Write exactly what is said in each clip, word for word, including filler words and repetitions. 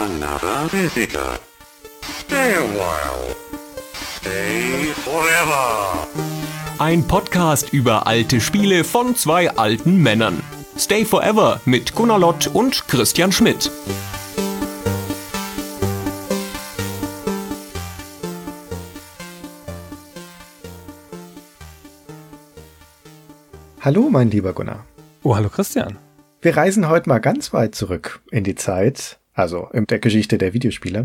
Another visitor. Stay a while. Stay forever. Ein Podcast über alte Spiele von zwei alten Männern. Stay Forever mit Gunnar Lott und Christian Schmidt. Hallo, mein lieber Gunnar. Oh, hallo Christian. Wir reisen heute mal ganz weit zurück in die Zeit, also in der Geschichte der Videospiele.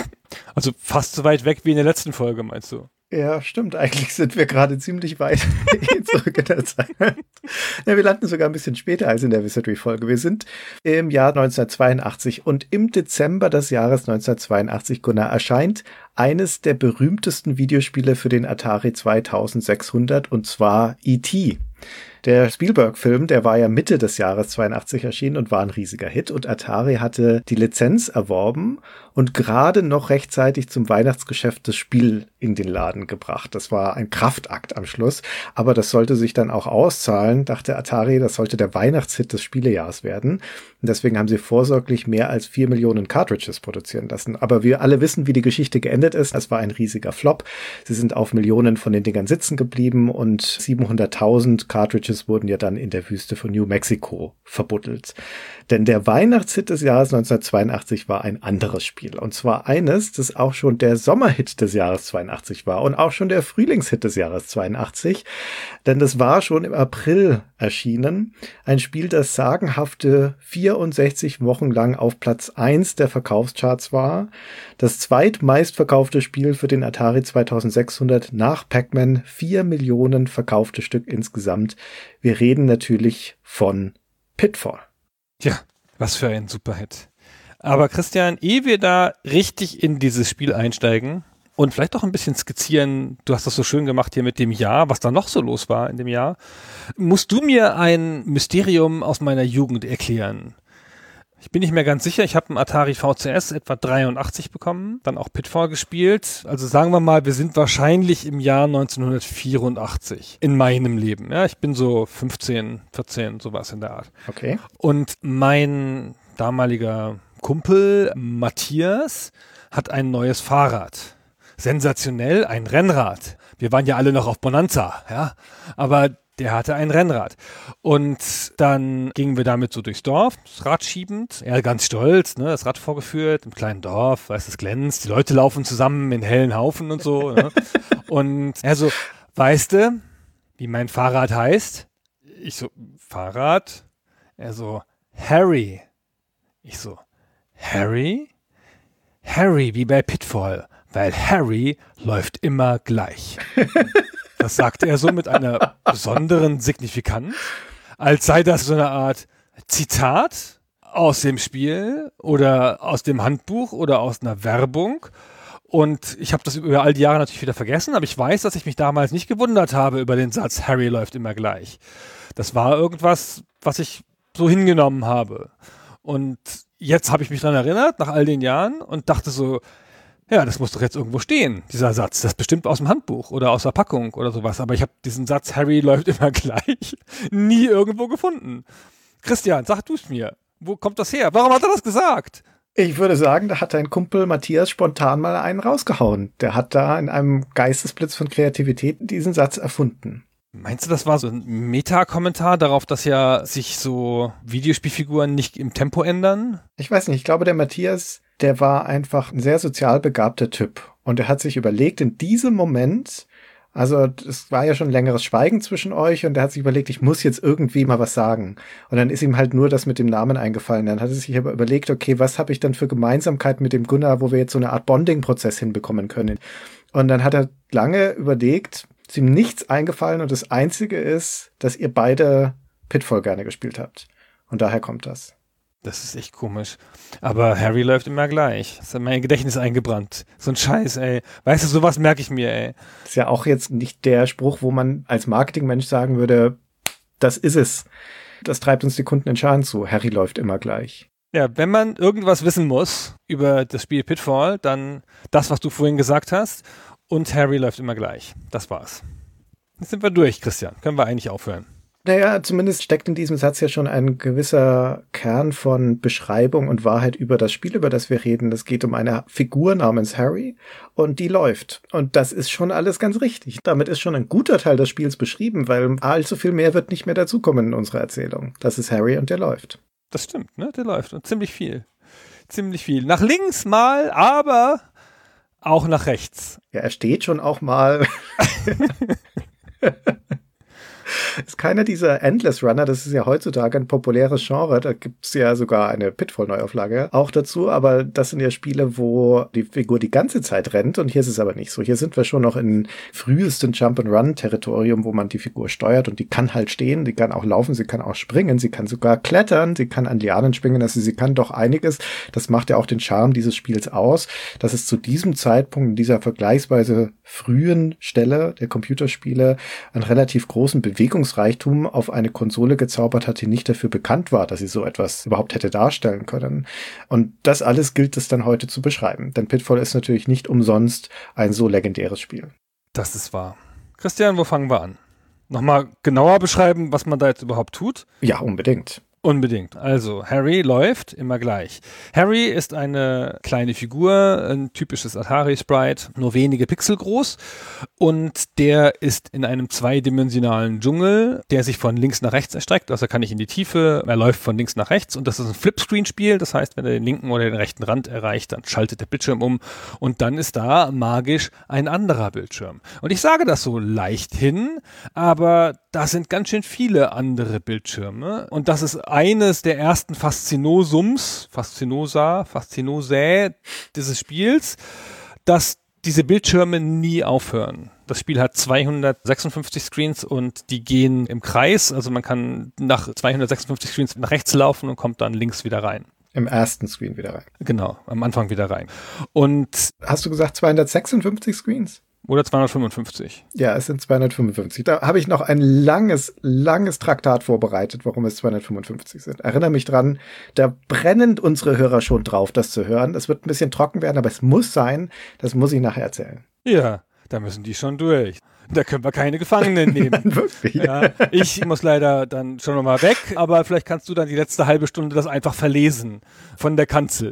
Also fast so weit weg wie in der letzten Folge, meinst du? Ja, stimmt. Eigentlich sind wir gerade ziemlich weit zurück in der Zeit. Ja, wir landen sogar ein bisschen später als in der Wizardry-Folge. Wir sind im Jahr neunzehnhundertzweiundachtzig und im Dezember des Jahres neunzehnhundertzweiundachtzig, Gunnar, erscheint eines der berühmtesten Videospiele für den Atari zweitausendsechshundert, und zwar E T Der Spielberg-Film, der war ja Mitte des Jahres zweiundachtzig erschienen und war ein riesiger Hit, und Atari hatte die Lizenz erworben und gerade noch rechtzeitig zum Weihnachtsgeschäft das Spiel in den Laden gebracht. Das war ein Kraftakt am Schluss, aber das sollte sich dann auch auszahlen, dachte Atari, das sollte der Weihnachtshit des Spielejahres werden. Und deswegen haben sie vorsorglich mehr als vier Millionen Cartridges produzieren lassen. Aber wir alle wissen, wie die Geschichte geendet ist. Es war ein riesiger Flop. Sie sind auf Millionen von den Dingern sitzen geblieben und siebenhunderttausend Cartridges wurden ja dann in der Wüste von New Mexico verbuddelt. Denn der Weihnachtshit des Jahres neunzehnhundertzweiundachtzig war ein anderes Spiel. Und zwar eines, das auch schon der Sommerhit des Jahres zweiundachtzig war und auch schon der Frühlingshit des Jahres zweiundachtzig. Denn das war schon im April erschienen. Ein Spiel, das sagenhafte vierundsechzig Wochen lang auf Platz eins der Verkaufscharts war. Das zweitmeistverkaufte Spiel für den Atari zweitausendsechshundert nach Pac-Man. Vier Millionen verkaufte Stück insgesamt. Wir reden natürlich von Pitfall. Ja, was für ein Superhit. Aber Christian, ehe wir da richtig in dieses Spiel einsteigen und vielleicht auch ein bisschen skizzieren, du hast das so schön gemacht hier mit dem Jahr, was da noch so los war in dem Jahr, musst du mir ein Mysterium aus meiner Jugend erklären. Ich bin nicht mehr ganz sicher, ich habe einen Atari V C S etwa dreiundachtzig bekommen, dann auch Pitfall gespielt. Also sagen wir mal, wir sind wahrscheinlich im Jahr neunzehnhundertvierundachtzig in meinem Leben. Ja, ich bin so fünfzehn, vierzehn, sowas in der Art. Okay. Und mein damaliger Kumpel Matthias hat ein neues Fahrrad. Sensationell, ein Rennrad. Wir waren ja alle noch auf Bonanza, ja, aber der hatte ein Rennrad. Und dann gingen wir damit so durchs Dorf, das Rad schiebend. Er ganz stolz, ne, das Rad vorgeführt, im kleinen Dorf, weißt du, es glänzt, die Leute laufen zusammen in hellen Haufen und so. Ne? Und er so, weißt du, wie mein Fahrrad heißt? Ich so, Fahrrad? Er so, Harry. Ich so, Harry? Harry wie bei Pitfall, weil Harry läuft immer gleich. Das sagte er so mit einer besonderen Signifikanz, als sei das so eine Art Zitat aus dem Spiel oder aus dem Handbuch oder aus einer Werbung. Und ich habe das über all die Jahre natürlich wieder vergessen, aber ich weiß, dass ich mich damals nicht gewundert habe über den Satz, Harry läuft immer gleich. Das war irgendwas, was ich so hingenommen habe. Und jetzt habe ich mich daran erinnert, nach all den Jahren, und dachte so, ja, das muss doch jetzt irgendwo stehen, dieser Satz. Das ist bestimmt aus dem Handbuch oder aus der Packung oder sowas. Aber ich habe diesen Satz, Harry läuft immer gleich, nie irgendwo gefunden. Christian, sag du es mir. Wo kommt das her? Warum hat er das gesagt? Ich würde sagen, da hat dein Kumpel Matthias spontan mal einen rausgehauen. Der hat da in einem Geistesblitz von Kreativität diesen Satz erfunden. Meinst du, das war so ein Meta-Kommentar darauf, dass ja sich so Videospielfiguren nicht im Tempo ändern? Ich weiß nicht, ich glaube, der Matthias, der war einfach ein sehr sozial begabter Typ. Und er hat sich überlegt, in diesem Moment, also es war ja schon ein längeres Schweigen zwischen euch, und er hat sich überlegt, ich muss jetzt irgendwie mal was sagen. Und dann ist ihm halt nur das mit dem Namen eingefallen. Dann hat er sich aber überlegt, okay, was habe ich dann für Gemeinsamkeit mit dem Gunnar, wo wir jetzt so eine Art Bonding-Prozess hinbekommen können. Und dann hat er lange überlegt, ist ihm nichts eingefallen, und das Einzige ist, dass ihr beide Pitfall gerne gespielt habt. Und daher kommt das. Das ist echt komisch. Aber Harry läuft immer gleich. Das hat mein Gedächtnis eingebrannt. So ein Scheiß, ey. Weißt du, sowas merke ich mir, ey. Das ist ja auch jetzt nicht der Spruch, wo man als Marketingmensch sagen würde, das ist es. Das treibt uns die Kunden in Schaden zu. Harry läuft immer gleich. Ja, wenn man irgendwas wissen muss über das Spiel Pitfall, dann das, was du vorhin gesagt hast. Und Harry läuft immer gleich. Das war's. Jetzt sind wir durch, Christian. Können wir eigentlich aufhören. Naja, zumindest steckt in diesem Satz ja schon ein gewisser Kern von Beschreibung und Wahrheit über das Spiel, über das wir reden. Es geht um eine Figur namens Harry und die läuft. Und das ist schon alles ganz richtig. Damit ist schon ein guter Teil des Spiels beschrieben, weil allzu viel mehr wird nicht mehr dazukommen in unserer Erzählung. Das ist Harry und der läuft. Das stimmt, ne? Der läuft und ziemlich viel. Ziemlich viel. Nach links mal, aber auch nach rechts. Ja, er steht schon auch mal. Ist keiner dieser Endless Runner, das ist ja heutzutage ein populäres Genre, da gibt's ja sogar eine Pitfall-Neuauflage auch dazu, aber das sind ja Spiele, wo die Figur die ganze Zeit rennt und hier ist es aber nicht so. Hier sind wir schon noch in frühesten Jump-and-Run-Territorium, wo man die Figur steuert und die kann halt stehen, die kann auch laufen, sie kann auch springen, sie kann sogar klettern, sie kann an Lianen springen, also sie kann doch einiges. Das macht ja auch den Charme dieses Spiels aus, dass es zu diesem Zeitpunkt, in dieser vergleichsweise frühen Stelle der Computerspiele, einen relativ großen Bewegungsreichtum auf eine Konsole gezaubert hat, die nicht dafür bekannt war, dass sie so etwas überhaupt hätte darstellen können. Und das alles gilt es dann heute zu beschreiben. Denn Pitfall ist natürlich nicht umsonst ein so legendäres Spiel. Das ist wahr. Christian, wo fangen wir an? Nochmal genauer beschreiben, was man da jetzt überhaupt tut? Ja, unbedingt. Unbedingt. Also, Harry läuft immer gleich. Harry ist eine kleine Figur, ein typisches Atari-Sprite, nur wenige Pixel groß. Und der ist in einem zweidimensionalen Dschungel, der sich von links nach rechts erstreckt. Also er kann nicht in die Tiefe, er läuft von links nach rechts. Und das ist ein Flipscreen-Spiel. Das heißt, wenn er den linken oder den rechten Rand erreicht, dann schaltet der Bildschirm um. Und dann ist da magisch ein anderer Bildschirm. Und ich sage das so leicht hin, aber da sind ganz schön viele andere Bildschirme. Und das ist eines der ersten Faszinosums, Faszinosa, Faszinosae dieses Spiels, dass diese Bildschirme nie aufhören. Das Spiel hat zweihundertsechsundfünfzig Screens und die gehen im Kreis. Also man kann nach zweihundertsechsundfünfzig Screens nach rechts laufen und kommt dann links wieder rein. Im ersten Screen wieder rein. Genau, am Anfang wieder rein. Und hast du gesagt zweihundertsechsundfünfzig Screens? Oder zweihundertfünfundfünfzig. Ja, es sind zweihundertfünfundfünfzig. Da habe ich noch ein langes, langes Traktat vorbereitet, warum es zweihundertfünfundfünfzig sind. Erinnere mich dran, da brennen unsere Hörer schon drauf, das zu hören. Es wird ein bisschen trocken werden, aber es muss sein. Das muss ich nachher erzählen. Ja, da müssen die schon durch. Da können wir keine Gefangenen nehmen. Nein, wirklich. Ja, ich muss leider dann schon nochmal weg, aber vielleicht kannst du dann die letzte halbe Stunde das einfach verlesen von der Kanzel.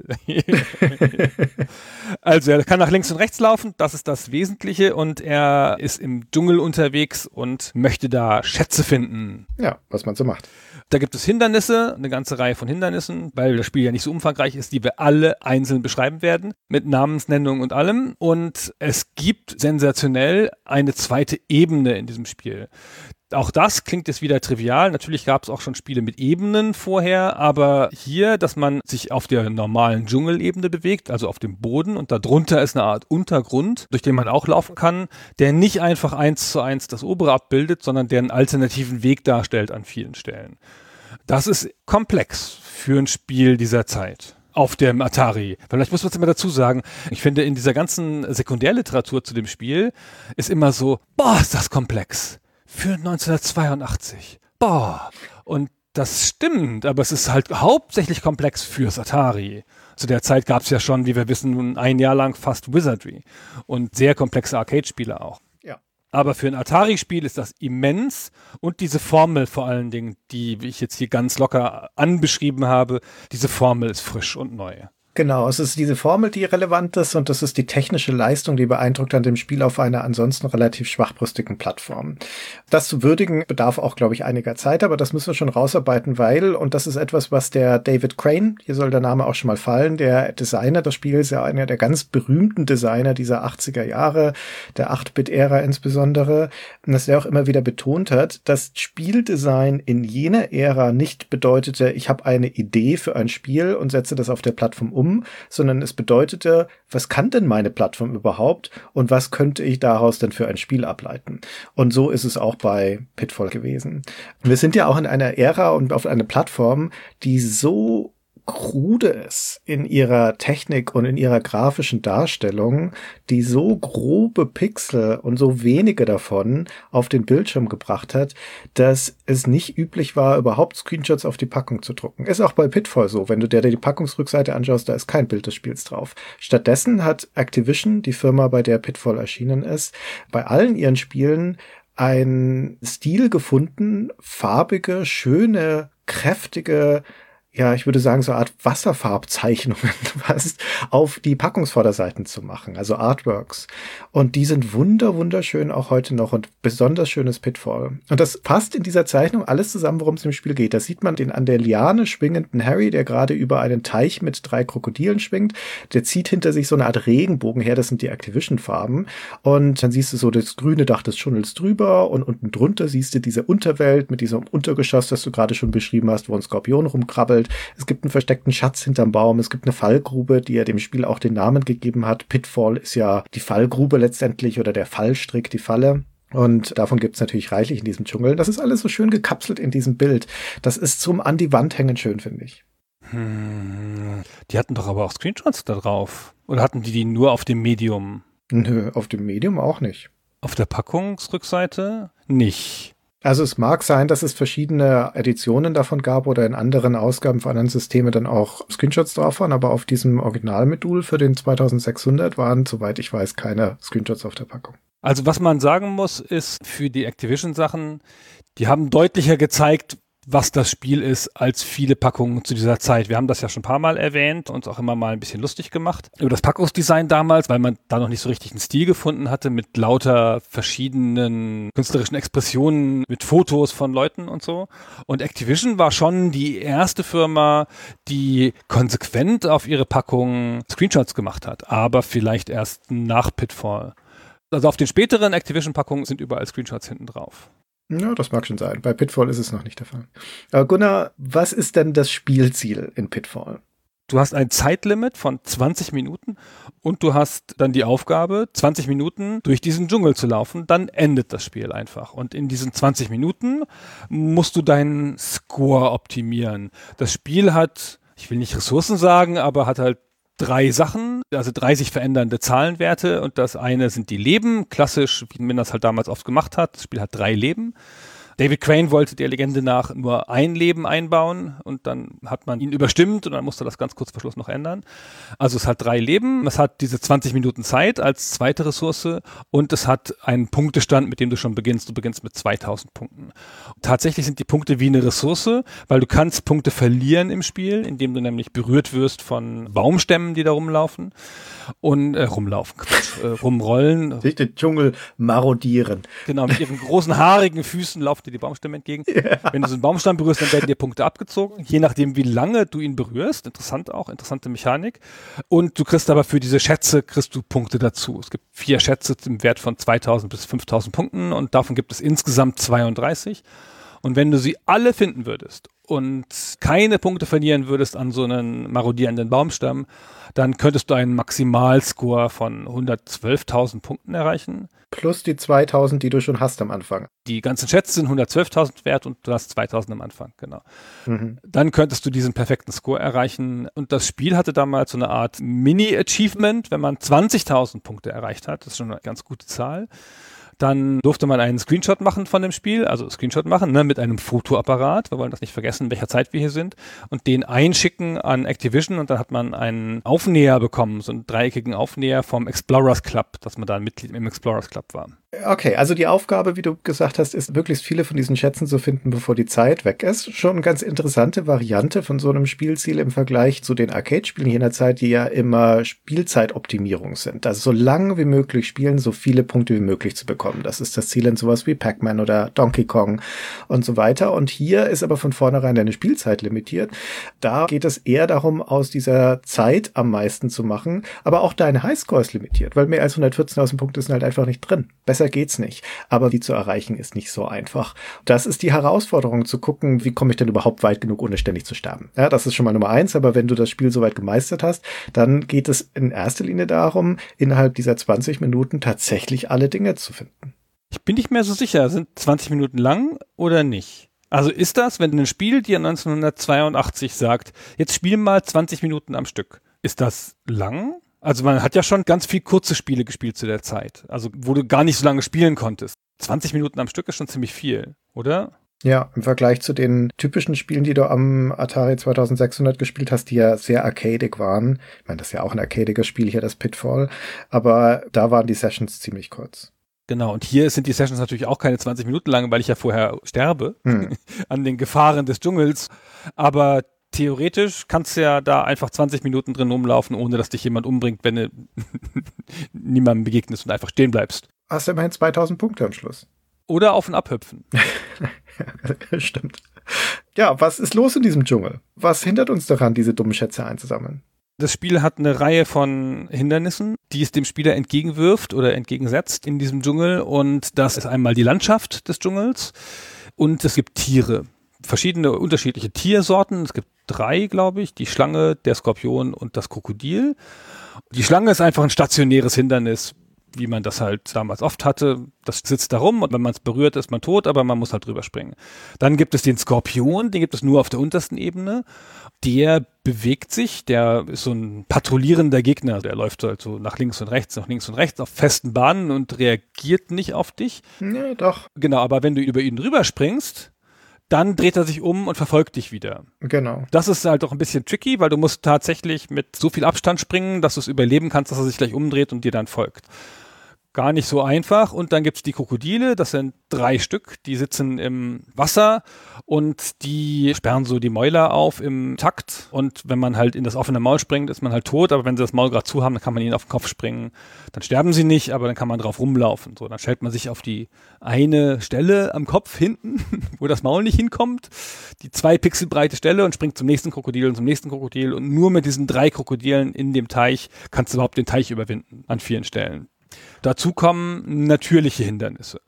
Also er kann nach links und rechts laufen, das ist das Wesentliche, und er ist im Dschungel unterwegs und möchte da Schätze finden. Ja, was man so macht. Da gibt es Hindernisse, eine ganze Reihe von Hindernissen, weil das Spiel ja nicht so umfangreich ist, die wir alle einzeln beschreiben werden, mit Namensnennung und allem. Und es gibt sensationell eine zweite Ebene in diesem Spiel. Auch das klingt jetzt wieder trivial. Natürlich gab es auch schon Spiele mit Ebenen vorher, aber hier, dass man sich auf der normalen Dschungelebene bewegt, also auf dem Boden, und darunter ist eine Art Untergrund, durch den man auch laufen kann, der nicht einfach eins zu eins das obere abbildet, sondern der einen alternativen Weg darstellt an vielen Stellen. Das ist komplex für ein Spiel dieser Zeit. Auf dem Atari. Vielleicht muss man es immer dazu sagen, ich finde, in dieser ganzen Sekundärliteratur zu dem Spiel ist immer so, boah, ist das komplex. Für neunzehnhundertzweiundachtzig. Boah. Und das stimmt, aber es ist halt hauptsächlich komplex fürs Atari. Zu der Zeit gab es ja schon, wie wir wissen, ein Jahr lang fast Wizardry und sehr komplexe Arcade-Spiele auch. Ja. Aber für ein Atari-Spiel ist das immens, und diese Formel vor allen Dingen, die ich jetzt hier ganz locker anbeschrieben habe, diese Formel ist frisch und neu. Genau, es ist diese Formel, die relevant ist, und das ist die technische Leistung, die beeindruckt an dem Spiel auf einer ansonsten relativ schwachbrüstigen Plattform. Das zu würdigen bedarf auch, glaube ich, einiger Zeit, aber das müssen wir schon rausarbeiten, weil, und das ist etwas, was der David Crane, hier soll der Name auch schon mal fallen, der Designer des Spiels, ja einer der ganz berühmten Designer dieser achtziger Jahre, der acht-Bit-Ära insbesondere, dass er auch immer wieder betont hat, dass Spieldesign in jener Ära nicht bedeutete, ich habe eine Idee für ein Spiel und setze das auf der Plattform um, sondern es bedeutete, was kann denn meine Plattform überhaupt und was könnte ich daraus denn für ein Spiel ableiten? Und so ist es auch bei Pitfall gewesen. Wir sind ja auch in einer Ära und auf einer Plattform, die so krude ist in ihrer Technik und in ihrer grafischen Darstellung, die so grobe Pixel und so wenige davon auf den Bildschirm gebracht hat, dass es nicht üblich war, überhaupt Screenshots auf die Packung zu drucken. Ist auch bei Pitfall so. Wenn du dir die Packungsrückseite anschaust, da ist kein Bild des Spiels drauf. Stattdessen hat Activision, die Firma, bei der Pitfall erschienen ist, bei allen ihren Spielen einen Stil gefunden, farbige, schöne, kräftige, ja, ich würde sagen, so eine Art Wasserfarbzeichnungen fast auf die Packungsvorderseiten zu machen, also Artworks. Und die sind wunder, wunderschön auch heute noch und besonders schönes Pitfall. Und das passt in dieser Zeichnung alles zusammen, worum es im Spiel geht. Da sieht man den an der Liane schwingenden Harry, der gerade über einen Teich mit drei Krokodilen schwingt. Der zieht hinter sich so eine Art Regenbogen her, das sind die Activision-Farben. Und dann siehst du so das grüne Dach des Tunnels drüber und unten drunter siehst du diese Unterwelt mit diesem Untergeschoss, das du gerade schon beschrieben hast, wo ein Skorpion rumkrabbelt. Es gibt einen versteckten Schatz hinterm Baum. Es gibt eine Fallgrube, die ja dem Spiel auch den Namen gegeben hat. Pitfall ist ja die Fallgrube letztendlich oder der Fallstrick, die Falle. Und davon gibt es natürlich reichlich in diesem Dschungel. Das ist alles so schön gekapselt in diesem Bild. Das ist zum an die Wand hängen schön, finde ich. Hm, die hatten doch aber auch Screenshots da drauf. Oder hatten die die nur auf dem Medium? Nö, auf dem Medium auch nicht. Auf der Packungsrückseite nicht. Also es mag sein, dass es verschiedene Editionen davon gab oder in anderen Ausgaben von anderen Systemen dann auch Screenshots drauf waren, aber auf diesem Originalmodul für den zweitausendsechshundert waren, soweit ich weiß, keine Screenshots auf der Packung. Also was man sagen muss, ist für die Activision-Sachen, die haben deutlicher gezeigt, was das Spiel ist, als viele Packungen zu dieser Zeit. Wir haben das ja schon ein paar Mal erwähnt und uns auch immer mal ein bisschen lustig gemacht über das Packungsdesign damals, weil man da noch nicht so richtig einen Stil gefunden hatte mit lauter verschiedenen künstlerischen Expressionen, mit Fotos von Leuten und so. Und Activision war schon die erste Firma, die konsequent auf ihre Packungen Screenshots gemacht hat, aber vielleicht erst nach Pitfall. Also auf den späteren Activision-Packungen sind überall Screenshots hinten drauf. Ja, das mag schon sein. Bei Pitfall ist es noch nicht der Fall. Aber Gunnar, was ist denn das Spielziel in Pitfall? Du hast ein Zeitlimit von zwanzig Minuten und du hast dann die Aufgabe, zwanzig Minuten durch diesen Dschungel zu laufen. Dann endet das Spiel einfach. Und in diesen zwanzig Minuten musst du deinen Score optimieren. Das Spiel hat, ich will nicht Ressourcen sagen, aber hat halt drei Sachen, also drei sich verändernde Zahlenwerte, und das eine sind die Leben, klassisch, wie man das halt damals oft gemacht hat. Das Spiel hat drei Leben. David Crane wollte der Legende nach nur ein Leben einbauen und dann hat man ihn überstimmt und dann musste das ganz kurz vor Schluss noch ändern. Also es hat drei Leben, es hat diese zwanzig Minuten Zeit als zweite Ressource und es hat einen Punktestand, mit dem du schon beginnst. Du beginnst mit zweitausend Punkten. Tatsächlich sind die Punkte wie eine Ressource, weil du kannst Punkte verlieren im Spiel, indem du nämlich berührt wirst von Baumstämmen, die da rumlaufen und äh, rumlaufen, Quatsch, äh, rumrollen. Sich den Dschungel marodieren. Genau, mit ihren großen haarigen Füßen laufen dir die Baumstämme entgegen. Yeah. Wenn du so einen Baumstamm berührst, dann werden dir Punkte abgezogen, je nachdem, wie lange du ihn berührst. Interessant auch, interessante Mechanik. Und du kriegst aber für diese Schätze, kriegst du Punkte dazu. Es gibt vier Schätze im Wert von zweitausend bis fünftausend Punkten und davon gibt es insgesamt zweiunddreißig. Und wenn du sie alle finden würdest und keine Punkte verlieren würdest an so einen marodierenden Baumstamm, dann könntest du einen Maximalscore von hundertzwölftausend Punkten erreichen. Plus die zweitausend, die du schon hast am Anfang. Die ganzen Chats sind hundertzwölftausend wert und du hast zweitausend am Anfang, genau. Mhm. Dann könntest du diesen perfekten Score erreichen. Und das Spiel hatte damals so eine Art Mini-Achievement, wenn man zwanzigtausend Punkte erreicht hat. Das ist schon eine ganz gute Zahl. Dann durfte man einen Screenshot machen von dem Spiel, also Screenshot machen, ne, mit einem Fotoapparat. Wir wollen das nicht vergessen, in welcher Zeit wir hier sind. Und den einschicken an Activision und dann hat man einen Aufnäher bekommen, so einen dreieckigen Aufnäher vom Explorers Club, dass man da ein Mitglied im Explorers Club war. Okay, also die Aufgabe, wie du gesagt hast, ist möglichst viele von diesen Schätzen zu finden, bevor die Zeit weg ist. Schon eine ganz interessante Variante von so einem Spielziel im Vergleich zu den Arcade-Spielen jener Zeit, die ja immer Spielzeitoptimierung sind. Also so lange wie möglich spielen, so viele Punkte wie möglich zu bekommen. Das ist das Ziel in sowas wie Pac-Man oder Donkey Kong und so weiter. Und hier ist aber von vornherein deine Spielzeit limitiert. Da geht es eher darum, aus dieser Zeit am meisten zu machen. Aber auch deine Highscore ist limitiert, weil mehr als hundertvierzehntausend Punkte sind halt einfach nicht drin. Besser geht's nicht. Aber die zu erreichen ist nicht so einfach. Das ist die Herausforderung, zu gucken, wie komme ich denn überhaupt weit genug, ohne ständig zu sterben. Ja, das ist schon mal Nummer eins. Aber wenn du das Spiel soweit gemeistert hast, dann geht es in erster Linie darum, innerhalb dieser zwanzig Minuten tatsächlich alle Dinge zu finden. Ich bin nicht mehr so sicher, sind zwanzig Minuten lang oder nicht? Also ist das, wenn ein Spiel dir neunzehnhundertzweiundachtzig sagt, jetzt spiel mal zwanzig Minuten am Stück, ist das lang? Also man hat ja schon ganz viel kurze Spiele gespielt zu der Zeit, also wo du gar nicht so lange spielen konntest. zwanzig Minuten am Stück ist schon ziemlich viel, oder? Ja, im Vergleich zu den typischen Spielen, die du am Atari zweitausendsechshundert gespielt hast, die ja sehr arcadig waren. Ich meine, das ist ja auch ein arcadiges Spiel hier, das Pitfall, aber da waren die Sessions ziemlich kurz. Genau, und hier sind die Sessions natürlich auch keine zwanzig Minuten lang, weil ich ja vorher sterbe hm. an den Gefahren des Dschungels. Aber theoretisch kannst du ja da einfach zwanzig Minuten drin rumlaufen, ohne dass dich jemand umbringt, wenn du niemandem begegnest und einfach stehen bleibst. Hast du immerhin zweitausend Punkte am Schluss. Oder auf und abhüpfen. Ja, stimmt. Ja, was ist los in diesem Dschungel? Was hindert uns daran, diese dummen Schätze einzusammeln? Das Spiel hat eine Reihe von Hindernissen, die es dem Spieler entgegenwirft oder entgegensetzt in diesem Dschungel. Und das ist einmal die Landschaft des Dschungels und es gibt Tiere. Verschiedene unterschiedliche Tiersorten. Es gibt drei, glaube ich. Die Schlange, der Skorpion und das Krokodil. Die Schlange ist einfach ein stationäres Hindernis, wie man das halt damals oft hatte. Das sitzt da rum und wenn man es berührt, ist man tot, aber man muss halt drüber springen. Dann gibt es den Skorpion, den gibt es nur auf der untersten Ebene. Der bewegt sich, der ist so ein patrouillierender Gegner, der läuft halt so nach links und rechts, nach links und rechts auf festen Bahnen und reagiert nicht auf dich. Ja, doch. Genau, aber wenn du über ihn drüber springst, dann dreht er sich um und verfolgt dich wieder. Genau. Das ist halt auch ein bisschen tricky, weil du musst tatsächlich mit so viel Abstand springen, dass du es überleben kannst, dass er sich gleich umdreht und dir dann folgt. Gar nicht so einfach. Und dann gibt's die Krokodile, das sind drei Stück, die sitzen im Wasser und die sperren so die Mäuler auf im Takt. Und wenn man halt in das offene Maul springt, ist man halt tot, aber wenn sie das Maul gerade zu haben, dann kann man ihnen auf den Kopf springen. Dann sterben sie nicht, aber dann kann man drauf rumlaufen. So, dann stellt man sich auf die eine Stelle am Kopf hinten, wo das Maul nicht hinkommt, die zwei Pixel breite Stelle und springt zum nächsten Krokodil und zum nächsten Krokodil. Und nur mit diesen drei Krokodilen in dem Teich kannst du überhaupt den Teich überwinden an vielen Stellen. Dazu kommen natürliche Hindernisse.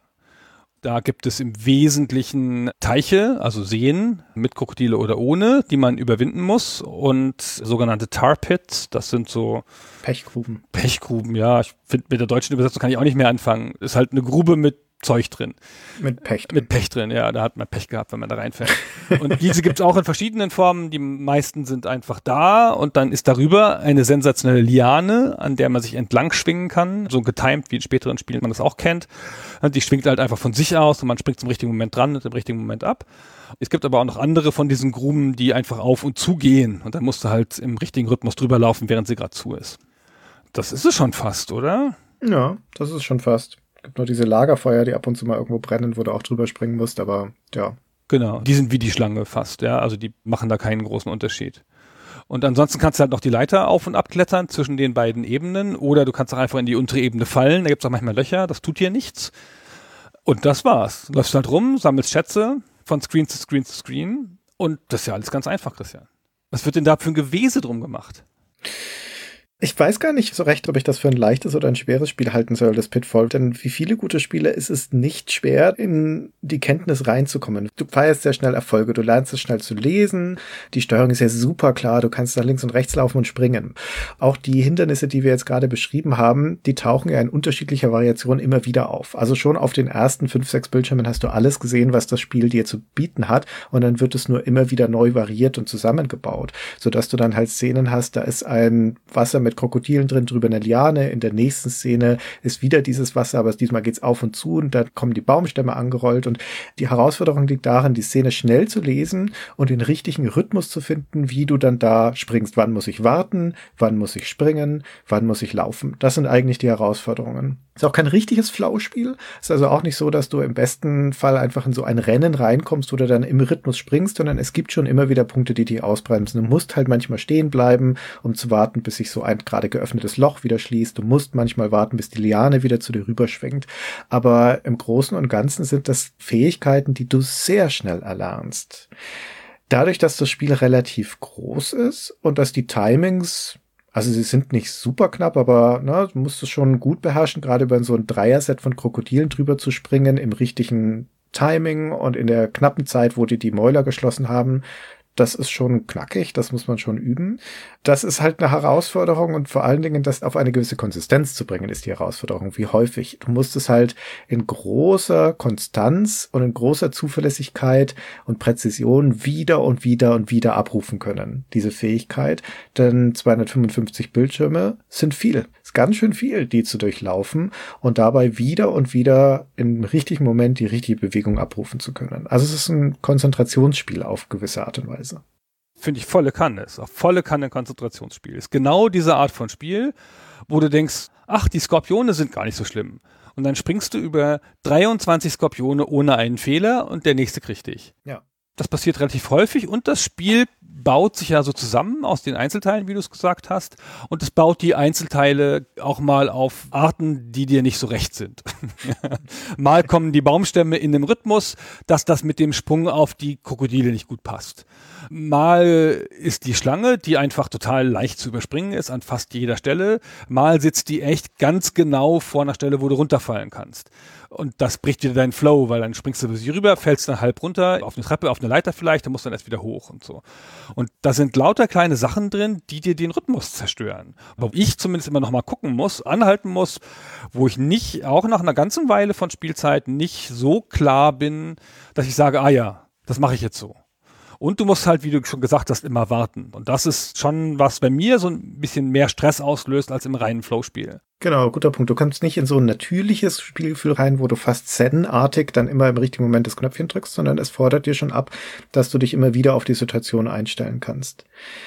Da gibt es im Wesentlichen Teiche, also Seen mit Krokodile oder ohne, die man überwinden muss und sogenannte Tar Pits, das sind so Pechgruben. Pechgruben, ja. Ich finde, mit der deutschen Übersetzung kann ich auch nicht mehr anfangen. Ist halt eine Grube mit Zeug drin. Mit Pech drin. Mit Pech drin, ja. Da hat man Pech gehabt, wenn man da reinfällt. Und diese gibt es auch in verschiedenen Formen. Die meisten sind einfach da und dann ist darüber eine sensationelle Liane, an der man sich entlang schwingen kann. So getimed, wie in späteren Spielen man das auch kennt. Die schwingt halt einfach von sich aus und man springt zum richtigen Moment dran und im richtigen Moment ab. Es gibt aber auch noch andere von diesen Gruben, die einfach auf und zu gehen. Und dann musst du halt im richtigen Rhythmus drüber laufen, während sie gerade zu ist. Das ist es schon fast, oder? Ja, das ist schon fast. Es gibt noch diese Lagerfeuer, die ab und zu mal irgendwo brennen, wo du auch drüber springen musst, aber ja. Genau, die sind wie die Schlange fast, ja, also die machen da keinen großen Unterschied. Und ansonsten kannst du halt noch die Leiter auf- und abklettern zwischen den beiden Ebenen oder du kannst auch einfach in die untere Ebene fallen, da gibt es auch manchmal Löcher, das tut hier nichts. Und das war's. Du läufst halt rum, sammelst Schätze von Screen zu Screen zu Screen und das ist ja alles ganz einfach, Christian. Was wird denn da für ein Gewese drum gemacht? Ich weiß gar nicht so recht, ob ich das für ein leichtes oder ein schweres Spiel halten soll, das Pitfall. Denn wie viele gute Spiele ist es nicht schwer, in die Kenntnis reinzukommen. Du feierst sehr schnell Erfolge, du lernst es schnell zu lesen, die Steuerung ist ja super klar, du kannst nach links und rechts laufen und springen. Auch die Hindernisse, die wir jetzt gerade beschrieben haben, die tauchen ja in unterschiedlicher Variation immer wieder auf. Also schon auf den ersten fünf, sechs Bildschirmen hast du alles gesehen, was das Spiel dir zu bieten hat und dann wird es nur immer wieder neu variiert und zusammengebaut, sodass du dann halt Szenen hast, da ist ein Wasser mit mit Krokodilen drin, drüber eine Liane. In der nächsten Szene ist wieder dieses Wasser, aber diesmal geht's auf und zu und da kommen die Baumstämme angerollt und die Herausforderung liegt darin, die Szene schnell zu lesen und den richtigen Rhythmus zu finden, wie du dann da springst. Wann muss ich warten? Wann muss ich springen? Wann muss ich laufen? Das sind eigentlich die Herausforderungen. Ist auch kein richtiges Flow-Spiel. Ist also auch nicht so, dass du im besten Fall einfach in so ein Rennen reinkommst, wo du dann im Rhythmus springst, sondern es gibt schon immer wieder Punkte, die dich ausbremsen. Du musst halt manchmal stehen bleiben, um zu warten, bis sich so ein gerade geöffnetes Loch wieder schließt. Du musst manchmal warten, bis die Liane wieder zu dir rüberschwenkt. Aber im Großen und Ganzen sind das Fähigkeiten, die du sehr schnell erlernst. Dadurch, dass das Spiel relativ groß ist und dass die Timings, also sie sind nicht super knapp, aber ne, du musst es schon gut beherrschen, gerade über so ein Dreier-Set von Krokodilen drüber zu springen, im richtigen Timing und in der knappen Zeit, wo die die Mäuler geschlossen haben. Das ist schon knackig, das muss man schon üben. Das ist halt eine Herausforderung und vor allen Dingen das auf eine gewisse Konsistenz zu bringen, ist die Herausforderung. Wie häufig? Du musst es halt in großer Konstanz und in großer Zuverlässigkeit und Präzision wieder und wieder und wieder abrufen können, diese Fähigkeit. Denn zweihundertfünfundfünfzig Bildschirme sind viel. Ist ganz schön viel, die zu durchlaufen und dabei wieder und wieder im richtigen Moment die richtige Bewegung abrufen zu können. Also es ist ein Konzentrationsspiel auf gewisse Art und Weise. Finde ich volle Kanne. Ist auch volle Kanne Konzentrationsspiel. Ist genau diese Art von Spiel, wo du denkst, ach, die Skorpione sind gar nicht so schlimm. und dann springst du über dreiundzwanzig Skorpione ohne einen Fehler und der nächste kriegt dich. Ja. Das passiert relativ häufig und das Spiel baut sich ja so zusammen aus den Einzelteilen, wie du es gesagt hast, und es baut die Einzelteile auch mal auf Arten, die dir nicht so recht sind. Mal kommen die Baumstämme in dem Rhythmus, dass das mit dem Sprung auf die Krokodile nicht gut passt. Mal ist die Schlange, die einfach total leicht zu überspringen ist an fast jeder Stelle. Mal sitzt die echt ganz genau vor einer Stelle, wo du runterfallen kannst. Und das bricht wieder deinen Flow, weil dann springst du bis hier rüber, fällst dann halb runter, auf eine Treppe, auf eine Leiter vielleicht, dann musst du dann erst wieder hoch und so. Und da sind lauter kleine Sachen drin, die dir den Rhythmus zerstören. Wo ich zumindest immer noch mal gucken muss, anhalten muss, wo ich nicht, auch nach einer ganzen Weile von Spielzeit, nicht so klar bin, dass ich sage, ah ja, das mache ich jetzt so. Und du musst halt, wie du schon gesagt hast, immer warten. Und das ist schon, was bei mir so ein bisschen mehr Stress auslöst als im reinen Flow-Spiel. Genau, guter Punkt. Du kommst nicht in so ein natürliches Spielgefühl rein, wo du fast Zen-artig dann immer im richtigen Moment das Knöpfchen drückst, sondern es fordert dir schon ab, dass du dich immer wieder auf die Situation einstellen kannst.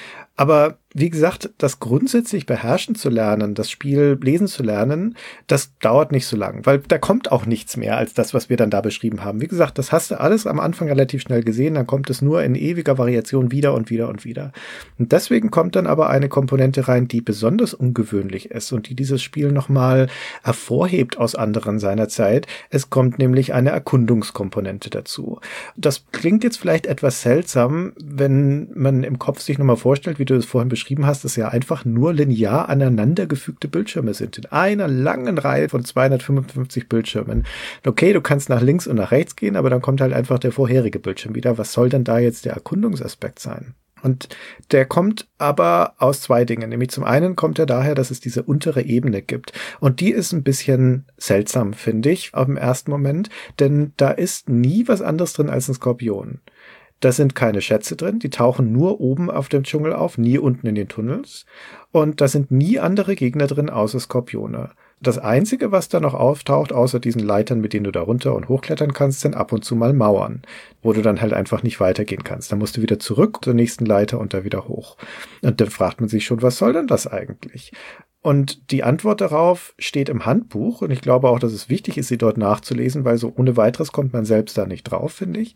Aber wie gesagt, das grundsätzlich beherrschen zu lernen, das Spiel lesen zu lernen, das dauert nicht so lang, weil da kommt auch nichts mehr als das, was wir dann da beschrieben haben. Wie gesagt, das hast du alles am Anfang relativ schnell gesehen, dann kommt es nur in ewiger Variation wieder und wieder und wieder. Und deswegen kommt dann aber eine Komponente rein, die besonders ungewöhnlich ist und die dieses Spiel nochmal hervorhebt aus anderen seiner Zeit. Es kommt nämlich eine Erkundungskomponente dazu. Das klingt jetzt vielleicht etwas seltsam, wenn man im Kopf sich nochmal vorstellt, wie du es vorhin beschrieben hast, dass ja einfach nur linear aneinandergefügte Bildschirme sind. In einer langen Reihe von zweihundertfünfundfünfzig Bildschirmen. Okay, du kannst nach links und nach rechts gehen, aber dann kommt halt einfach der vorherige Bildschirm wieder. Was soll denn da jetzt der Erkundungsaspekt sein? Und der kommt aber aus zwei Dingen. Nämlich zum einen kommt er daher, dass es diese untere Ebene gibt. Und die ist ein bisschen seltsam, finde ich, auf den ersten Moment. Denn da ist nie was anderes drin als ein Skorpion. Da sind keine Schätze drin, die tauchen nur oben auf dem Dschungel auf, nie unten in den Tunnels. Und da sind nie andere Gegner drin, außer Skorpione. Das Einzige, was da noch auftaucht, außer diesen Leitern, mit denen du da runter und hochklettern kannst, sind ab und zu mal Mauern, wo du dann halt einfach nicht weitergehen kannst. Dann musst du wieder zurück zur nächsten Leiter und da wieder hoch. Und dann fragt man sich schon, was soll denn das eigentlich? Und die Antwort darauf steht im Handbuch und ich glaube auch, dass es wichtig ist, sie dort nachzulesen, weil so ohne weiteres kommt man selbst da nicht drauf, finde ich.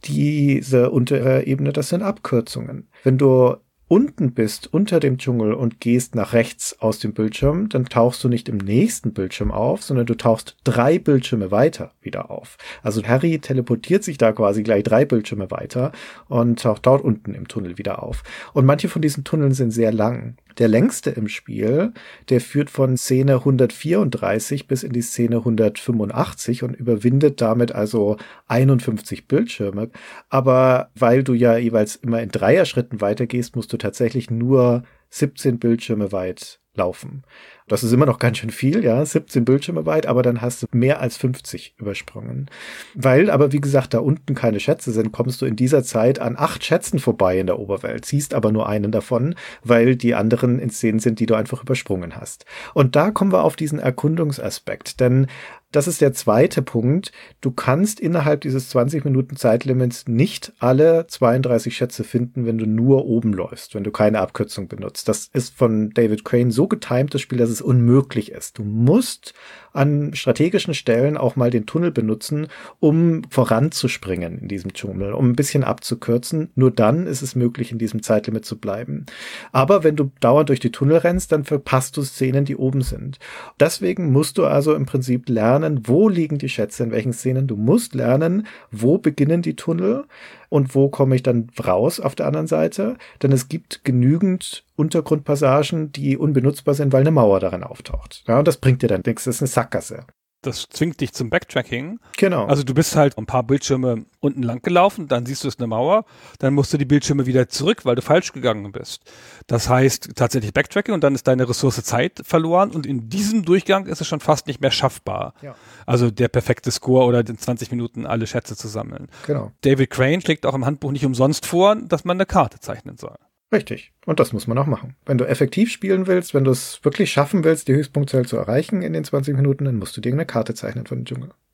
Diese untere Ebene, das sind Abkürzungen. Wenn du unten bist, unter dem Dschungel und gehst nach rechts aus dem Bildschirm, dann tauchst du nicht im nächsten Bildschirm auf, sondern du tauchst drei Bildschirme weiter wieder auf. Also Harry teleportiert sich da quasi gleich drei Bildschirme weiter und taucht dort unten im Tunnel wieder auf. Und manche von diesen Tunneln sind sehr lang. Der längste im Spiel, der führt von Szene hundertvierunddreißig bis in die Szene hundertfünfundachtzig und überwindet damit also einundfünfzig Bildschirme. Aber weil du ja jeweils immer in Dreierschritten weitergehst, musst du tatsächlich nur siebzehn Bildschirme weit laufen. Das ist immer noch ganz schön viel, ja, siebzehn Bildschirme weit, aber dann hast du mehr als fünfzig übersprungen. Weil aber, wie gesagt, da unten keine Schätze sind, kommst du in dieser Zeit an acht Schätzen vorbei in der Oberwelt, siehst aber nur einen davon, weil die anderen in Szenen sind, die du einfach übersprungen hast. Und da kommen wir auf diesen Erkundungsaspekt, denn das ist der zweite Punkt. Du kannst innerhalb dieses zwanzig Minuten Zeitlimits nicht alle zweiunddreißig Schätze finden, wenn du nur oben läufst, wenn du keine Abkürzung benutzt. Das ist von David Crane so getimt, das Spiel, dass es unmöglich ist. Du musst an strategischen Stellen auch mal den Tunnel benutzen, um voranzuspringen in diesem Dschungel, um ein bisschen abzukürzen. Nur dann ist es möglich, in diesem Zeitlimit zu bleiben. Aber wenn du dauernd durch die Tunnel rennst, dann verpasst du Szenen, die oben sind. Deswegen musst du also im Prinzip lernen, wo liegen die Schätze, in welchen Szenen. Du musst lernen, wo beginnen die Tunnel und wo komme ich dann raus auf der anderen Seite. Denn es gibt genügend Untergrundpassagen, die unbenutzbar sind, weil eine Mauer darin auftaucht. Ja, und das bringt dir dann nichts. Das ist eine Sackgasse. Das zwingt dich zum Backtracking. Genau. Also du bist halt ein paar Bildschirme unten lang gelaufen, dann siehst du, es ist eine Mauer, dann musst du die Bildschirme wieder zurück, weil du falsch gegangen bist. Das heißt tatsächlich Backtracking und dann ist deine Ressource Zeit verloren und in diesem Durchgang ist es schon fast nicht mehr schaffbar. Ja. Also der perfekte Score oder in zwanzig Minuten alle Schätze zu sammeln. Genau. David Crane schlägt auch im Handbuch nicht umsonst vor, dass man eine Karte zeichnen soll. Richtig. Und das muss man auch machen. Wenn du effektiv spielen willst, wenn du es wirklich schaffen willst, die Höchstpunktzahl zu erreichen in den zwanzig Minuten, dann musst du dir eine Karte zeichnen von dem Dschungel.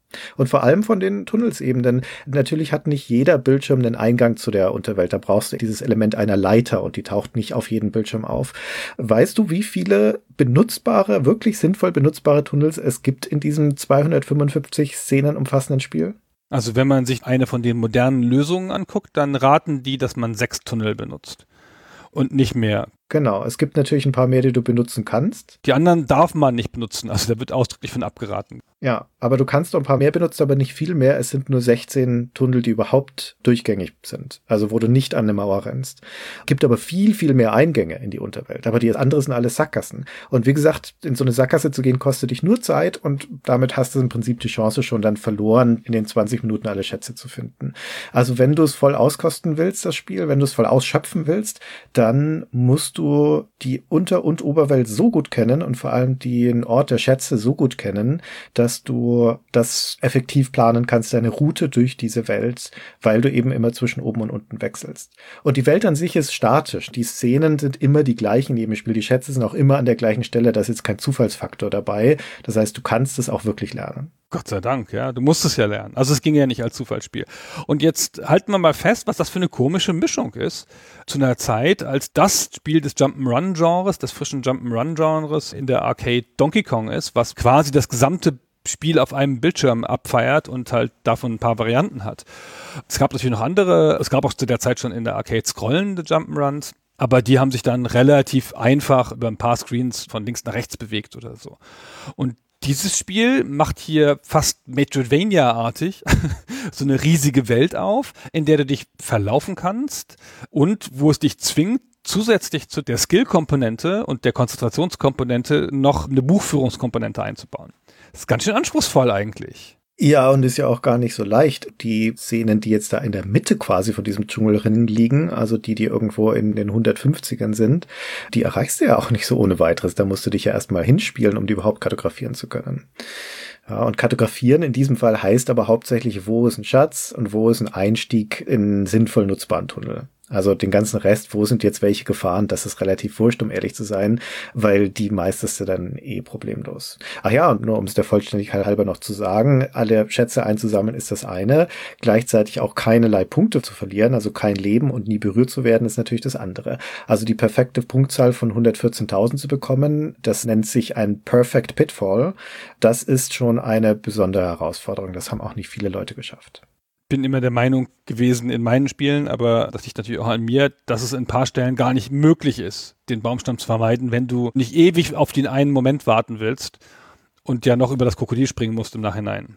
Und vor allem von den Tunnels eben, denn natürlich hat nicht jeder Bildschirm den Eingang zu der Unterwelt. Da brauchst du dieses Element einer Leiter und die taucht nicht auf jedem Bildschirm auf. Weißt du, wie viele benutzbare, wirklich sinnvoll benutzbare Tunnels es gibt in diesem zweihundertfünfundfünfzig Szenen umfassenden Spiel? Also wenn man sich eine von den modernen Lösungen anguckt, dann raten die, dass man sechs Tunnel benutzt und nicht mehr. Genau, es gibt natürlich ein paar mehr, die du benutzen kannst. Die anderen darf man nicht benutzen, also da wird ausdrücklich von abgeraten. Ja, aber du kannst noch ein paar mehr benutzen, aber nicht viel mehr. Es sind nur sechzehn Tunnel, die überhaupt durchgängig sind, also wo du nicht an eine Mauer rennst. Gibt aber viel, viel mehr Eingänge in die Unterwelt, aber die anderen sind alles Sackgassen. Und wie gesagt, in so eine Sackgasse zu gehen, kostet dich nur Zeit und damit hast du im Prinzip die Chance schon dann verloren, in den zwanzig Minuten alle Schätze zu finden. Also wenn du es voll auskosten willst, das Spiel, wenn du es voll ausschöpfen willst, dann musst du die Unter- und Oberwelt so gut kennen und vor allem den Ort der Schätze so gut kennen, dass du das effektiv planen kannst, deine Route durch diese Welt, weil du eben immer zwischen oben und unten wechselst. Und die Welt an sich ist statisch. Die Szenen sind immer die gleichen in jedem Spiel. Die Schätze sind auch immer an der gleichen Stelle. Da ist jetzt kein Zufallsfaktor dabei. Das heißt, du kannst es auch wirklich lernen. Gott sei Dank, ja. Du musst es ja lernen. Also es ging ja nicht als Zufallsspiel. Und jetzt halten wir mal fest, was das für eine komische Mischung ist. Zu einer Zeit, als das Spiel des Jump'n'Run-Genres, des frischen Jump'n'Run-Genres in der Arcade Donkey Kong ist, was quasi das gesamte Spiel auf einem Bildschirm abfeiert und halt davon ein paar Varianten hat. Es gab natürlich noch andere, es gab auch zu der Zeit schon in der Arcade scrollende Jump'n'Runs, aber die haben sich dann relativ einfach über ein paar Screens von links nach rechts bewegt oder so. Und dieses Spiel macht hier fast Metroidvania-artig so eine riesige Welt auf, in der du dich verlaufen kannst und wo es dich zwingt, zusätzlich zu der Skill-Komponente und der Konzentrationskomponente noch eine Buchführungskomponente einzubauen. Das ist ganz schön anspruchsvoll eigentlich. Ja, und ist ja auch gar nicht so leicht. Die Szenen, die jetzt da in der Mitte quasi von diesem Dschungelrennen liegen, also die, die irgendwo in den hundertfünfzigern sind, die erreichst du ja auch nicht so ohne weiteres. Da musst du dich ja erstmal hinspielen, um die überhaupt kartografieren zu können. Ja, und kartografieren in diesem Fall heißt aber hauptsächlich, wo ist ein Schatz und wo ist ein Einstieg in einen sinnvoll nutzbaren Tunnel. Also den ganzen Rest, wo sind jetzt welche Gefahren, das ist relativ wurscht, um ehrlich zu sein, weil die meisteste dann eh problemlos. Ach ja, und nur um es der Vollständigkeit halber noch zu sagen, alle Schätze einzusammeln ist das eine, gleichzeitig auch keinerlei Punkte zu verlieren, also kein Leben und nie berührt zu werden, ist natürlich das andere. Also die perfekte Punktzahl von hundertvierzehntausend zu bekommen, das nennt sich ein Perfect Pitfall, das ist schon eine besondere Herausforderung, das haben auch nicht viele Leute geschafft. Bin immer der Meinung gewesen in meinen Spielen, aber das liegt natürlich auch an mir, dass es in ein paar Stellen gar nicht möglich ist, den Baumstamm zu vermeiden, wenn du nicht ewig auf den einen Moment warten willst und ja noch über das Krokodil springen musst im Nachhinein.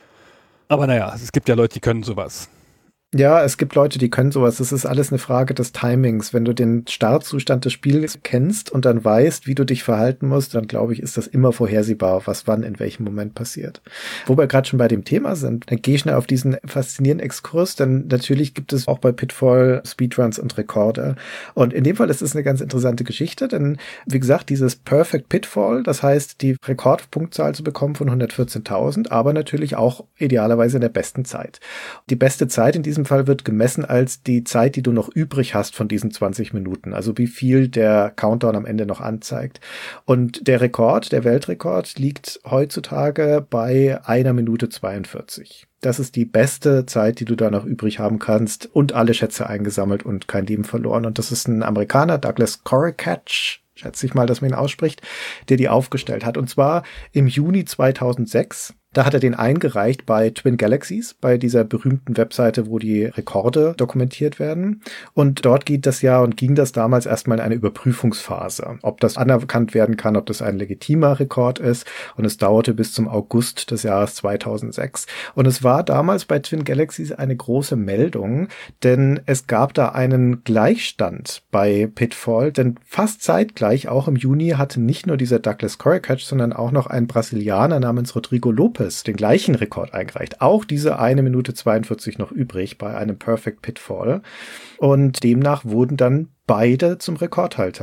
Aber naja, es gibt ja Leute, die können sowas. Ja, es gibt Leute, die können sowas. Das ist alles eine Frage des Timings. Wenn du den Startzustand des Spiels kennst und dann weißt, wie du dich verhalten musst, dann glaube ich, ist das immer vorhersehbar, was wann in welchem Moment passiert. Wo wir gerade schon bei dem Thema sind, dann gehe ich schnell auf diesen faszinierenden Exkurs, denn natürlich gibt es auch bei Pitfall Speedruns und Rekorde. Und in dem Fall ist es eine ganz interessante Geschichte, denn wie gesagt, dieses Perfect Pitfall, das heißt, die Rekordpunktzahl zu bekommen von hundertvierzehntausend, aber natürlich auch idealerweise in der besten Zeit. Die beste Zeit in diesem Fall wird gemessen als die Zeit, die du noch übrig hast von diesen zwanzig Minuten, also wie viel der Countdown am Ende noch anzeigt. Und der Rekord, der Weltrekord, liegt heutzutage bei einer Minute zweiundvierzig. Das ist die beste Zeit, die du da noch übrig haben kannst und alle Schätze eingesammelt und kein Leben verloren. Und das ist ein Amerikaner, Douglas Corakatch, schätze ich mal, dass man ihn ausspricht, der die aufgestellt hat. Und zwar im Juni zweitausendsechs. Da hat er den eingereicht bei Twin Galaxies, bei dieser berühmten Webseite, wo die Rekorde dokumentiert werden. Und dort geht das ja und ging das damals erstmal in eine Überprüfungsphase, ob das anerkannt werden kann, ob das ein legitimer Rekord ist. Und es dauerte bis zum August des Jahres zweitausendsechs. Und es war damals bei Twin Galaxies eine große Meldung, denn es gab da einen Gleichstand bei Pitfall, denn fast zeitgleich, auch im Juni, hatte nicht nur dieser Douglas Corakatch, sondern auch noch ein Brasilianer namens Rodrigo Lopes den gleichen Rekord eingereicht. Auch diese eine Minute zweiundvierzig noch übrig bei einem Perfect Pitfall. Und demnach wurden dann beide zum Rekordhalter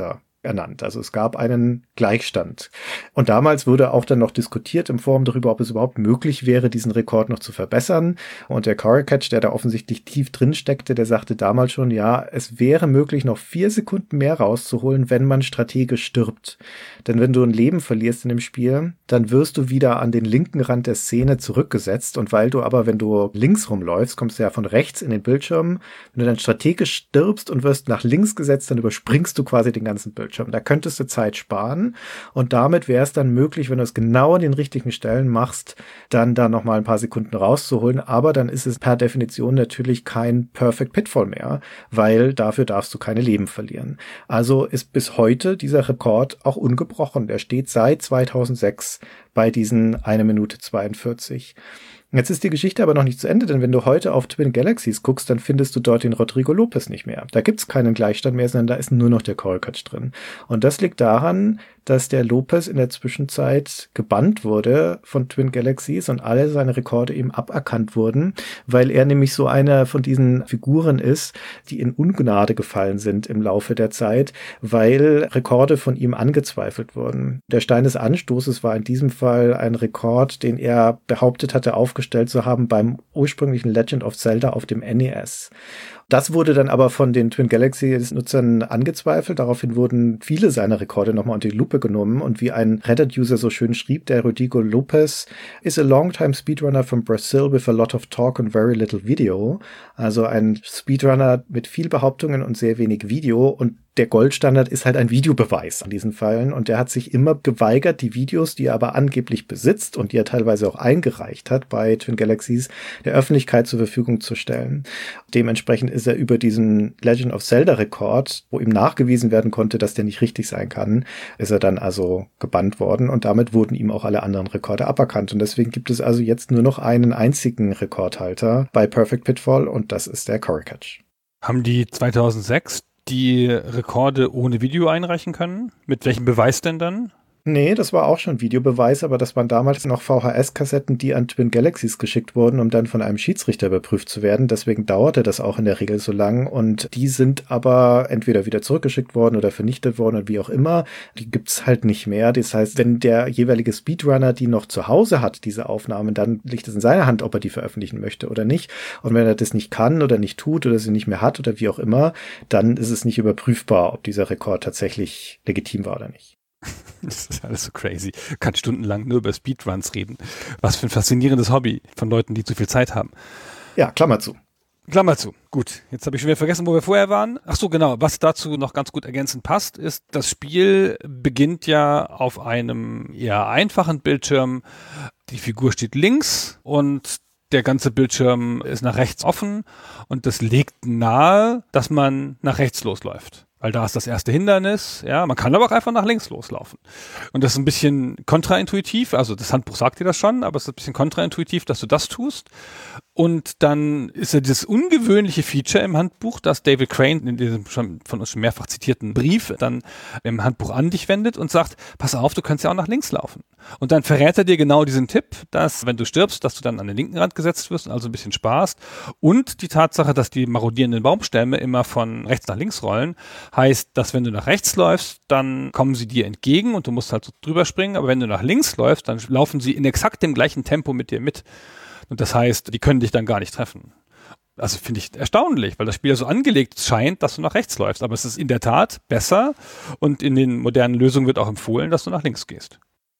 ernannt. Also es gab einen Gleichstand. Und damals wurde auch dann noch diskutiert im Forum darüber, ob es überhaupt möglich wäre, diesen Rekord noch zu verbessern. Und der Coracatch, der da offensichtlich tief drin steckte, der sagte damals schon, ja, es wäre möglich, noch vier Sekunden mehr rauszuholen, wenn man strategisch stirbt. Denn wenn du ein Leben verlierst in dem Spiel, dann wirst du wieder an den linken Rand der Szene zurückgesetzt. Und weil du aber, wenn du links rumläufst, kommst du ja von rechts in den Bildschirm. Wenn du dann strategisch stirbst und wirst nach links gesetzt, dann überspringst du quasi den ganzen Bildschirm. Da könntest du Zeit sparen. Und damit wäre es dann möglich, wenn du es genau an den richtigen Stellen machst, dann da nochmal ein paar Sekunden rauszuholen. Aber dann ist es per Definition natürlich kein Perfect Pitfall mehr, weil dafür darfst du keine Leben verlieren. Also ist bis heute dieser Rekord auch ungebrochen. Der steht seit zweitausendsechs bei diesen eine Minute zweiundvierzig. Jetzt ist die Geschichte aber noch nicht zu Ende, denn wenn du heute auf Twin Galaxies guckst, dann findest du dort den Rodrigo Lopez nicht mehr. Da gibt's keinen Gleichstand mehr, sondern da ist nur noch der Coracatch drin. Und das liegt daran, dass der Lopez in der Zwischenzeit gebannt wurde von Twin Galaxies und alle seine Rekorde ihm aberkannt wurden, weil er nämlich so einer von diesen Figuren ist, die in Ungnade gefallen sind im Laufe der Zeit, weil Rekorde von ihm angezweifelt wurden. Der Stein des Anstoßes war in diesem Fall ein Rekord, den er behauptet hatte, aufgestellt zu haben beim ursprünglichen Legend of Zelda auf dem N E S. Das wurde dann aber von den Twin Galaxies-Nutzern angezweifelt. Daraufhin wurden viele seiner Rekorde nochmal unter die Lupe genommen. Und wie ein Reddit-User so schön schrieb, der Rodrigo Lopez is a long-time speedrunner from Brazil with a lot of talk and very little video. Also ein Speedrunner mit viel Behauptungen und sehr wenig Video. Und der Goldstandard ist halt ein Videobeweis an diesen Fällen. Und der hat sich immer geweigert, die Videos, die er aber angeblich besitzt und die er teilweise auch eingereicht hat bei Twin Galaxies, der Öffentlichkeit zur Verfügung zu stellen. Dementsprechend ist er über diesen Legend of Zelda-Rekord, wo ihm nachgewiesen werden konnte, dass der nicht richtig sein kann, ist er dann also gebannt worden. Und damit wurden ihm auch alle anderen Rekorde aberkannt. Und deswegen gibt es also jetzt nur noch einen einzigen Rekordhalter bei Perfect Pitfall und das ist der Coracatch. Haben die zweitausendsechs die Rekorde ohne Video einreichen können? Mit welchem Beweis denn dann? Nee, das war auch schon Videobeweis, aber das waren damals noch V H S-Kassetten, die an Twin Galaxies geschickt wurden, um dann von einem Schiedsrichter überprüft zu werden. Deswegen dauerte das auch in der Regel so lang und die sind aber entweder wieder zurückgeschickt worden oder vernichtet worden und wie auch immer. Die gibt's halt nicht mehr. Das heißt, wenn der jeweilige Speedrunner die noch zu Hause hat, diese Aufnahmen, dann liegt es in seiner Hand, ob er die veröffentlichen möchte oder nicht. Und wenn er das nicht kann oder nicht tut oder sie nicht mehr hat oder wie auch immer, dann ist es nicht überprüfbar, ob dieser Rekord tatsächlich legitim war oder nicht. Das ist alles so crazy. Ich kann stundenlang nur über Speedruns reden. Was für ein faszinierendes Hobby von Leuten, die zu viel Zeit haben. Ja, Klammer zu. Klammer zu. Gut, jetzt habe ich schon wieder vergessen, wo wir vorher waren. Ach so, genau. Was dazu noch ganz gut ergänzend passt, ist, das Spiel beginnt ja auf einem eher einfachen Bildschirm. Die Figur steht links und der ganze Bildschirm ist nach rechts offen und das legt nahe, dass man nach rechts losläuft. Weil da ist das erste Hindernis, ja, man kann aber auch einfach nach links loslaufen. Und das ist ein bisschen kontraintuitiv, also das Handbuch sagt dir das schon, aber es ist ein bisschen kontraintuitiv, dass du das tust. Und dann ist ja dieses ungewöhnliche Feature im Handbuch, das David Crane in diesem schon von uns schon mehrfach zitierten Brief dann im Handbuch an dich wendet und sagt, pass auf, du kannst ja auch nach links laufen. Und dann verrät er dir genau diesen Tipp, dass wenn du stirbst, dass du dann an den linken Rand gesetzt wirst und also ein bisschen sparst. Und die Tatsache, dass die marodierenden Baumstämme immer von rechts nach links rollen, heißt, dass wenn du nach rechts läufst, dann kommen sie dir entgegen und du musst halt so drüber springen. Aber wenn du nach links läufst, dann laufen sie in exakt dem gleichen Tempo mit dir mit. Und das heißt, die können dich dann gar nicht treffen. Also finde ich erstaunlich, weil das Spiel so angelegt scheint, dass du nach rechts läufst. Aber es ist in der Tat besser und in den modernen Lösungen wird auch empfohlen, dass du nach links gehst.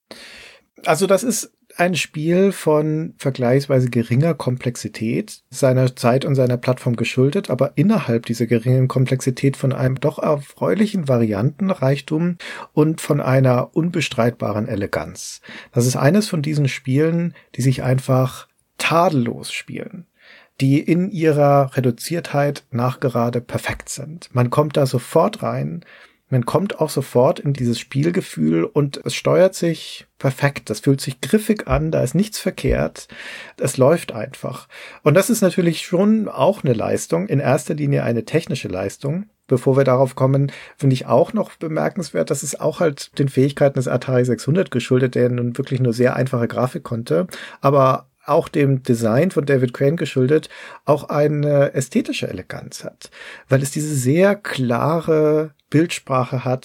Also das ist ein Spiel von vergleichsweise geringer Komplexität, seiner Zeit und seiner Plattform geschuldet, aber innerhalb dieser geringen Komplexität von einem doch erfreulichen Variantenreichtum und von einer unbestreitbaren Eleganz. Das ist eines von diesen Spielen, die sich einfach tadellos spielen, die in ihrer Reduziertheit nachgerade perfekt sind. Man kommt da sofort rein, man kommt auch sofort in dieses Spielgefühl und es steuert sich perfekt. Das fühlt sich griffig an, da ist nichts verkehrt. Es läuft einfach. Und das ist natürlich schon auch eine Leistung, in erster Linie eine technische Leistung. Bevor wir darauf kommen, finde ich auch noch bemerkenswert, dass es auch halt den Fähigkeiten des Atari sechshundert geschuldet, der nun wirklich nur sehr einfache Grafik konnte, aber auch dem Design von David Crane geschuldet, auch eine ästhetische Eleganz hat, weil es diese sehr klare Bildsprache hat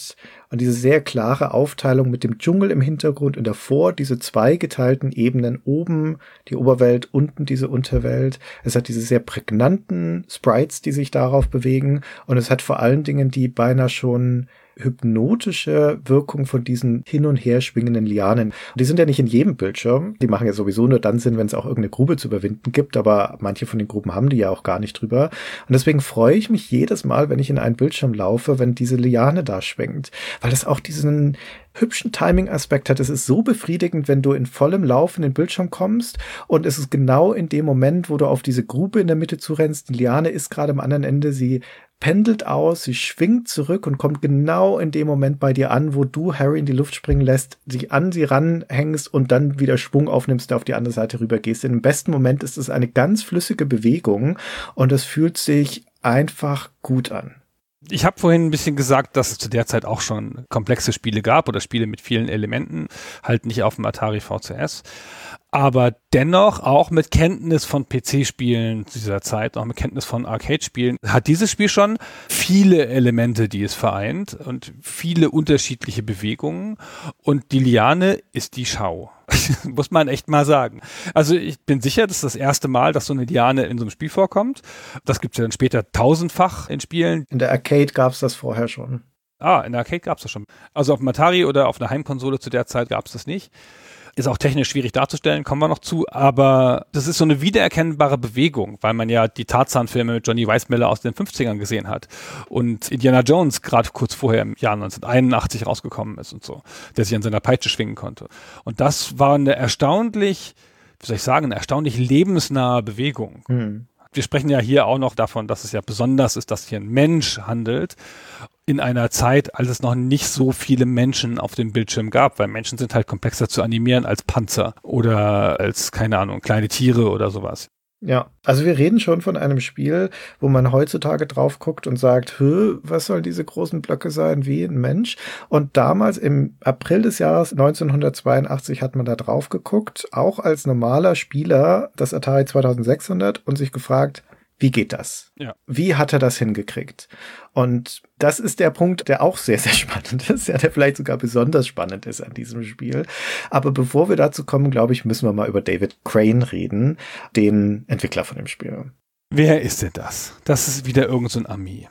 Und diese sehr klare Aufteilung mit dem Dschungel im Hintergrund und davor diese zweigeteilten Ebenen, oben die Oberwelt, unten diese Unterwelt. Es hat diese sehr prägnanten Sprites, die sich darauf bewegen, und es hat vor allen Dingen die beinahe schon hypnotische Wirkung von diesen hin und her schwingenden Lianen. Und die sind ja nicht in jedem Bildschirm. Die machen ja sowieso nur dann Sinn, wenn es auch irgendeine Grube zu überwinden gibt, aber manche von den Gruben haben die ja auch gar nicht drüber. Und deswegen freue ich mich jedes Mal, wenn ich in einen Bildschirm laufe, wenn diese Liane da schwingt, weil das auch diesen hübschen Timing-Aspekt hat. Es ist so befriedigend, wenn du in vollem Lauf in den Bildschirm kommst, und es ist genau in dem Moment, wo du auf diese Grube in der Mitte zurennst. Die Liane ist gerade am anderen Ende, sie pendelt aus, sie schwingt zurück und kommt genau in dem Moment bei dir an, wo du Harry in die Luft springen lässt, dich an sie ranhängst und dann wieder Schwung aufnimmst und auf die andere Seite rüber gehst. Im besten Moment ist es eine ganz flüssige Bewegung und es fühlt sich einfach gut an. Ich habe vorhin ein bisschen gesagt, dass es zu der Zeit auch schon komplexe Spiele gab oder Spiele mit vielen Elementen, halt nicht auf dem Atari V C S, aber dennoch auch mit Kenntnis von P C-Spielen dieser Zeit, auch mit Kenntnis von Arcade-Spielen, hat dieses Spiel schon viele Elemente, die es vereint, und viele unterschiedliche Bewegungen, und die Liane ist die Schau. Muss man echt mal sagen. Also ich bin sicher, das ist das erste Mal, dass so eine Liane in so einem Spiel vorkommt. Das gibt es ja dann später tausendfach in Spielen. In der Arcade gab es das vorher schon. Ah, in der Arcade gab es das schon. Also auf dem Atari oder auf einer Heimkonsole zu der Zeit gab es das nicht. Ist auch technisch schwierig darzustellen, kommen wir noch zu, aber das ist so eine wiedererkennbare Bewegung, weil man ja die Tarzan-Filme mit Johnny Weissmuller aus den fünfzigern gesehen hat und Indiana Jones gerade kurz vorher im Jahr neunzehnhunderteinundachtzig rausgekommen ist und so, der sich an seiner Peitsche schwingen konnte. Und das war eine erstaunlich, wie soll ich sagen, eine erstaunlich lebensnahe Bewegung. Mhm. Wir sprechen ja hier auch noch davon, dass es ja besonders ist, dass hier ein Mensch handelt, in einer Zeit, als es noch nicht so viele Menschen auf dem Bildschirm gab, weil Menschen sind halt komplexer zu animieren als Panzer oder als, keine Ahnung, kleine Tiere oder sowas. Ja, also wir reden schon von einem Spiel, wo man heutzutage drauf guckt und sagt, Hö, was sollen diese großen Blöcke sein, wie ein Mensch? Und damals im April des Jahres neunzehnhundertzweiundachtzig hat man da drauf geguckt, auch als normaler Spieler, das Atari zweitausendsechshundert, und sich gefragt, wie geht das? Ja. Wie hat er das hingekriegt? Und das ist der Punkt, der auch sehr, sehr spannend ist, ja, der vielleicht sogar besonders spannend ist an diesem Spiel. Aber bevor wir dazu kommen, glaube ich, müssen wir mal über David Crane reden, den Entwickler von dem Spiel. Wer ist denn das? Das ist wieder irgend so ein Ami.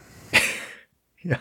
Ja,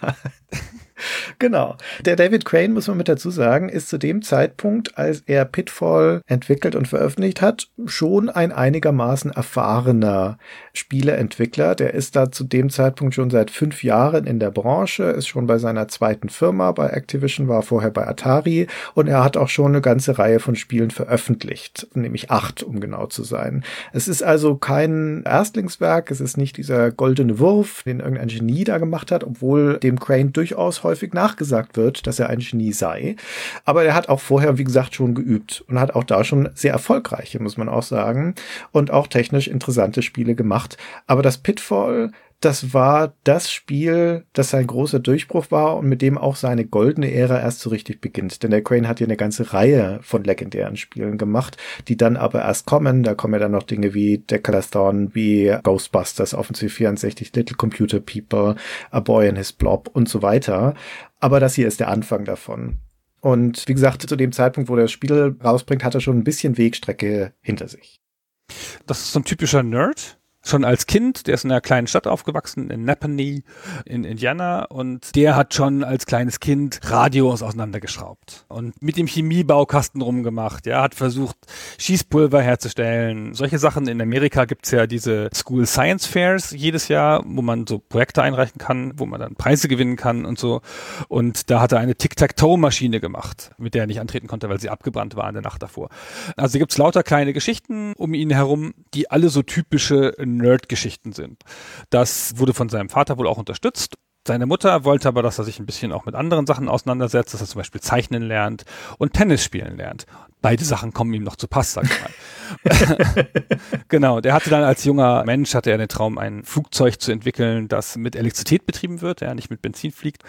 genau. Der David Crane, muss man mit dazu sagen, ist zu dem Zeitpunkt, als er Pitfall entwickelt und veröffentlicht hat, schon ein einigermaßen erfahrener Spieleentwickler. Der ist da zu dem Zeitpunkt schon seit fünf Jahren in der Branche, ist schon bei seiner zweiten Firma bei Activision, war vorher bei Atari, und er hat auch schon eine ganze Reihe von Spielen veröffentlicht, nämlich acht, um genau zu sein. Es ist also kein Erstlingswerk, es ist nicht dieser goldene Wurf, den irgendein Genie da gemacht hat, obwohl dem Crane durchaus häufig nachgesagt wird, dass er ein Genie sei. Aber er hat auch vorher, wie gesagt, schon geübt und hat auch da schon sehr erfolgreiche, muss man auch sagen, und auch technisch interessante Spiele gemacht. Aber das Pitfall, das war das Spiel, das sein großer Durchbruch war und mit dem auch seine goldene Ära erst so richtig beginnt. Denn der Crane hat ja eine ganze Reihe von legendären Spielen gemacht, die dann aber erst kommen. Da kommen ja dann noch Dinge wie Decalathon, wie Ghostbusters auf dem C vierundsechzig, Little Computer People, A Boy and His Blob und so weiter. Aber das hier ist der Anfang davon. Und wie gesagt, zu dem Zeitpunkt, wo er das Spiel rausbringt, hat er schon ein bisschen Wegstrecke hinter sich. Das ist so ein typischer Nerd. Schon als Kind, der ist in einer kleinen Stadt aufgewachsen, in Napanee, in Indiana, und der hat schon als kleines Kind Radios auseinandergeschraubt und mit dem Chemiebaukasten rumgemacht, ja, hat versucht, Schießpulver herzustellen. Solche Sachen. In Amerika gibt's ja diese School Science Fairs jedes Jahr, wo man so Projekte einreichen kann, wo man dann Preise gewinnen kann und so. Und da hat er eine Tic-Tac-Toe-Maschine gemacht, mit der er nicht antreten konnte, weil sie abgebrannt war in der Nacht davor. Also gibt's lauter kleine Geschichten um ihn herum, die alle so typische Nerd-Geschichten sind. Das wurde von seinem Vater wohl auch unterstützt. Seine Mutter wollte aber, dass er sich ein bisschen auch mit anderen Sachen auseinandersetzt, dass er zum Beispiel zeichnen lernt und Tennis spielen lernt. Beide Sachen kommen ihm noch zu Pass, sag ich mal. Genau, der hatte dann als junger Mensch, hatte er den Traum, ein Flugzeug zu entwickeln, das mit Elektrizität betrieben wird, ja, nicht mit Benzin fliegt,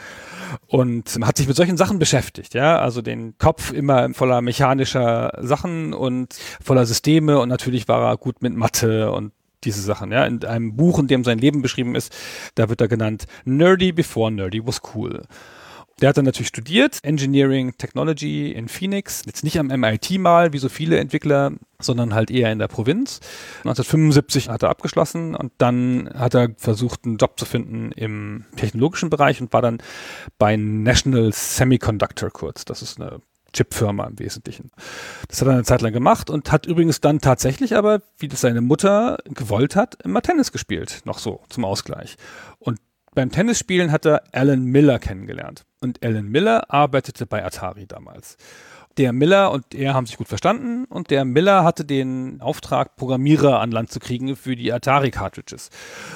und hat sich mit solchen Sachen beschäftigt, ja, also den Kopf immer voller mechanischer Sachen und voller Systeme, und natürlich war er gut mit Mathe und diese Sachen, ja. In einem Buch, in dem sein Leben beschrieben ist, da wird er genannt Nerdy before Nerdy was cool. Der hat dann natürlich studiert, Engineering Technology in Phoenix, jetzt nicht am M I T mal, wie so viele Entwickler, sondern halt eher in der Provinz. neunzehnhundertfünfundsiebzig hat er abgeschlossen und dann hat er versucht, einen Job zu finden im technologischen Bereich und war dann bei National Semiconductor kurz. Das ist eine Chipfirma im Wesentlichen. Das hat er eine Zeit lang gemacht und hat übrigens dann tatsächlich aber, wie das seine Mutter gewollt hat, immer Tennis gespielt, noch so zum Ausgleich. Und beim Tennisspielen hat er Alan Miller kennengelernt. Und Alan Miller arbeitete bei Atari damals. Der Miller und er haben sich gut verstanden und der Miller hatte den Auftrag, Programmierer an Land zu kriegen für die Atari-Cartridges.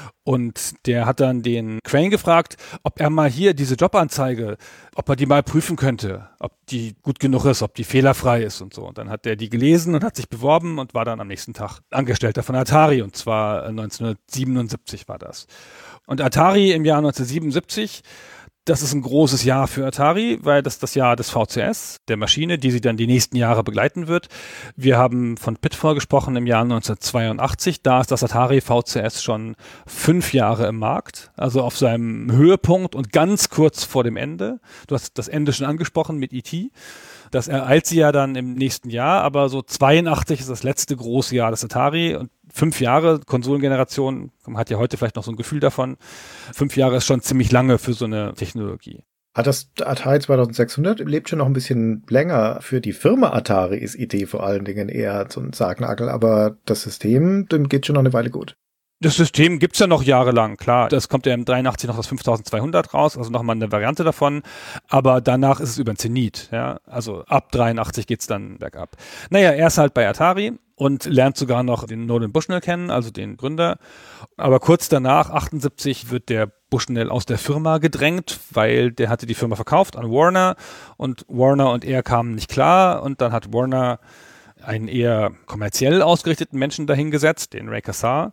Und der hat dann den Crane gefragt, ob er mal hier diese Jobanzeige, ob er die mal prüfen könnte, ob die gut genug ist, ob die fehlerfrei ist und so. Und dann hat er die gelesen und hat sich beworben und war dann am nächsten Tag Angestellter von Atari und zwar neunzehnhundertsiebenundsiebzig war das. Und Atari im Jahr neunzehnhundertsiebenundsiebzig, das ist ein großes Jahr für Atari, weil das das Jahr des V C S, der Maschine, die sie dann die nächsten Jahre begleiten wird. Wir haben von Pitfall gesprochen im Jahr neunzehnhundertzweiundachtzig. Da ist das Atari V C S schon fünf Jahre im Markt, also auf seinem Höhepunkt und ganz kurz vor dem Ende. Du hast das Ende schon angesprochen mit E T Das ereilt sie ja dann im nächsten Jahr, aber so zweiundachtzig ist das letzte große Jahr des Atari und fünf Jahre Konsolengeneration, man hat ja heute vielleicht noch so ein Gefühl davon, fünf Jahre ist schon ziemlich lange für so eine Technologie. Hat das Atari zweitausendsechshundert lebt schon noch ein bisschen länger. Für die Firma Atari ist Idee vor allen Dingen eher so ein Sargnagel, aber das System, dem geht schon noch eine Weile gut. Das System gibt's ja noch jahrelang, klar. Das kommt ja im dreiundachtzig noch das fünftausendzweihundert raus, also nochmal eine Variante davon. Aber danach ist es über den Zenit, ja. Also ab dreiundachtzig geht's dann bergab. Naja, er ist halt bei Atari und lernt sogar noch den Nolan Bushnell kennen, also den Gründer. Aber kurz danach, achtundsiebzig, wird der Bushnell aus der Firma gedrängt, weil der hatte die Firma verkauft an Warner und Warner und er kamen nicht klar und dann hat Warner einen eher kommerziell ausgerichteten Menschen dahingesetzt, den Ray Kassar.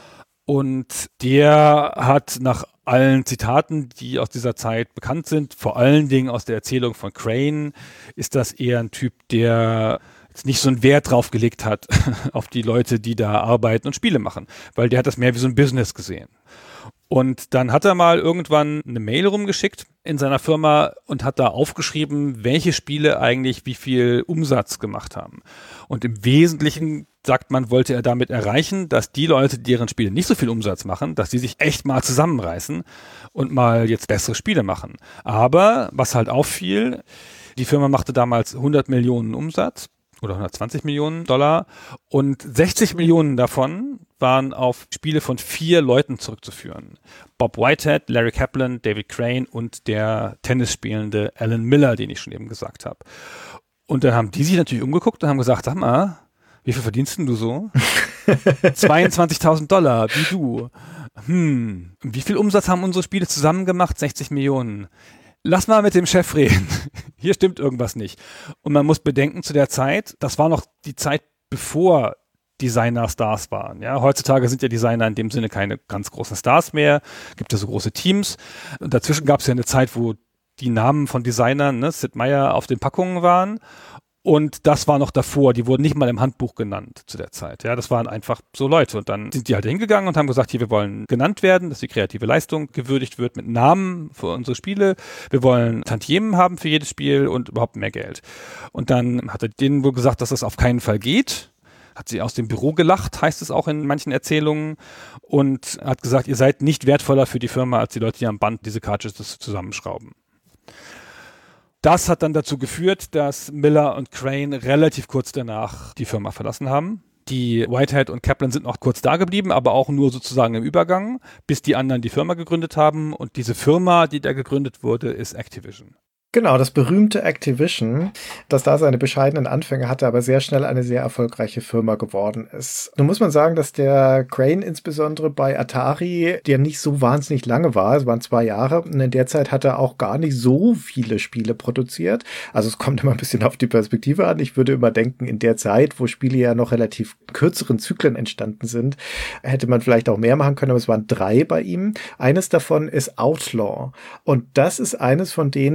Und der hat nach allen Zitaten, die aus dieser Zeit bekannt sind, vor allen Dingen aus der Erzählung von Crane, ist das eher ein Typ, der jetzt nicht so einen Wert drauf gelegt hat auf die Leute, die da arbeiten und Spiele machen, weil der hat das mehr wie so ein Business gesehen. Und dann hat er mal irgendwann eine Mail rumgeschickt in seiner Firma und hat da aufgeschrieben, welche Spiele eigentlich wie viel Umsatz gemacht haben. Und im Wesentlichen, sagt man, wollte er damit erreichen, dass die Leute, deren Spiele nicht so viel Umsatz machen, dass die sich echt mal zusammenreißen und mal jetzt bessere Spiele machen. Aber was halt auffiel, die Firma machte damals hundert Millionen Umsatz oder hundertzwanzig Millionen Dollar und sechzig Millionen davon waren auf Spiele von vier Leuten zurückzuführen. Bob Whitehead, Larry Kaplan, David Crane und der Tennisspielende Alan Miller, den ich schon eben gesagt habe. Und dann haben die sich natürlich umgeguckt und haben gesagt, sag mal, wie viel verdienst denn du so? zweiundzwanzigtausend Dollar, wie du. Hm, wie viel Umsatz haben unsere Spiele zusammen gemacht? sechzig Millionen. Lass mal mit dem Chef reden. Hier stimmt irgendwas nicht. Und man muss bedenken, zu der Zeit, das war noch die Zeit, bevor Designer Stars waren. Ja, heutzutage sind ja Designer in dem Sinne keine ganz großen Stars mehr. Gibt ja so große Teams. Und dazwischen gab es ja eine Zeit, wo die Namen von Designern, ne, Sid Meier, auf den Packungen waren. Und das war noch davor, die wurden nicht mal im Handbuch genannt zu der Zeit. Ja, das waren einfach so Leute. Und dann sind die halt hingegangen und haben gesagt, hier, wir wollen genannt werden, dass die kreative Leistung gewürdigt wird mit Namen für unsere Spiele. Wir wollen Tantiemen haben für jedes Spiel und überhaupt mehr Geld. Und dann hat er denen wohl gesagt, dass das auf keinen Fall geht. Hat sie aus dem Büro gelacht, heißt es auch in manchen Erzählungen. Und hat gesagt, ihr seid nicht wertvoller für die Firma, als die Leute, die am Band diese Cartridges zusammenschrauben. Das hat dann dazu geführt, dass Miller und Crane relativ kurz danach die Firma verlassen haben. Die Whitehead und Kaplan sind noch kurz da geblieben, aber auch nur sozusagen im Übergang, bis die anderen die Firma gegründet haben. Und diese Firma, die da gegründet wurde, ist Activision. Genau, das berühmte Activision, das da seine bescheidenen Anfänge hatte, aber sehr schnell eine sehr erfolgreiche Firma geworden ist. Nun muss man sagen, dass der Crane insbesondere bei Atari, der nicht so wahnsinnig lange war, es waren zwei Jahre, und in der Zeit hat er auch gar nicht so viele Spiele produziert. Also es kommt immer ein bisschen auf die Perspektive an. Ich würde immer denken, in der Zeit, wo Spiele ja noch relativ kürzeren Zyklen entstanden sind, hätte man vielleicht auch mehr machen können, aber es waren drei bei ihm. Eines davon ist Outlaw. Und das ist eines von denen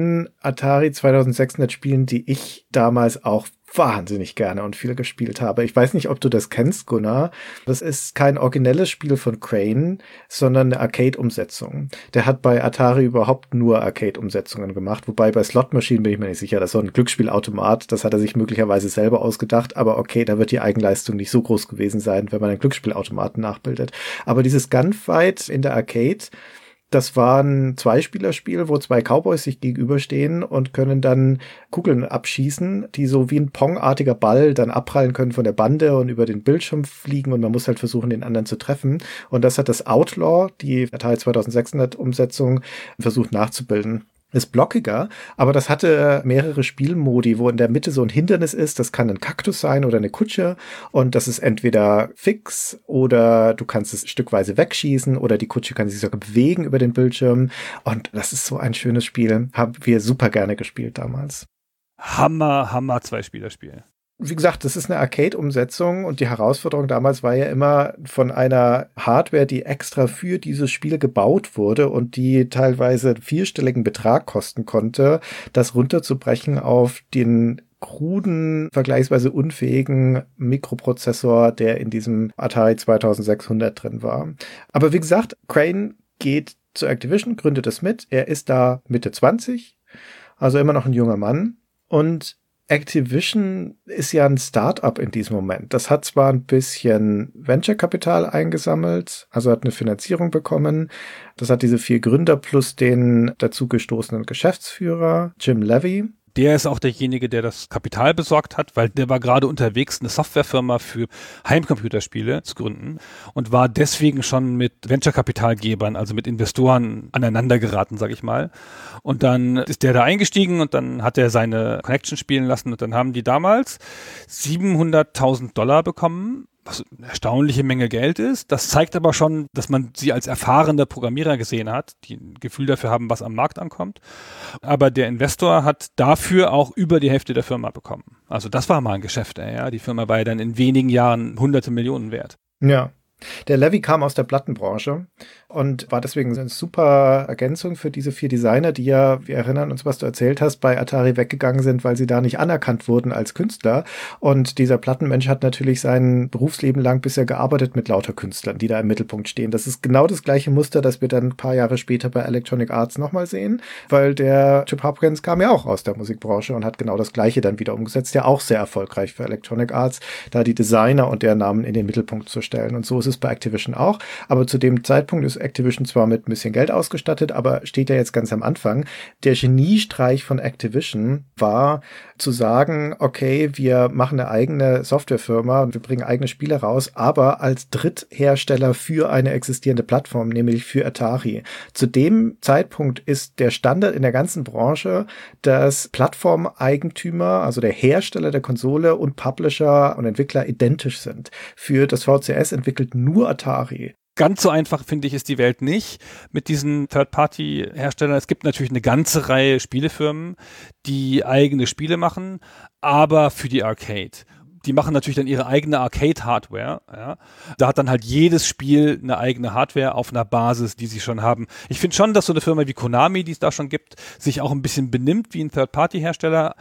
Atari zweitausendsechshundert Spielen, die ich damals auch wahnsinnig gerne und viel gespielt habe. Ich weiß nicht, ob du das kennst, Gunnar. Das ist kein originelles Spiel von Crane, sondern eine Arcade-Umsetzung. Der hat bei Atari überhaupt nur Arcade-Umsetzungen gemacht, wobei bei Slot Machine bin ich mir nicht sicher. Das ist so ein Glücksspielautomat, das hat er sich möglicherweise selber ausgedacht, aber okay, da wird die Eigenleistung nicht so groß gewesen sein, wenn man einen Glücksspielautomaten nachbildet. Aber dieses Gunfight in der Arcade, das war ein Zweispielerspiel, wo zwei Cowboys sich gegenüberstehen und können dann Kugeln abschießen, die so wie ein Pong-artiger Ball dann abprallen können von der Bande und über den Bildschirm fliegen und man muss halt versuchen, den anderen zu treffen. Und das hat das Outlaw, die Atari zweitausendsechshundert-Umsetzung, versucht nachzubilden. Ist blockiger, aber das hatte mehrere Spielmodi, wo in der Mitte so ein Hindernis ist. Das kann ein Kaktus sein oder eine Kutsche und das ist entweder fix oder du kannst es stückweise wegschießen oder die Kutsche kann sich sogar bewegen über den Bildschirm und das ist so ein schönes Spiel. Haben wir super gerne gespielt damals. Hammer, Hammer Zwei-Spieler-Spiel. Wie gesagt, das ist eine Arcade-Umsetzung und die Herausforderung damals war ja immer von einer Hardware, die extra für dieses Spiel gebaut wurde und die teilweise vierstelligen Betrag kosten konnte, das runterzubrechen auf den kruden, vergleichsweise unfähigen Mikroprozessor, der in diesem Atari zweitausendsechshundert drin war. Aber wie gesagt, Crane geht zu Activision, gründet es mit. Er ist da Mitte zwanzig, also immer noch ein junger Mann und Activision ist ja ein Start-up in diesem Moment. Das hat zwar ein bisschen Venture-Kapital eingesammelt, also hat eine Finanzierung bekommen. Das hat diese vier Gründer plus den dazugestoßenen Geschäftsführer, Jim Levy. Der ist auch derjenige, der das Kapital besorgt hat, weil der war gerade unterwegs, eine Softwarefirma für Heimcomputerspiele zu gründen und war deswegen schon mit Venture-Kapitalgebern, also mit Investoren aneinander geraten, sag ich mal. Und dann ist der da eingestiegen und dann hat er seine Connection spielen lassen und dann haben die damals siebenhunderttausend Dollar bekommen, was eine erstaunliche Menge Geld ist. Das zeigt aber schon, dass man sie als erfahrener Programmierer gesehen hat, die ein Gefühl dafür haben, was am Markt ankommt. Aber der Investor hat dafür auch über die Hälfte der Firma bekommen. Also das war mal ein Geschäft, ey, ja. Die Firma war ja dann in wenigen Jahren hunderte Millionen wert. Ja. Der Levy kam aus der Plattenbranche und war deswegen eine super Ergänzung für diese vier Designer, die ja, wir erinnern uns, was du erzählt hast, bei Atari weggegangen sind, weil sie da nicht anerkannt wurden als Künstler. Und dieser Plattenmensch hat natürlich sein Berufsleben lang bisher gearbeitet mit lauter Künstlern, die da im Mittelpunkt stehen. Das ist genau das gleiche Muster, das wir dann ein paar Jahre später bei Electronic Arts nochmal sehen, weil der Chip Hopkins kam ja auch aus der Musikbranche und hat genau das Gleiche dann wieder umgesetzt, ja auch sehr erfolgreich für Electronic Arts, da die Designer und deren Namen in den Mittelpunkt zu stellen. Und so ist es bei Activision auch, aber zu dem Zeitpunkt ist Activision zwar mit ein bisschen Geld ausgestattet, aber steht ja jetzt ganz am Anfang. Der Geniestreich von Activision war zu sagen, okay, wir machen eine eigene Softwarefirma und wir bringen eigene Spiele raus, aber als Dritthersteller für eine existierende Plattform, nämlich für Atari. Zu dem Zeitpunkt ist der Standard in der ganzen Branche, dass Plattformeigentümer, also der Hersteller der Konsole und Publisher und Entwickler identisch sind. Für das V C S entwickelt nur Atari. Ganz so einfach, finde ich, ist die Welt nicht mit diesen Third-Party-Herstellern. Es gibt natürlich eine ganze Reihe Spielefirmen, die eigene Spiele machen, aber für die Arcade. Die machen natürlich dann ihre eigene Arcade-Hardware. Ja. Da hat dann halt jedes Spiel eine eigene Hardware auf einer Basis, die sie schon haben. Ich finde schon, dass so eine Firma wie Konami, die es da schon gibt, sich auch ein bisschen benimmt wie ein Third-Party-Hersteller,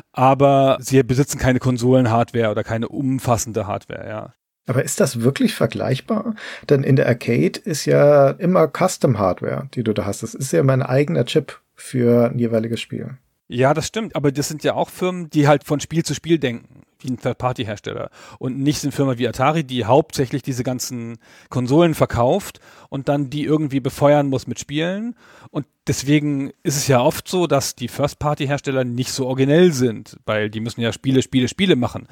aber sie besitzen keine Konsolen-Hardware oder keine umfassende Hardware, ja. Aber ist das wirklich vergleichbar? Denn in der Arcade ist ja immer Custom-Hardware, die du da hast. Das ist ja immer ein eigener Chip für ein jeweiliges Spiel. Ja, das stimmt. Aber das sind ja auch Firmen, die halt von Spiel zu Spiel denken, wie ein Third-Party-Hersteller. Und nicht so eine Firma wie Atari, die hauptsächlich diese ganzen Konsolen verkauft und dann die irgendwie befeuern muss mit Spielen. Und deswegen ist es ja oft so, dass die First-Party-Hersteller nicht so originell sind, weil die müssen ja Spiele, Spiele, Spiele machen.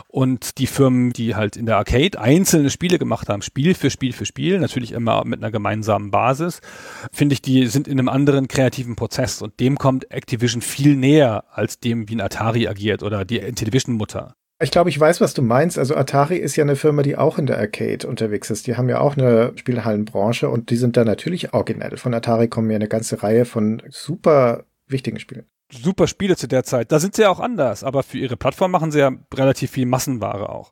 Und die Firmen, die halt in der Arcade einzelne Spiele gemacht haben, Spiel für Spiel für Spiel, natürlich immer mit einer gemeinsamen Basis, finde ich, die sind in einem anderen kreativen Prozess. Und dem kommt Activision viel näher als dem, wie ein Atari agiert oder die Intellivision-Mutter. Ich glaube, ich weiß, was du meinst. Also Atari ist ja eine Firma, die auch in der Arcade unterwegs ist. Die haben ja auch eine Spielhallenbranche und die sind da natürlich originell. Von Atari kommen ja eine ganze Reihe von super wichtigen Spielen. Super Spiele zu der Zeit. Da sind sie ja auch anders, aber für ihre Plattform machen sie ja relativ viel Massenware auch.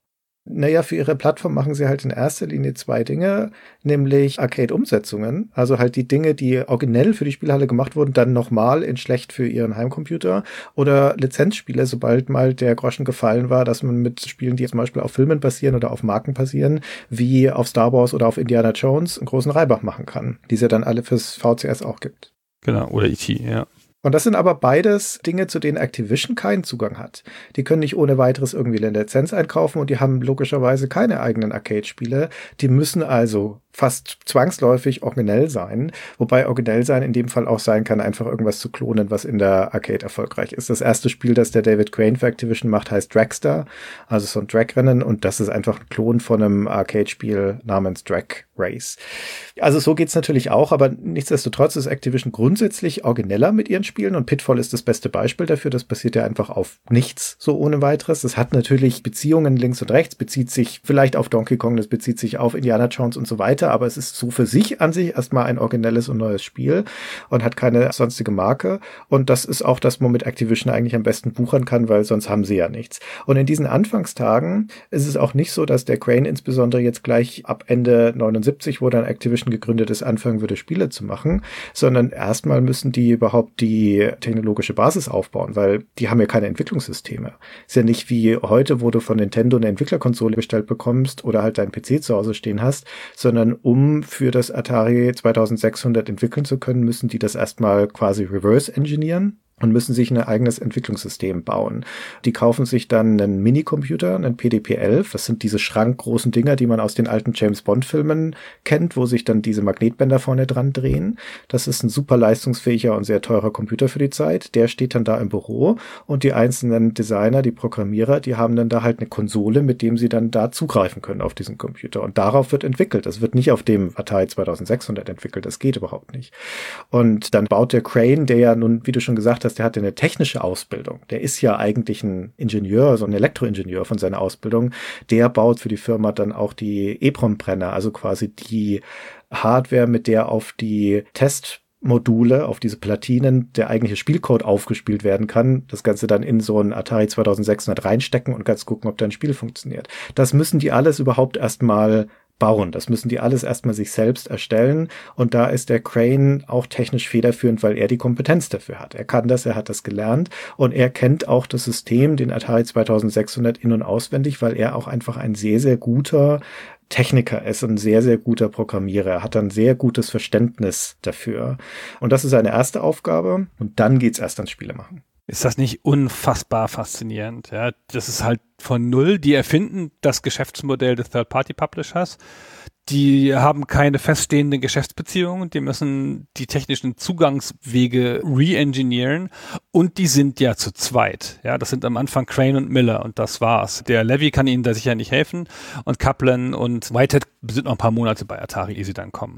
Naja, für ihre Plattform machen sie halt in erster Linie zwei Dinge, nämlich Arcade-Umsetzungen, also halt die Dinge, die originell für die Spielhalle gemacht wurden, dann nochmal in schlecht für ihren Heimcomputer, oder Lizenzspiele, sobald mal der Groschen gefallen war, dass man mit Spielen, die zum Beispiel auf Filmen basieren oder auf Marken basieren, wie auf Star Wars oder auf Indiana Jones, einen großen Reibach machen kann, die es ja dann alle fürs V C S auch gibt. Genau, oder E T, ja. Und das sind aber beides Dinge, zu denen Activision keinen Zugang hat. Die können nicht ohne weiteres irgendwie eine Lizenz einkaufen und die haben logischerweise keine eigenen Arcade-Spiele. Die müssen also fast zwangsläufig originell sein, wobei originell sein in dem Fall auch sein kann, einfach irgendwas zu klonen, was in der Arcade erfolgreich ist. Das erste Spiel, das der David Crane für Activision macht, heißt Dragster, also so ein Drag-Rennen, und das ist einfach ein Klon von einem Arcade-Spiel namens Drag Race. Also so geht's natürlich auch, aber nichtsdestotrotz ist Activision grundsätzlich origineller mit ihren Spielen und Pitfall ist das beste Beispiel dafür. Das basiert ja einfach auf nichts so ohne weiteres. Das hat natürlich Beziehungen links und rechts, bezieht sich vielleicht auf Donkey Kong, das bezieht sich auf Indiana Jones und so weiter, aber es ist so für sich an sich erstmal ein originelles und neues Spiel und hat keine sonstige Marke. Und das ist auch das, womit Activision eigentlich am besten buchern kann, weil sonst haben sie ja nichts. Und in diesen Anfangstagen ist es auch nicht so, dass der Crane insbesondere jetzt gleich ab Ende neunundsiebzig, wo dann Activision gegründet ist, anfangen würde, Spiele zu machen, sondern erstmal müssen die überhaupt die technologische Basis aufbauen, weil die haben ja keine Entwicklungssysteme. Ist ja nicht wie heute, wo du von Nintendo eine Entwicklerkonsole bestellt bekommst oder halt deinen P C zu Hause stehen hast, sondern um für das Atari zweitausendsechshundert entwickeln zu können, müssen die das erstmal quasi reverse engineeren und müssen sich ein eigenes Entwicklungssystem bauen. Die kaufen sich dann einen Minicomputer, einen P D P elf. Das sind diese schrankgroßen Dinger, die man aus den alten James-Bond-Filmen kennt, wo sich dann diese Magnetbänder vorne dran drehen. Das ist ein super leistungsfähiger und sehr teurer Computer für die Zeit. Der steht dann da im Büro und die einzelnen Designer, die Programmierer, die haben dann da halt eine Konsole, mit dem sie dann da zugreifen können auf diesen Computer. Und darauf wird entwickelt. Das wird nicht auf dem Atari zweitausendsechshundert entwickelt. Das geht überhaupt nicht. Und dann baut der Crane, der ja nun, wie du schon gesagt hast, der hatte eine technische Ausbildung. Der ist ja eigentlich ein Ingenieur, so ein Elektroingenieur von seiner Ausbildung. Der baut für die Firma dann auch die EEPROM-Brenner, also quasi die Hardware, mit der auf die Testmodule, auf diese Platinen, der eigentliche Spielcode aufgespielt werden kann. Das Ganze dann in so ein Atari zweitausendsechshundert reinstecken und ganz gucken, ob dein Spiel funktioniert. Das müssen die alles überhaupt erstmal bauen. Das müssen die alles erstmal sich selbst erstellen und da ist der Crane auch technisch federführend, weil er die Kompetenz dafür hat. Er kann das, er hat das gelernt und er kennt auch das System, den Atari zweitausendsechshundert in- und auswendig, weil er auch einfach ein sehr, sehr guter Techniker ist, ein sehr, sehr guter Programmierer. Er hat ein sehr gutes Verständnis dafür. Und das ist seine erste Aufgabe und dann geht's erst ans Spiele machen. Ist das nicht unfassbar faszinierend? Ja, das ist halt von null. Die erfinden das Geschäftsmodell des Third-Party-Publishers. Die haben keine feststehenden Geschäftsbeziehungen. Die müssen die technischen Zugangswege re-engineeren. Und die sind ja zu zweit. Ja, das sind am Anfang Crane und Miller und das war's. Der Levy kann ihnen da sicher nicht helfen. Und Kaplan und Whitehead sind noch ein paar Monate bei Atari, ehe sie dann kommen.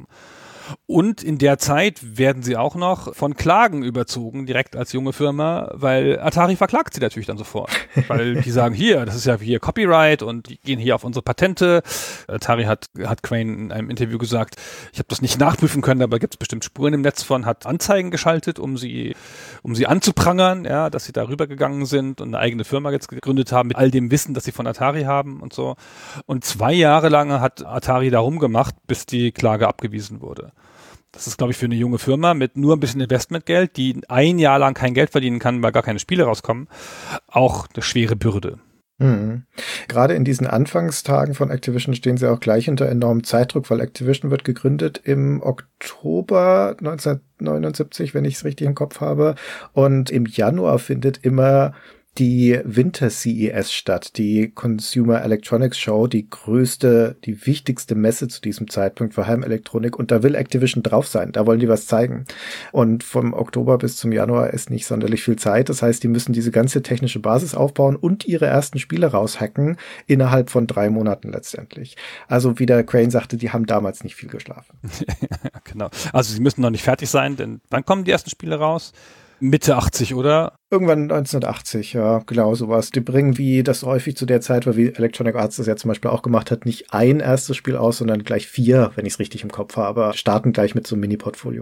Und in der Zeit werden sie auch noch von Klagen überzogen, direkt als junge Firma, weil Atari verklagt sie natürlich dann sofort. Weil die sagen, hier, das ist ja hier Copyright und die gehen hier auf unsere Patente. Atari hat, hat Crane in einem Interview gesagt, ich habe das nicht nachprüfen können, aber gibt es bestimmt Spuren im Netz von, hat Anzeigen geschaltet, um sie, um sie anzuprangern, ja, dass sie da rübergegangen sind und eine eigene Firma jetzt gegründet haben, mit all dem Wissen, das sie von Atari haben und so. Und zwei Jahre lang hat Atari da rumgemacht, bis die Klage abgewiesen wurde. Das ist, glaube ich, für eine junge Firma mit nur ein bisschen Investmentgeld, die ein Jahr lang kein Geld verdienen kann, weil gar keine Spiele rauskommen, auch eine schwere Bürde. Mhm. Gerade in diesen Anfangstagen von Activision stehen sie auch gleich unter enormem Zeitdruck, weil Activision wird gegründet im Oktober neunzehnhundertneunundsiebzig, wenn ich es richtig im Kopf habe. Und im Januar findet immer die Winter-C E S statt, die Consumer Electronics Show, die größte, die wichtigste Messe zu diesem Zeitpunkt für Heimelektronik und da will Activision drauf sein, da wollen die was zeigen. Und vom Oktober bis zum Januar ist nicht sonderlich viel Zeit, das heißt, die müssen diese ganze technische Basis aufbauen und ihre ersten Spiele raushacken innerhalb von drei Monaten letztendlich. Also wie der Crane sagte, die haben damals nicht viel geschlafen. Genau, also sie müssen noch nicht fertig sein, denn wann kommen die ersten Spiele raus? Mitte achtzig, oder? Irgendwann neunzehnhundertachtzig, ja, genau sowas. Die bringen, wie das häufig zu der Zeit war, wie Electronic Arts das ja zum Beispiel auch gemacht hat, nicht ein erstes Spiel aus, sondern gleich vier, wenn ich es richtig im Kopf habe, starten gleich mit so einem Mini-Portfolio.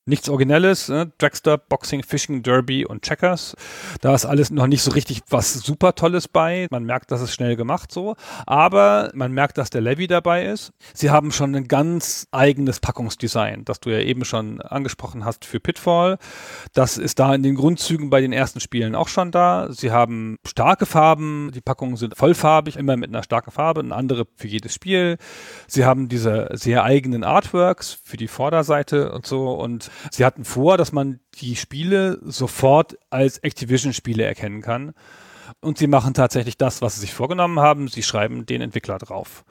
Nichts Originelles, ne? Dragster, Boxing, Fishing, Derby und Checkers. Da ist alles noch nicht so richtig was super Tolles bei. Man merkt, dass es schnell gemacht so. Aber man merkt, dass der Levy dabei ist. Sie haben schon ein ganz eigenes Packungsdesign, das du ja eben schon angesprochen hast für Pitfall. Das ist da in den Grundzügen bei den ersten Spielen auch schon da. Sie haben starke Farben. Die Packungen sind vollfarbig, immer mit einer starken Farbe, eine andere für jedes Spiel. Sie haben diese sehr eigenen Artworks für die Vorderseite und so, und sie hatten vor, dass man die Spiele sofort als Activision-Spiele erkennen kann. Und sie machen tatsächlich das, was sie sich vorgenommen haben. Sie schreiben den Entwickler drauf.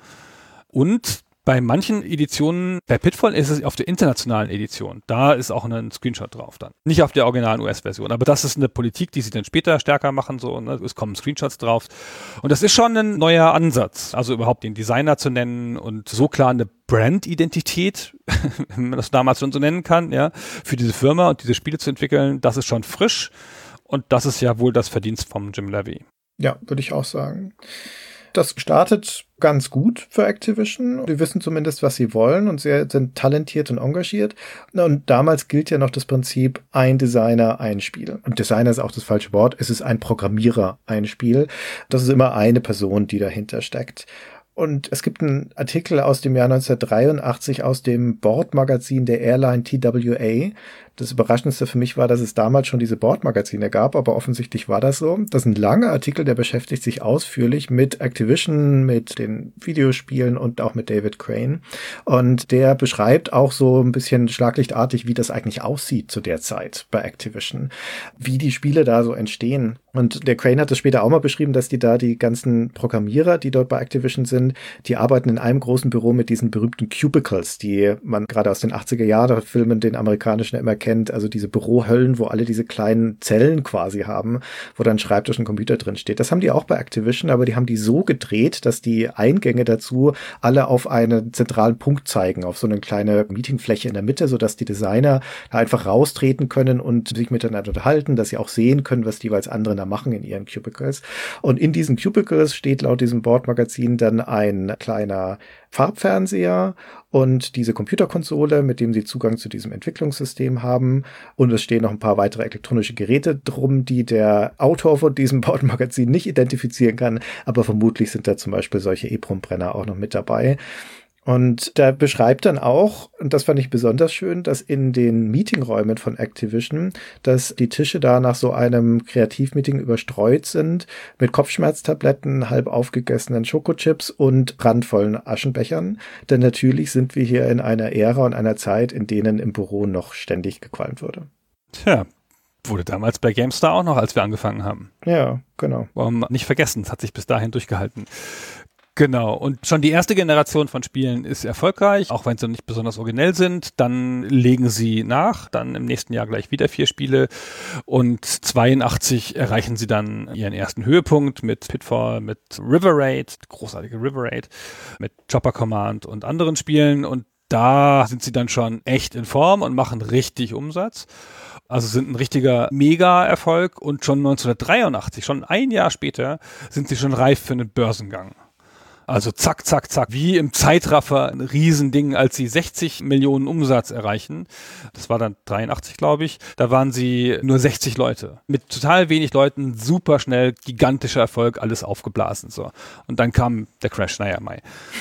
Und bei manchen Editionen, bei Pitfall ist es auf der internationalen Edition. Da ist auch ein Screenshot drauf dann. Nicht auf der originalen U S-Version. Aber das ist eine Politik, die sie dann später stärker machen. So, ne? Es kommen Screenshots drauf. Und das ist schon ein neuer Ansatz. Also überhaupt den Designer zu nennen und so klar eine Brand-Identität, wenn man das damals schon so nennen kann, ja, für diese Firma und diese Spiele zu entwickeln, das ist schon frisch. Und das ist ja wohl das Verdienst vom Jim Levy. Ja, würde ich auch sagen. Das startet ganz gut für Activision. Die wissen zumindest, was sie wollen, und sie sind talentiert und engagiert. Und damals gilt ja noch das Prinzip, ein Designer, ein Spiel. Und Designer ist auch das falsche Wort. Es ist ein Programmierer, ein Spiel. Das ist immer eine Person, die dahinter steckt. Und es gibt einen Artikel aus dem Jahr neunzehnhundertdreiundachtzig aus dem Bordmagazin der Airline T W A. Das Überraschendste für mich war, dass es damals schon diese Bordmagazine gab, aber offensichtlich war das so. Das ist ein langer Artikel, der beschäftigt sich ausführlich mit Activision, mit den Videospielen und auch mit David Crane. Und der beschreibt auch so ein bisschen schlaglichtartig, wie das eigentlich aussieht zu der Zeit bei Activision, wie die Spiele da so entstehen. Und der Crane hat es später auch mal beschrieben, dass die da die ganzen Programmierer, die dort bei Activision sind, die arbeiten in einem großen Büro mit diesen berühmten Cubicles, die man gerade aus den achtziger-Jahre-Filmen, den amerikanischen, immer kennt, also diese Bürohöllen, wo alle diese kleinen Zellen quasi haben, wo dann Schreibtisch und Computer drin steht. Das haben die auch bei Activision, aber die haben die so gedreht, dass die Eingänge dazu alle auf einen zentralen Punkt zeigen, auf so eine kleine Meetingfläche in der Mitte, sodass die Designer da einfach raustreten können und sich miteinander unterhalten, dass sie auch sehen können, was die jeweils anderen da machen in ihren Cubicles. Und in diesen Cubicles steht laut diesem Bordmagazin dann ein kleiner Farbfernseher und diese Computerkonsole, mit dem sie Zugang zu diesem Entwicklungssystem haben. Und es stehen noch ein paar weitere elektronische Geräte drum, die der Autor von diesem Bordmagazin nicht identifizieren kann. Aber vermutlich sind da zum Beispiel solche EEPROM-Brenner auch noch mit dabei. Und da beschreibt dann auch, und das fand ich besonders schön, dass in den Meetingräumen von Activision, dass die Tische da nach so einem Kreativmeeting überstreut sind mit Kopfschmerztabletten, halb aufgegessenen Schokochips und randvollen Aschenbechern. Denn natürlich sind wir hier in einer Ära und einer Zeit, in denen im Büro noch ständig gequalmt wurde. Tja, wurde damals bei GameStar auch noch, als wir angefangen haben. Ja, genau. Warum nicht vergessen, es hat sich bis dahin durchgehalten. Genau, und schon die erste Generation von Spielen ist erfolgreich, auch wenn sie nicht besonders originell sind. Dann legen sie nach, dann im nächsten Jahr gleich wieder vier Spiele, und zweiundachtzig erreichen sie dann ihren ersten Höhepunkt mit Pitfall, mit River Raid, großartige River Raid, mit Chopper Command und anderen Spielen, und da sind sie dann schon echt in Form und machen richtig Umsatz. Also sind ein richtiger Mega-Erfolg, und schon neunzehnhundertdreiundachtzig, schon ein Jahr später, sind sie schon reif für einen Börsengang. Also zack, zack, zack, wie im Zeitraffer ein Riesending, als sie sechzig Millionen Umsatz erreichen. Das war dann dreiundachtzig, glaube ich. Da waren sie nur sechzig Leute. Mit total wenig Leuten, super schnell, gigantischer Erfolg, alles aufgeblasen. So. Und dann kam der Crash, naja, Mai.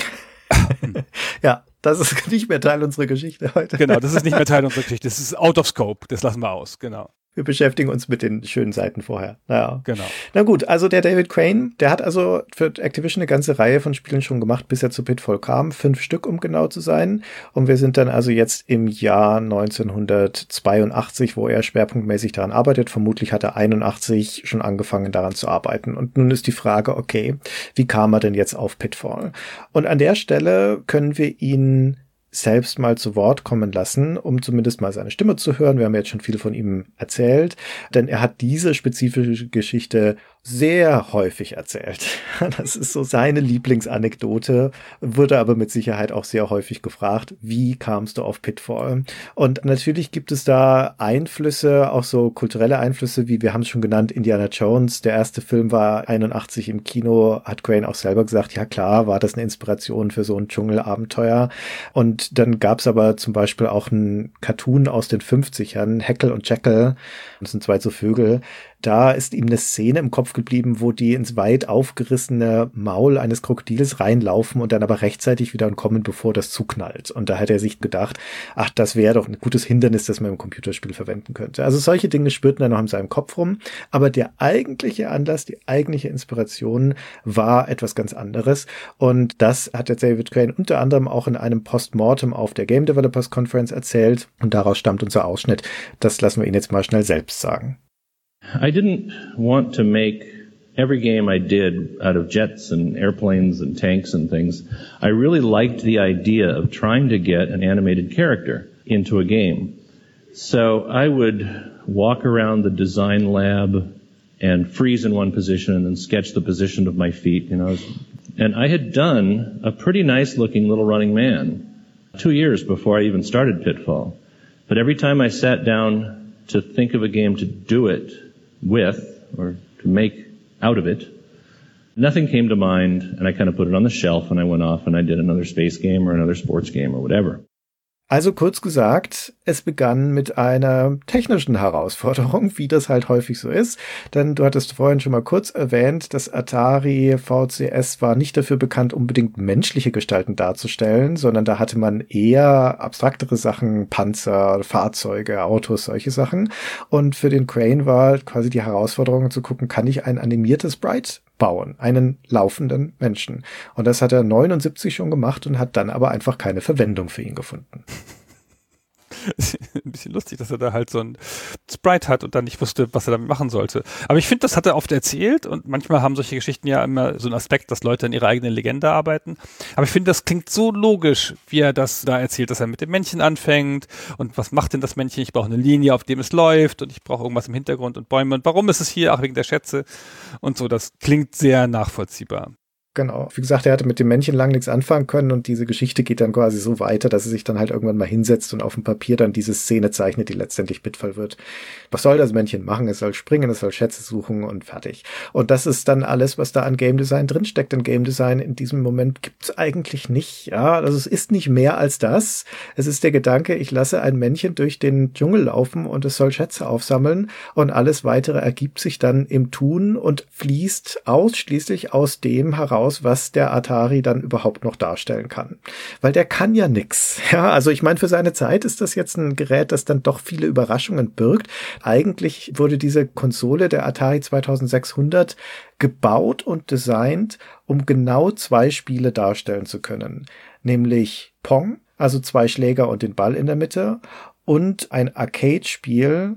Ja, das ist nicht mehr Teil unserer Geschichte heute. Genau, das ist nicht mehr Teil unserer Geschichte. Das ist out of scope. Das lassen wir aus, genau. Wir beschäftigen uns mit den schönen Seiten vorher. Naja. Genau. Na gut, also der David Crane, der hat also für Activision eine ganze Reihe von Spielen schon gemacht, bis er zu Pitfall kam. Fünf Stück, um genau zu sein. Und wir sind dann also jetzt im Jahr neunzehnhundertzweiundachtzig, wo er schwerpunktmäßig daran arbeitet. Vermutlich hat er einundachtzig schon angefangen, daran zu arbeiten. Und nun ist die Frage, okay, wie kam er denn jetzt auf Pitfall? Und an der Stelle können wir ihn selbst mal zu Wort kommen lassen, um zumindest mal seine Stimme zu hören. Wir haben jetzt schon viel von ihm erzählt, denn er hat diese spezifische Geschichte sehr häufig erzählt. Das ist so seine Lieblingsanekdote, wurde aber mit Sicherheit auch sehr häufig gefragt, wie kamst du auf Pitfall? Und natürlich gibt es da Einflüsse, auch so kulturelle Einflüsse, wie wir haben es schon genannt, Indiana Jones. Der erste Film war einundachtzig im Kino, hat Crane auch selber gesagt, ja klar, war das eine Inspiration für so ein Dschungelabenteuer. Und dann gab es aber zum Beispiel auch einen Cartoon aus den fünfzigern, Heckle und Jekyll, das sind zwei so Vögel. Da ist ihm eine Szene im Kopf geblieben, wo die ins weit aufgerissene Maul eines Krokodils reinlaufen und dann aber rechtzeitig wieder entkommen, bevor das zuknallt. Und da hat er sich gedacht, ach, das wäre doch ein gutes Hindernis, das man im Computerspiel verwenden könnte. Also solche Dinge spürten dann noch in seinem Kopf rum. Aber der eigentliche Anlass, die eigentliche Inspiration war etwas ganz anderes. Und das hat der David Crane unter anderem auch in einem Postmortem auf der Game Developers Conference erzählt. Und daraus stammt unser Ausschnitt. Das lassen wir ihn jetzt mal schnell selbst sagen. I didn't want to make every game I did out of jets and airplanes and tanks and things. I really liked the idea of trying to get an animated character into a game. So I would walk around the design lab and freeze in one position and then sketch the position of my feet, you know. And I had done a pretty nice looking little running man two years before I even started Pitfall. But every time I sat down to think of a game to do it with, or to make out of it, nothing came to mind, and I kind of put it on the shelf, and I went off and I did another space game or another sports game or whatever. Also kurz gesagt, es begann mit einer technischen Herausforderung, wie das halt häufig so ist. Denn du hattest vorhin schon mal kurz erwähnt, das Atari V C S war nicht dafür bekannt, unbedingt menschliche Gestalten darzustellen, sondern da hatte man eher abstraktere Sachen, Panzer, Fahrzeuge, Autos, solche Sachen. Und für den Crane war quasi die Herausforderung zu gucken, kann ich ein animiertes Sprite bauen, einen laufenden Menschen. Und das hat er neunundsiebzig schon gemacht und hat dann aber einfach keine Verwendung für ihn gefunden. Ein bisschen lustig, dass er da halt so ein Sprite hat und dann nicht wusste, was er damit machen sollte. Aber ich finde, das hat er oft erzählt und manchmal haben solche Geschichten ja immer so einen Aspekt, dass Leute an ihrer eigenen Legende arbeiten. Aber ich finde, das klingt so logisch, wie er das da erzählt, dass er mit dem Männchen anfängt und was macht denn das Männchen? Ich brauche eine Linie, auf dem es läuft und ich brauche irgendwas im Hintergrund und Bäume und warum ist es hier? Ach, wegen der Schätze und so. Das klingt sehr nachvollziehbar. Genau. Wie gesagt, er hatte mit dem Männchen lang nichts anfangen können und diese Geschichte geht dann quasi so weiter, dass er sich dann halt irgendwann mal hinsetzt und auf dem Papier dann diese Szene zeichnet, die letztendlich Pitfall wird. Was soll das Männchen machen? Es soll springen, es soll Schätze suchen und fertig. Und das ist dann alles, was da an Game Design drinsteckt. Denn Game Design in diesem Moment gibt's eigentlich nicht. Ja, also es ist nicht mehr als das. Es ist der Gedanke, ich lasse ein Männchen durch den Dschungel laufen und es soll Schätze aufsammeln und alles weitere ergibt sich dann im Tun und fließt ausschließlich aus dem heraus, was der Atari dann überhaupt noch darstellen kann. Weil der kann ja nix. Ja, also ich meine, für seine Zeit ist das jetzt ein Gerät, das dann doch viele Überraschungen birgt. Eigentlich wurde diese Konsole, der Atari zweitausendsechshundert, gebaut und designt, um genau zwei Spiele darstellen zu können. Nämlich Pong, also zwei Schläger und den Ball in der Mitte, und ein Arcade-Spiel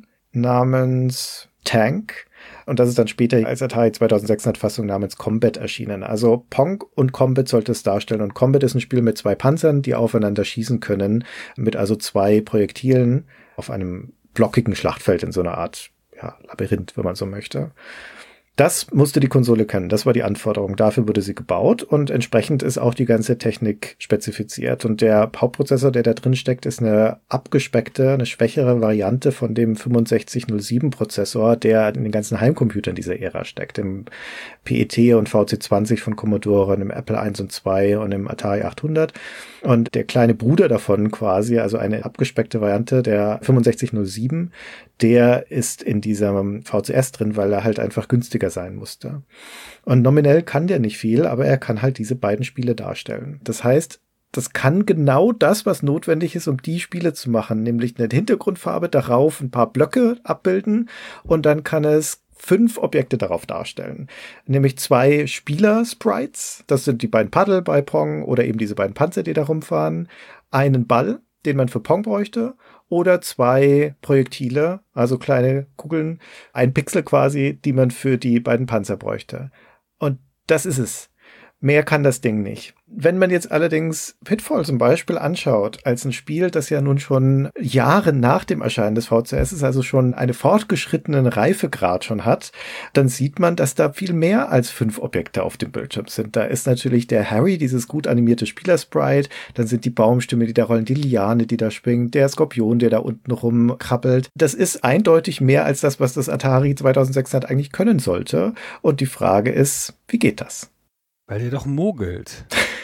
namens Tank. Und das ist dann später als Atari zweitausendsechshundert-Fassung namens Combat erschienen. Also Pong und Combat sollte es darstellen. Und Combat ist ein Spiel mit zwei Panzern, die aufeinander schießen können, mit also zwei Projektilen auf einem blockigen Schlachtfeld in so einer Art, ja, Labyrinth, wenn man so möchte. Das musste die Konsole können. Das war die Anforderung. Dafür wurde sie gebaut und entsprechend ist auch die ganze Technik spezifiziert. Und der Hauptprozessor, der da drin steckt, ist eine abgespeckte, eine schwächere Variante von dem fünfundsechzig null sieben Prozessor, der in den ganzen Heimcomputern dieser Ära steckt. Im P E T und V C zwanzig von Commodore, und im Apple eins und zwei und im Atari achthundert. Und der kleine Bruder davon quasi, also eine abgespeckte Variante, der fünfundsechzig null sieben, der ist in diesem V C S drin, weil er halt einfach günstiger sein musste. Und nominell kann der nicht viel, aber er kann halt diese beiden Spiele darstellen. Das heißt, das kann genau das, was notwendig ist, um die Spiele zu machen, nämlich eine Hintergrundfarbe darauf, ein paar Blöcke abbilden und dann kann es fünf Objekte darauf darstellen. Nämlich zwei Spieler-Sprites, das sind die beiden Paddel bei Pong oder eben diese beiden Panzer, die da rumfahren, einen Ball, den man für Pong bräuchte, oder zwei Projektile, also kleine Kugeln, ein Pixel quasi, die man für die beiden Panzer bräuchte. Und das ist es. Mehr kann das Ding nicht. Wenn man jetzt allerdings Pitfall zum Beispiel anschaut, als ein Spiel, das ja nun schon Jahre nach dem Erscheinen des V C S ist, also schon einen fortgeschrittenen Reifegrad schon hat, dann sieht man, dass da viel mehr als fünf Objekte auf dem Bildschirm sind. Da ist natürlich der Harry, dieses gut animierte Spielersprite, dann sind die Baumstämme, die da rollen, die Liane, die da springt, der Skorpion, der da unten rumkrabbelt. Das ist eindeutig mehr als das, was das Atari zweitausendsechshundert eigentlich können sollte. Und die Frage ist, wie geht das? Weil der doch mogelt.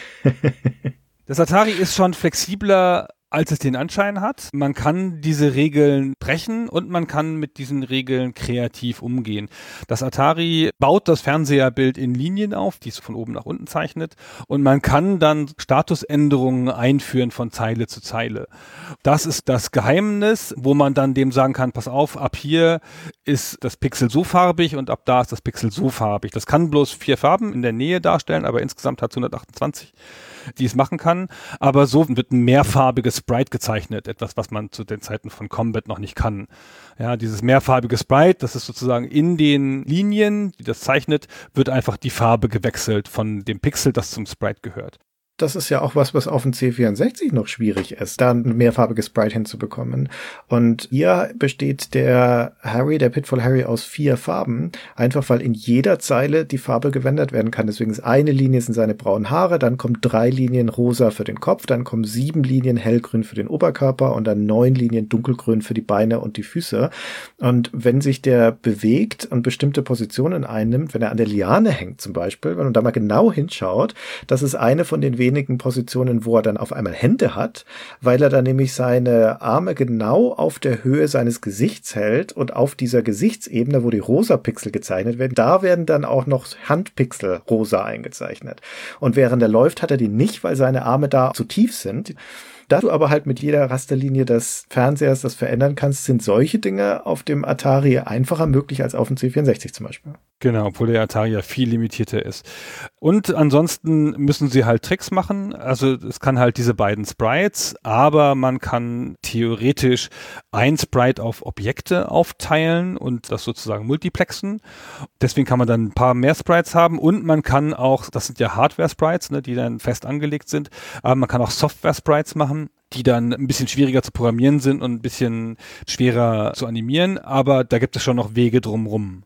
Das Atari ist schon flexibler, als es den Anschein hat. Man kann diese Regeln brechen und man kann mit diesen Regeln kreativ umgehen. Das Atari baut das Fernseherbild in Linien auf, die es von oben nach unten zeichnet, und man kann dann Statusänderungen einführen von Zeile zu Zeile. Das ist das Geheimnis, wo man dann dem sagen kann, pass auf, ab hier ist das Pixel so farbig und ab da ist das Pixel so farbig. Das kann bloß vier Farben in der Nähe darstellen, aber insgesamt hat es hundertachtundzwanzig, die es machen kann. Aber so wird ein mehrfarbiges Sprite gezeichnet, etwas, was man zu den Zeiten von Combat noch nicht kann. Ja, dieses mehrfarbige Sprite, das ist sozusagen in den Linien, die das zeichnet, wird einfach die Farbe gewechselt von dem Pixel, das zum Sprite gehört. Das ist ja auch was, was auf dem C vierundsechzig noch schwierig ist, da ein mehrfarbiges Sprite hinzubekommen. Und hier besteht der Harry, der Pitfall Harry, aus vier Farben, einfach weil in jeder Zeile die Farbe gewendet werden kann. Deswegen ist eine Linie sind seine braunen Haare, dann kommen drei Linien rosa für den Kopf, dann kommen sieben Linien hellgrün für den Oberkörper und dann neun Linien dunkelgrün für die Beine und die Füße. Und wenn sich der bewegt und bestimmte Positionen einnimmt, wenn er an der Liane hängt zum Beispiel, wenn man da mal genau hinschaut, das ist eine von den wenigen Positionen, wo er dann auf einmal Hände hat, weil er dann nämlich seine Arme genau auf der Höhe seines Gesichts hält und auf dieser Gesichtsebene, wo die rosa Pixel gezeichnet werden, da werden dann auch noch Handpixel rosa eingezeichnet. Und während er läuft, hat er die nicht, weil seine Arme da zu tief sind. Da du aber halt mit jeder Rasterlinie des Fernsehers das verändern kannst, sind solche Dinge auf dem Atari einfacher möglich als auf dem C vierundsechzig zum Beispiel. Genau, obwohl der Atari ja viel limitierter ist. Und ansonsten müssen sie halt Tricks machen. Also es kann halt diese beiden Sprites, aber man kann theoretisch ein Sprite auf Objekte aufteilen und das sozusagen multiplexen. Deswegen kann man dann ein paar mehr Sprites haben und man kann auch, das sind ja Hardware-Sprites, ne, die dann fest angelegt sind, aber man kann auch Software-Sprites machen, die dann ein bisschen schwieriger zu programmieren sind und ein bisschen schwerer zu animieren, aber da gibt es schon noch Wege drumrum.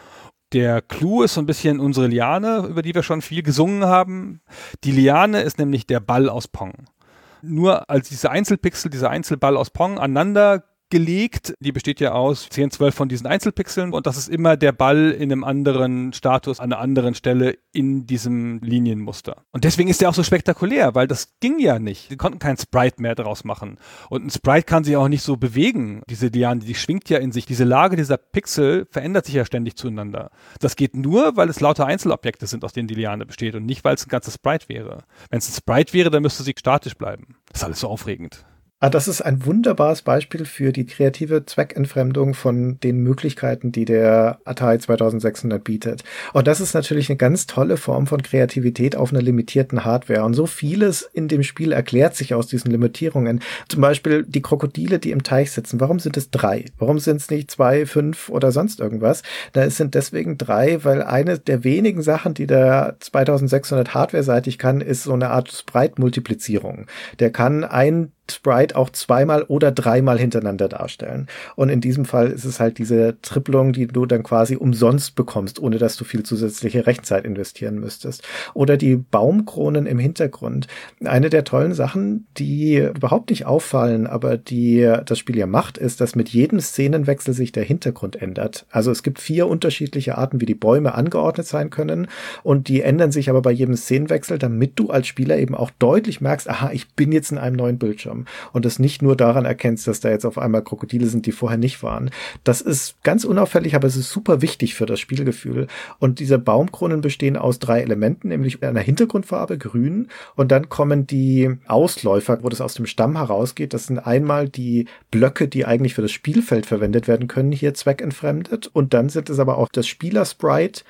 Der Clou ist so ein bisschen unsere Liane, über die wir schon viel gesungen haben. Die Liane ist nämlich der Ball aus Pong. Nur als diese Einzelpixel, dieser Einzelball aus Pong aneinander gelegt, die besteht ja aus zehn, zwölf von diesen Einzelpixeln und das ist immer der Ball in einem anderen Status, an einer anderen Stelle in diesem Linienmuster. Und deswegen ist der auch so spektakulär, weil das ging ja nicht. Die konnten kein Sprite mehr draus machen. Und ein Sprite kann sich auch nicht so bewegen. Diese Liane, die schwingt ja in sich. Diese Lage dieser Pixel verändert sich ja ständig zueinander. Das geht nur, weil es lauter Einzelobjekte sind, aus denen die Liane besteht und nicht, weil es ein ganzes Sprite wäre. Wenn es ein Sprite wäre, dann müsste sie statisch bleiben. Das ist alles so aufregend. Ah, das ist ein wunderbares Beispiel für die kreative Zweckentfremdung von den Möglichkeiten, die der Atari zweitausendsechshundert bietet. Und das ist natürlich eine ganz tolle Form von Kreativität auf einer limitierten Hardware. Und so vieles in dem Spiel erklärt sich aus diesen Limitierungen. Zum Beispiel die Krokodile, die im Teich sitzen. Warum sind es drei? Warum sind es nicht zwei, fünf oder sonst irgendwas? Da es sind deswegen drei, weil eine der wenigen Sachen, die der zweitausendsechshundert hardware-seitig kann, ist so eine Art Sprite-Multiplizierung. Der kann ein Sprite auch zweimal oder dreimal hintereinander darstellen. Und in diesem Fall ist es halt diese Triplung, die du dann quasi umsonst bekommst, ohne dass du viel zusätzliche Rechenzeit investieren müsstest. Oder die Baumkronen im Hintergrund. Eine der tollen Sachen, die überhaupt nicht auffallen, aber die das Spiel ja macht, ist, dass mit jedem Szenenwechsel sich der Hintergrund ändert. Also es gibt vier unterschiedliche Arten, wie die Bäume angeordnet sein können. Und die ändern sich aber bei jedem Szenenwechsel, damit du als Spieler eben auch deutlich merkst, aha, ich bin jetzt in einem neuen Bildschirm. Und das nicht nur daran erkennst, dass da jetzt auf einmal Krokodile sind, die vorher nicht waren. Das ist ganz unauffällig, aber es ist super wichtig für das Spielgefühl. Und diese Baumkronen bestehen aus drei Elementen, nämlich einer Hintergrundfarbe, grün, und dann kommen die Ausläufer, wo das aus dem Stamm herausgeht. Das sind einmal die Blöcke, die eigentlich für das Spielfeld verwendet werden können, hier zweckentfremdet. Und dann sind es aber auch das Spielersprite,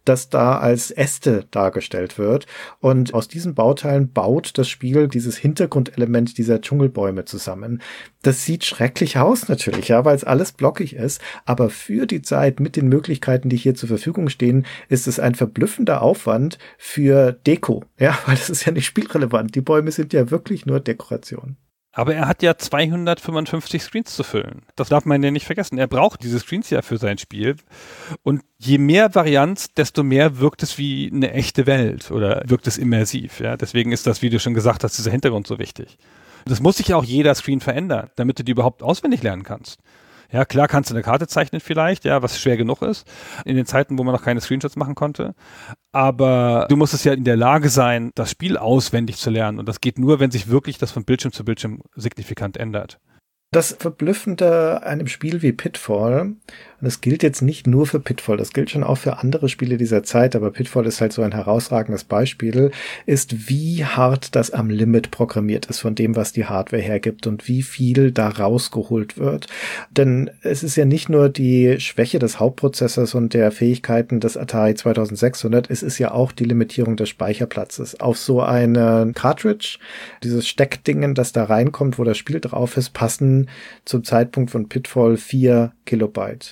das da als Äste dargestellt wird. Und aus diesen Bauteilen baut das Spiel dieses Hintergrundelement dieser Dschungelbäume zusammen. Das sieht schrecklich aus natürlich, ja, weil es alles blockig ist. Aber für die Zeit mit den Möglichkeiten, die hier zur Verfügung stehen, ist es ein verblüffender Aufwand für Deko. Ja, weil das ist ja nicht spielrelevant. Die Bäume sind ja wirklich nur Dekoration. Aber er hat ja zweihundertfünfundfünfzig Screens zu füllen. Das darf man ja nicht vergessen. Er braucht diese Screens ja für sein Spiel. Und je mehr Varianz, desto mehr wirkt es wie eine echte Welt oder wirkt es immersiv. Ja? Deswegen ist das, wie du schon gesagt hast, dieser Hintergrund so wichtig. Das muss sich ja auch jeder Screen verändern, damit du die überhaupt auswendig lernen kannst. Ja, klar kannst du eine Karte zeichnen vielleicht, ja, was schwer genug ist, in den Zeiten, wo man noch keine Screenshots machen konnte. Aber du musst es ja in der Lage sein, das Spiel auswendig zu lernen. Und das geht nur, wenn sich wirklich das von Bildschirm zu Bildschirm signifikant ändert. Das Verblüffende an einem Spiel wie Pitfall, und das gilt jetzt nicht nur für Pitfall, das gilt schon auch für andere Spiele dieser Zeit, aber Pitfall ist halt so ein herausragendes Beispiel, ist, wie hart das am Limit programmiert ist von dem, was die Hardware hergibt und wie viel da rausgeholt wird. Denn es ist ja nicht nur die Schwäche des Hauptprozessors und der Fähigkeiten des Atari zweitausendsechshundert, es ist ja auch die Limitierung des Speicherplatzes. Auf so eine Cartridge, dieses Steckdingen, das da reinkommt, wo das Spiel drauf ist, passen zum Zeitpunkt von Pitfall vier Kilobyte.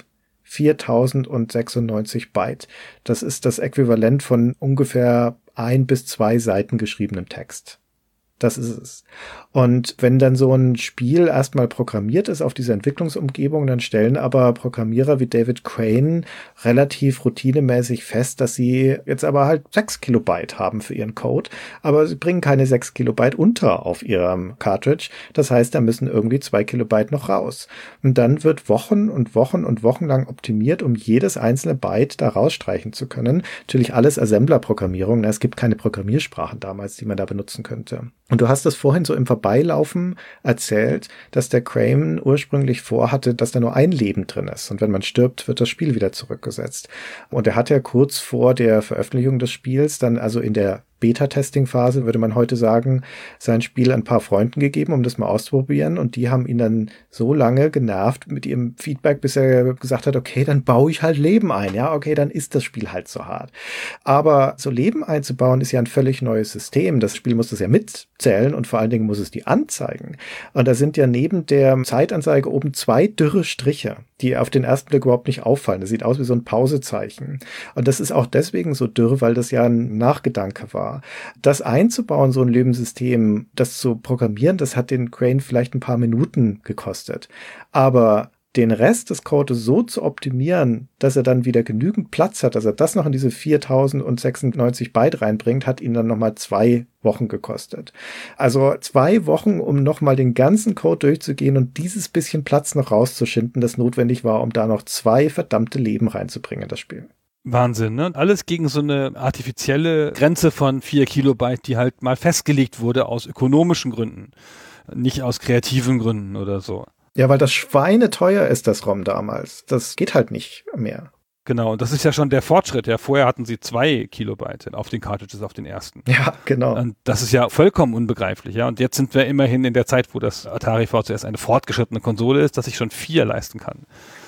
viertausendsechsundneunzig Byte. Das ist das Äquivalent von ungefähr ein bis zwei Seiten geschriebenem Text. Das ist es. Und wenn dann so ein Spiel erstmal programmiert ist auf diese Entwicklungsumgebung, dann stellen aber Programmierer wie David Crane relativ routinemäßig fest, dass sie jetzt aber halt sechs Kilobyte haben für ihren Code, aber sie bringen keine sechs Kilobyte unter auf ihrem Cartridge. Das heißt, da müssen irgendwie zwei Kilobyte noch raus. Und dann wird Wochen und Wochen und Wochen lang optimiert, um jedes einzelne Byte da rausstreichen zu können. Natürlich alles Assembler-Programmierung. Es gibt keine Programmiersprachen damals, die man da benutzen könnte. Und du hast das vorhin so im Vorbeilaufen erzählt, dass der Crane ursprünglich vorhatte, dass da nur ein Leben drin ist. Und wenn man stirbt, wird das Spiel wieder zurückgesetzt. Und er hat ja kurz vor der Veröffentlichung des Spiels dann also in der Beta-Testing-Phase, würde man heute sagen, sein Spiel ein paar Freunden gegeben, um das mal auszuprobieren. Und die haben ihn dann so lange genervt mit ihrem Feedback, bis er gesagt hat, okay, dann baue ich halt Leben ein. Ja, okay, dann ist das Spiel halt so hart. Aber so Leben einzubauen ist ja ein völlig neues System. Das Spiel muss das ja mitzählen und vor allen Dingen muss es die anzeigen. Und da sind ja neben der Zeitanzeige oben zwei dürre Striche, die auf den ersten Blick überhaupt nicht auffallen. Das sieht aus wie so ein Pausezeichen. Und das ist auch deswegen so dürr, weil das ja ein Nachgedanke war. Das einzubauen, so ein Lebenssystem, das zu programmieren, das hat den Crane vielleicht ein paar Minuten gekostet. Aber den Rest des Codes so zu optimieren, dass er dann wieder genügend Platz hat, dass er das noch in diese viertausendsechsundneunzig Byte reinbringt, hat ihn dann nochmal zwei Wochen gekostet. Also zwei Wochen, um nochmal den ganzen Code durchzugehen und dieses bisschen Platz noch rauszuschinden, das notwendig war, um da noch zwei verdammte Leben reinzubringen in das Spiel. Wahnsinn, ne? Alles gegen so eine artifizielle Grenze von vier Kilobyte, die halt mal festgelegt wurde aus ökonomischen Gründen, nicht aus kreativen Gründen oder so. Ja, weil das schweineteuer ist, das ROM damals. Das geht halt nicht mehr. Genau, und das ist ja schon der Fortschritt. Ja, vorher hatten sie zwei Kilobyte auf den Cartridges, auf den ersten. Ja, genau. Und das ist ja vollkommen unbegreiflich, ja. Und jetzt sind wir immerhin in der Zeit, wo das Atari V C S eine fortgeschrittene Konsole ist, dass sich schon vier leisten kann.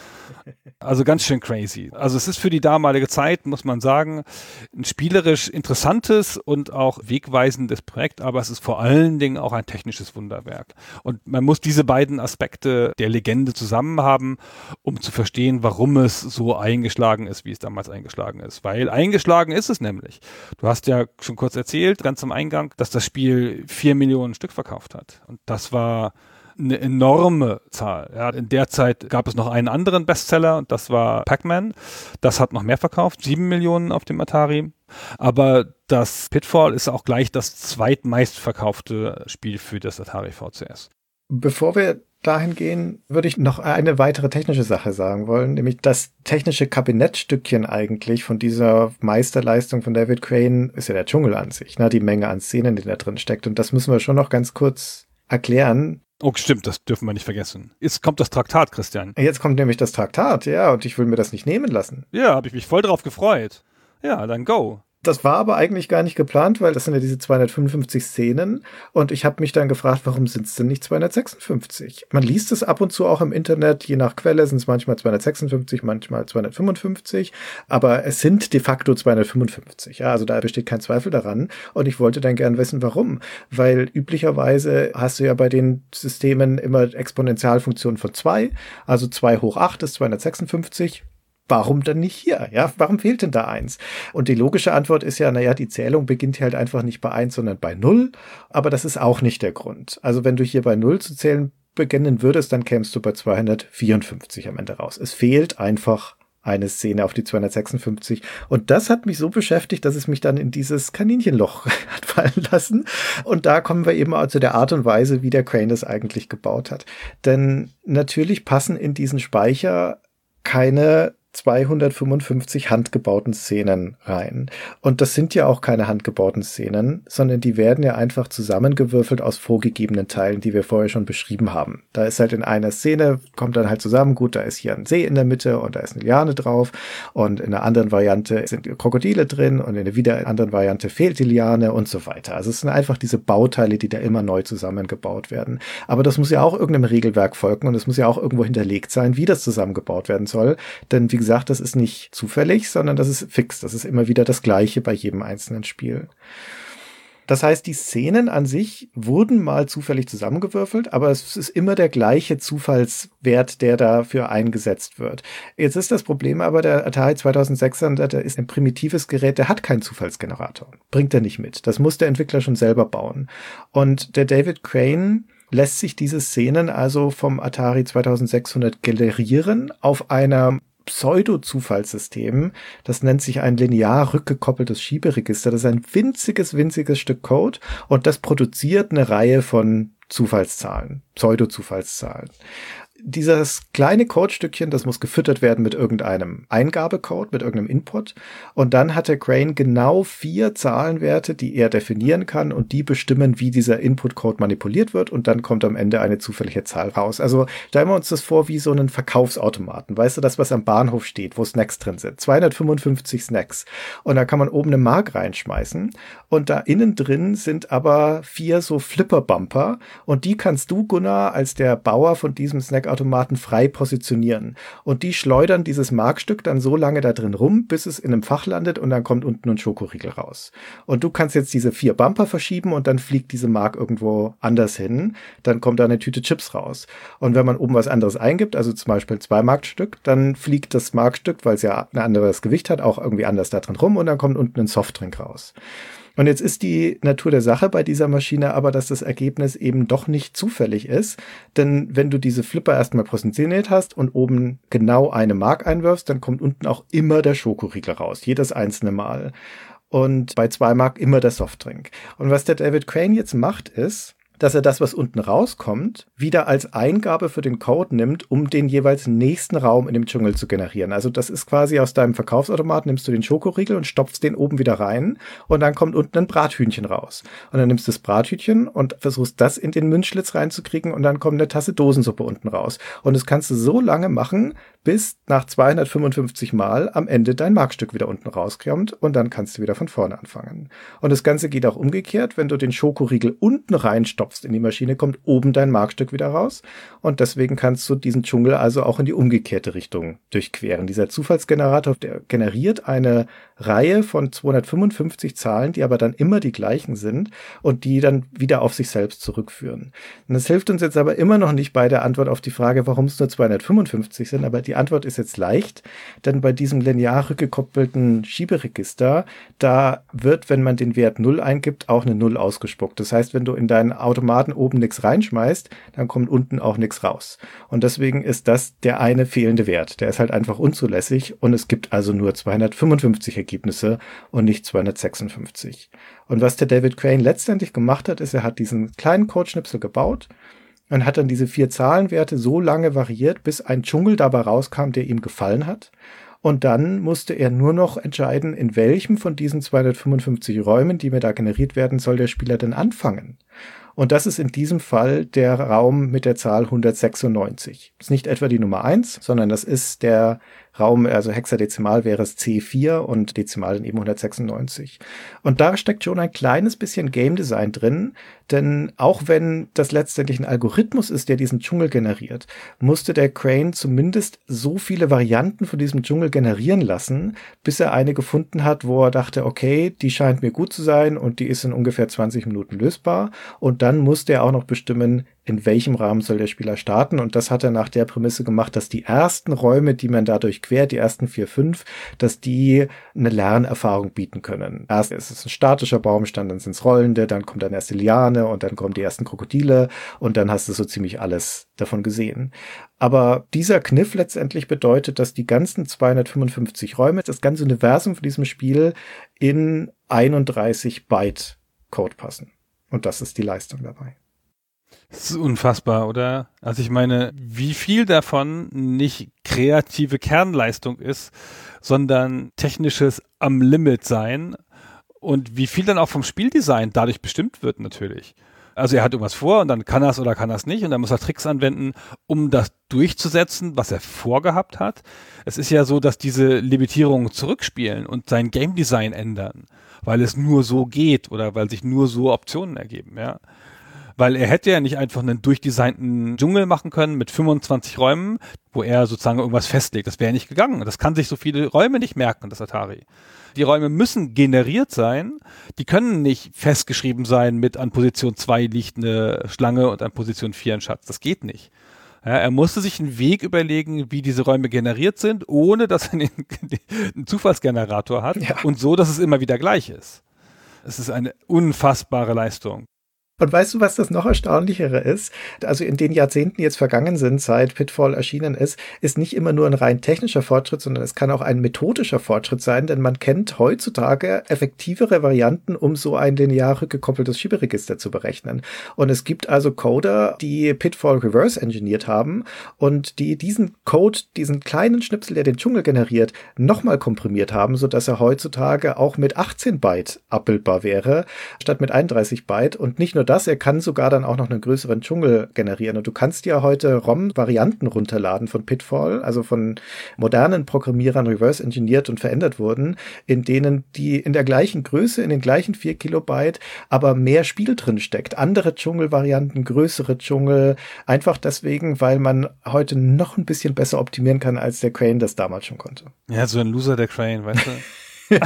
Also ganz schön crazy. Also es ist für die damalige Zeit, muss man sagen, ein spielerisch interessantes und auch wegweisendes Projekt, aber es ist vor allen Dingen auch ein technisches Wunderwerk. Und man muss diese beiden Aspekte der Legende zusammen haben, um zu verstehen, warum es so eingeschlagen ist, wie es damals eingeschlagen ist. Weil eingeschlagen ist es nämlich. Du hast ja schon kurz erzählt, ganz am Eingang, dass das Spiel vier Millionen Stück verkauft hat. Und das war eine enorme Zahl. Ja, in der Zeit gab es noch einen anderen Bestseller und das war Pac-Man. Das hat noch mehr verkauft, sieben Millionen auf dem Atari. Aber das Pitfall ist auch gleich das zweitmeistverkaufte Spiel für das Atari V C S. Bevor wir dahin gehen, würde ich noch eine weitere technische Sache sagen wollen, nämlich das technische Kabinettstückchen eigentlich von dieser Meisterleistung von David Crane ist ja der Dschungel an sich, ne? Die Menge an Szenen, die da drin steckt. Und das müssen wir schon noch ganz kurz erklären. Oh, stimmt, das dürfen wir nicht vergessen. Jetzt kommt das Traktat, Christian. Jetzt kommt nämlich das Traktat, ja, und ich will mir das nicht nehmen lassen. Ja, habe ich mich voll drauf gefreut. Ja, dann go. Das war aber eigentlich gar nicht geplant, weil das sind ja diese zweihundertfünfundfünfzig Szenen und ich habe mich dann gefragt, warum sind es denn nicht zweihundertsechsundfünfzig? Man liest es ab und zu auch im Internet, je nach Quelle sind es manchmal zweihundertsechsundfünfzig, manchmal zweihundertfünfundfünfzig, aber es sind de facto zweihundertfünfundfünfzig, ja, also da besteht kein Zweifel daran und ich wollte dann gern wissen, warum, weil üblicherweise hast du ja bei den Systemen immer Exponentialfunktionen von zwei, also zwei hoch acht ist zweihundertsechsundfünfzig. Warum dann nicht hier? Ja, warum fehlt denn da eins? Und die logische Antwort ist ja, naja, die Zählung beginnt hier halt einfach nicht bei eins, sondern bei null. Aber das ist auch nicht der Grund. Also wenn du hier bei null zu zählen beginnen würdest, dann kämst du bei zweihundertvierundfünfzig am Ende raus. Es fehlt einfach eine Szene auf die zweihundertsechsundfünfzig. Und das hat mich so beschäftigt, dass es mich dann in dieses Kaninchenloch hat fallen lassen. Und da kommen wir eben auch zu der Art und Weise, wie der Crane das eigentlich gebaut hat. Denn natürlich passen in diesen Speicher keine zweihundertfünfundfünfzig handgebauten Szenen rein. Und das sind ja auch keine handgebauten Szenen, sondern die werden ja einfach zusammengewürfelt aus vorgegebenen Teilen, die wir vorher schon beschrieben haben. Da ist halt in einer Szene, kommt dann halt zusammen, gut, da ist hier ein See in der Mitte und da ist eine Liane drauf und in einer anderen Variante sind Krokodile drin und in einer wieder anderen Variante fehlt die Liane und so weiter. Also es sind einfach diese Bauteile, die da immer neu zusammengebaut werden. Aber das muss ja auch irgendeinem Regelwerk folgen und es muss ja auch irgendwo hinterlegt sein, wie das zusammengebaut werden soll. Denn wie Wie gesagt, das ist nicht zufällig, sondern das ist fix. Das ist immer wieder das Gleiche bei jedem einzelnen Spiel. Das heißt, die Szenen an sich wurden mal zufällig zusammengewürfelt, aber es ist immer der gleiche Zufallswert, der dafür eingesetzt wird. Jetzt ist das Problem aber, der Atari zweitausendsechshundert, der ist ein primitives Gerät, der hat keinen Zufallsgenerator. Bringt er nicht mit. Das muss der Entwickler schon selber bauen. Und der David Crane lässt sich diese Szenen also vom Atari zweitausendsechshundert generieren auf einer Pseudo-Zufallssystem. Das nennt sich ein linear rückgekoppeltes Schieberegister. Das ist ein winziges, winziges Stück Code und das produziert eine Reihe von Zufallszahlen, Pseudo-Zufallszahlen. Dieses kleine Codestückchen, das muss gefüttert werden mit irgendeinem Eingabecode, mit irgendeinem Input. Und dann hat der Crane genau vier Zahlenwerte, die er definieren kann und die bestimmen, wie dieser Input-Code manipuliert wird. Und dann kommt am Ende eine zufällige Zahl raus. Also stellen wir uns das vor wie so einen Verkaufsautomaten. Weißt du, das, was am Bahnhof steht, wo Snacks drin sind. zweihundertfünfundfünfzig Snacks. Und da kann man oben eine Mark reinschmeißen. Und da innen drin sind aber vier so Flipper-Bumper. Und die kannst du, Gunnar, als der Bauer von diesem Snack Automaten frei positionieren. Und die schleudern dieses Markstück dann so lange da drin rum, bis es in einem Fach landet und dann kommt unten ein Schokoriegel raus. Und du kannst jetzt diese vier Bumper verschieben und dann fliegt diese Mark irgendwo anders hin. Dann kommt da eine Tüte Chips raus. Und wenn man oben was anderes eingibt, also zum Beispiel zwei Markstück, dann fliegt das Markstück, weil es ja ein anderes Gewicht hat, auch irgendwie anders da drin rum und dann kommt unten ein Softdrink raus. Und jetzt ist die Natur der Sache bei dieser Maschine aber, dass das Ergebnis eben doch nicht zufällig ist. Denn wenn du diese Flipper erstmal positioniert hast und oben genau eine Mark einwirfst, dann kommt unten auch immer der Schokoriegel raus. Jedes einzelne Mal. Und bei zwei Mark immer der Softdrink. Und was der David Crane jetzt macht, ist, dass er das, was unten rauskommt, wieder als Eingabe für den Code nimmt, um den jeweils nächsten Raum in dem Dschungel zu generieren. Also das ist quasi aus deinem Verkaufsautomat, nimmst du den Schokoriegel und stopfst den oben wieder rein und dann kommt unten ein Brathühnchen raus. Und dann nimmst du das Brathühnchen und versuchst das in den Münzschlitz reinzukriegen und dann kommt eine Tasse Dosensuppe unten raus. Und das kannst du so lange machen, bis nach zweihundertfünfundfünfzig Mal am Ende dein Markstück wieder unten rauskommt und dann kannst du wieder von vorne anfangen. Und das Ganze geht auch umgekehrt, wenn du den Schokoriegel unten reinstopfst in die Maschine, kommt oben dein Markstück wieder raus und deswegen kannst du diesen Dschungel also auch in die umgekehrte Richtung durchqueren. Dieser Zufallsgenerator, der generiert eine Reihe von zweihundertfünfundfünfzig Zahlen, die aber dann immer die gleichen sind und die dann wieder auf sich selbst zurückführen. Und das hilft uns jetzt aber immer noch nicht bei der Antwort auf die Frage, warum es nur zweihundertfünfundfünfzig sind, aber die Antwort ist jetzt leicht, denn bei diesem linear rückgekoppelten Schieberegister, da wird, wenn man den Wert null eingibt, auch eine null ausgespuckt. Das heißt, wenn du in deinen Automaten oben nichts reinschmeißt, dann kommt unten auch nichts raus. Und deswegen ist das der eine fehlende Wert. Der ist halt einfach unzulässig und es gibt also nur zweihundertfünfundfünfzig Ergebnisse und nicht zweihundertsechsundfünfzig. Und was der David Crane letztendlich gemacht hat, ist, er hat diesen kleinen Codeschnipsel gebaut und hat dann diese vier Zahlenwerte so lange variiert, bis ein Dschungel dabei rauskam, der ihm gefallen hat. Und dann musste er nur noch entscheiden, in welchem von diesen zweihundertfünfundfünfzig Räumen, die mir da generiert werden, soll der Spieler denn anfangen. Und das ist in diesem Fall der Raum mit der Zahl hundertsechsundneunzig. Das ist nicht etwa die Nummer eins, sondern das ist der Raum, also hexadezimal wäre es C vier und dezimal dann eben hundertsechsundneunzig. Und da steckt schon ein kleines bisschen Game Design drin, denn auch wenn das letztendlich ein Algorithmus ist, der diesen Dschungel generiert, musste der Crane zumindest so viele Varianten von diesem Dschungel generieren lassen, bis er eine gefunden hat, wo er dachte, okay, die scheint mir gut zu sein und die ist in ungefähr zwanzig Minuten lösbar. Und dann musste er auch noch bestimmen, in welchem Rahmen soll der Spieler starten. Und das hat er nach der Prämisse gemacht, dass die ersten Räume, die man dadurch quert, die ersten vier, fünf, dass die eine Lernerfahrung bieten können. Erst ist es ein statischer Baumstand, dann sind es rollende, dann kommt eine erste Liane und dann kommen die ersten Krokodile und dann hast du so ziemlich alles davon gesehen. Aber dieser Kniff letztendlich bedeutet, dass die ganzen zweihundertfünfundfünfzig Räume, das ganze Universum von diesem Spiel in einunddreißig Byte Code passen. Und das ist die Leistung dabei. Das ist unfassbar, oder? Also ich meine, wie viel davon nicht kreative Kernleistung ist, sondern technisches am Limit sein und wie viel dann auch vom Spieldesign dadurch bestimmt wird natürlich. Also er hat irgendwas vor und dann kann er es oder kann er es nicht und dann muss er Tricks anwenden, um das durchzusetzen, was er vorgehabt hat. Es ist ja so, dass diese Limitierungen zurückspielen und sein Game Design ändern, weil es nur so geht oder weil sich nur so Optionen ergeben, ja. Weil er hätte ja nicht einfach einen durchdesignten Dschungel machen können mit fünfundzwanzig Räumen, wo er sozusagen irgendwas festlegt. Das wäre nicht gegangen. Das kann sich so viele Räume nicht merken, das Atari. Die Räume müssen generiert sein. Die können nicht festgeschrieben sein mit an Position zwei liegt eine Schlange und an Position vier ein Schatz. Das geht nicht. Ja, er musste sich einen Weg überlegen, wie diese Räume generiert sind, ohne dass er einen, einen Zufallsgenerator hat ja. Und so, dass es immer wieder gleich ist. Es ist eine unfassbare Leistung. Und weißt du, was das noch erstaunlichere ist? Also in den Jahrzehnten, die jetzt vergangen sind, seit Pitfall erschienen ist, ist nicht immer nur ein rein technischer Fortschritt, sondern es kann auch ein methodischer Fortschritt sein, denn man kennt heutzutage effektivere Varianten, um so ein linear rückgekoppeltes Schieberegister zu berechnen. Und es gibt also Coder, die Pitfall reverse engineert haben und die diesen Code, diesen kleinen Schnipsel, der den Dschungel generiert, nochmal komprimiert haben, sodass er heutzutage auch mit achtzehn Byte abbildbar wäre, statt mit einunddreißig Byte. Und nicht nur das, er kann sogar dann auch noch einen größeren Dschungel generieren. Und du kannst ja heute ROM-Varianten runterladen von Pitfall, also von modernen Programmierern reverse engineert und verändert wurden, in denen die in der gleichen Größe, in den gleichen vier Kilobyte, aber mehr Spiel drin steckt. Andere Dschungel-Varianten, größere Dschungel, einfach deswegen, weil man heute noch ein bisschen besser optimieren kann, als der Crane das damals schon konnte. Ja, so ein Loser der Crane, weißt du?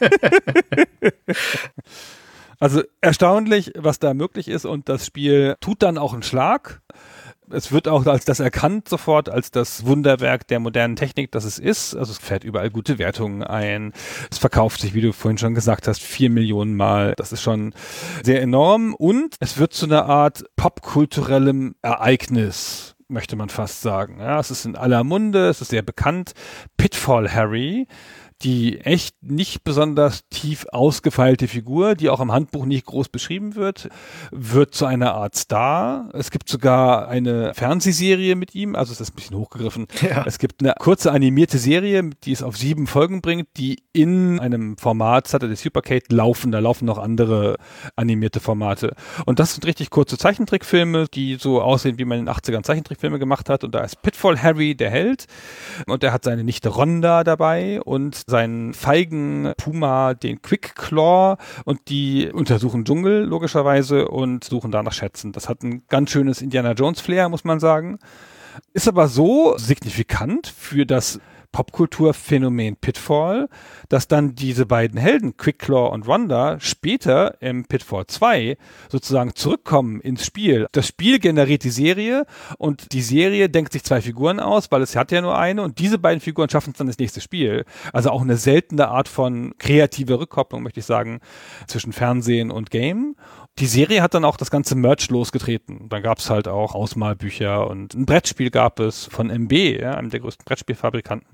Also erstaunlich, was da möglich ist und das Spiel tut dann auch einen Schlag. Es wird auch als das erkannt sofort, als das Wunderwerk der modernen Technik, das es ist. Also es fährt überall gute Wertungen ein. Es verkauft sich, wie du vorhin schon gesagt hast, vier Millionen Mal. Das ist schon sehr enorm und es wird zu einer Art popkulturellem Ereignis, möchte man fast sagen. Ja, es ist in aller Munde, es ist sehr bekannt. Pitfall Harry, die echt nicht besonders tief ausgefeilte Figur, die auch im Handbuch nicht groß beschrieben wird, wird zu einer Art Star. Es gibt sogar eine Fernsehserie mit ihm, also es ist ein bisschen hochgegriffen. Ja. Es gibt eine kurze animierte Serie, die es auf sieben Folgen bringt, die in einem Format Saturday Supercade laufen. Da laufen noch andere animierte Formate. Und das sind richtig kurze Zeichentrickfilme, die so aussehen, wie man in den achtzigern Zeichentrickfilme gemacht hat. Und da ist Pitfall Harry der Held und er hat seine Nichte Rhonda dabei und seinen feigen Puma, den Quick Claw, und die untersuchen Dschungel logischerweise und suchen da nach Schätzen. Das hat ein ganz schönes Indiana Jones Flair, muss man sagen. Ist aber so signifikant für das Popkulturphänomen Pitfall, dass dann diese beiden Helden, Quickclaw und Rhonda, später im Pitfall zwei sozusagen zurückkommen ins Spiel. Das Spiel generiert die Serie und die Serie denkt sich zwei Figuren aus, weil es hat ja nur eine und diese beiden Figuren schaffen es dann ins nächste Spiel. Also auch eine seltene Art von kreativer Rückkopplung, möchte ich sagen, zwischen Fernsehen und Game. Die Serie hat dann auch das ganze Merch losgetreten. Dann gab es halt auch Ausmalbücher und ein Brettspiel gab es von M B, ja, einem der größten Brettspielfabrikanten.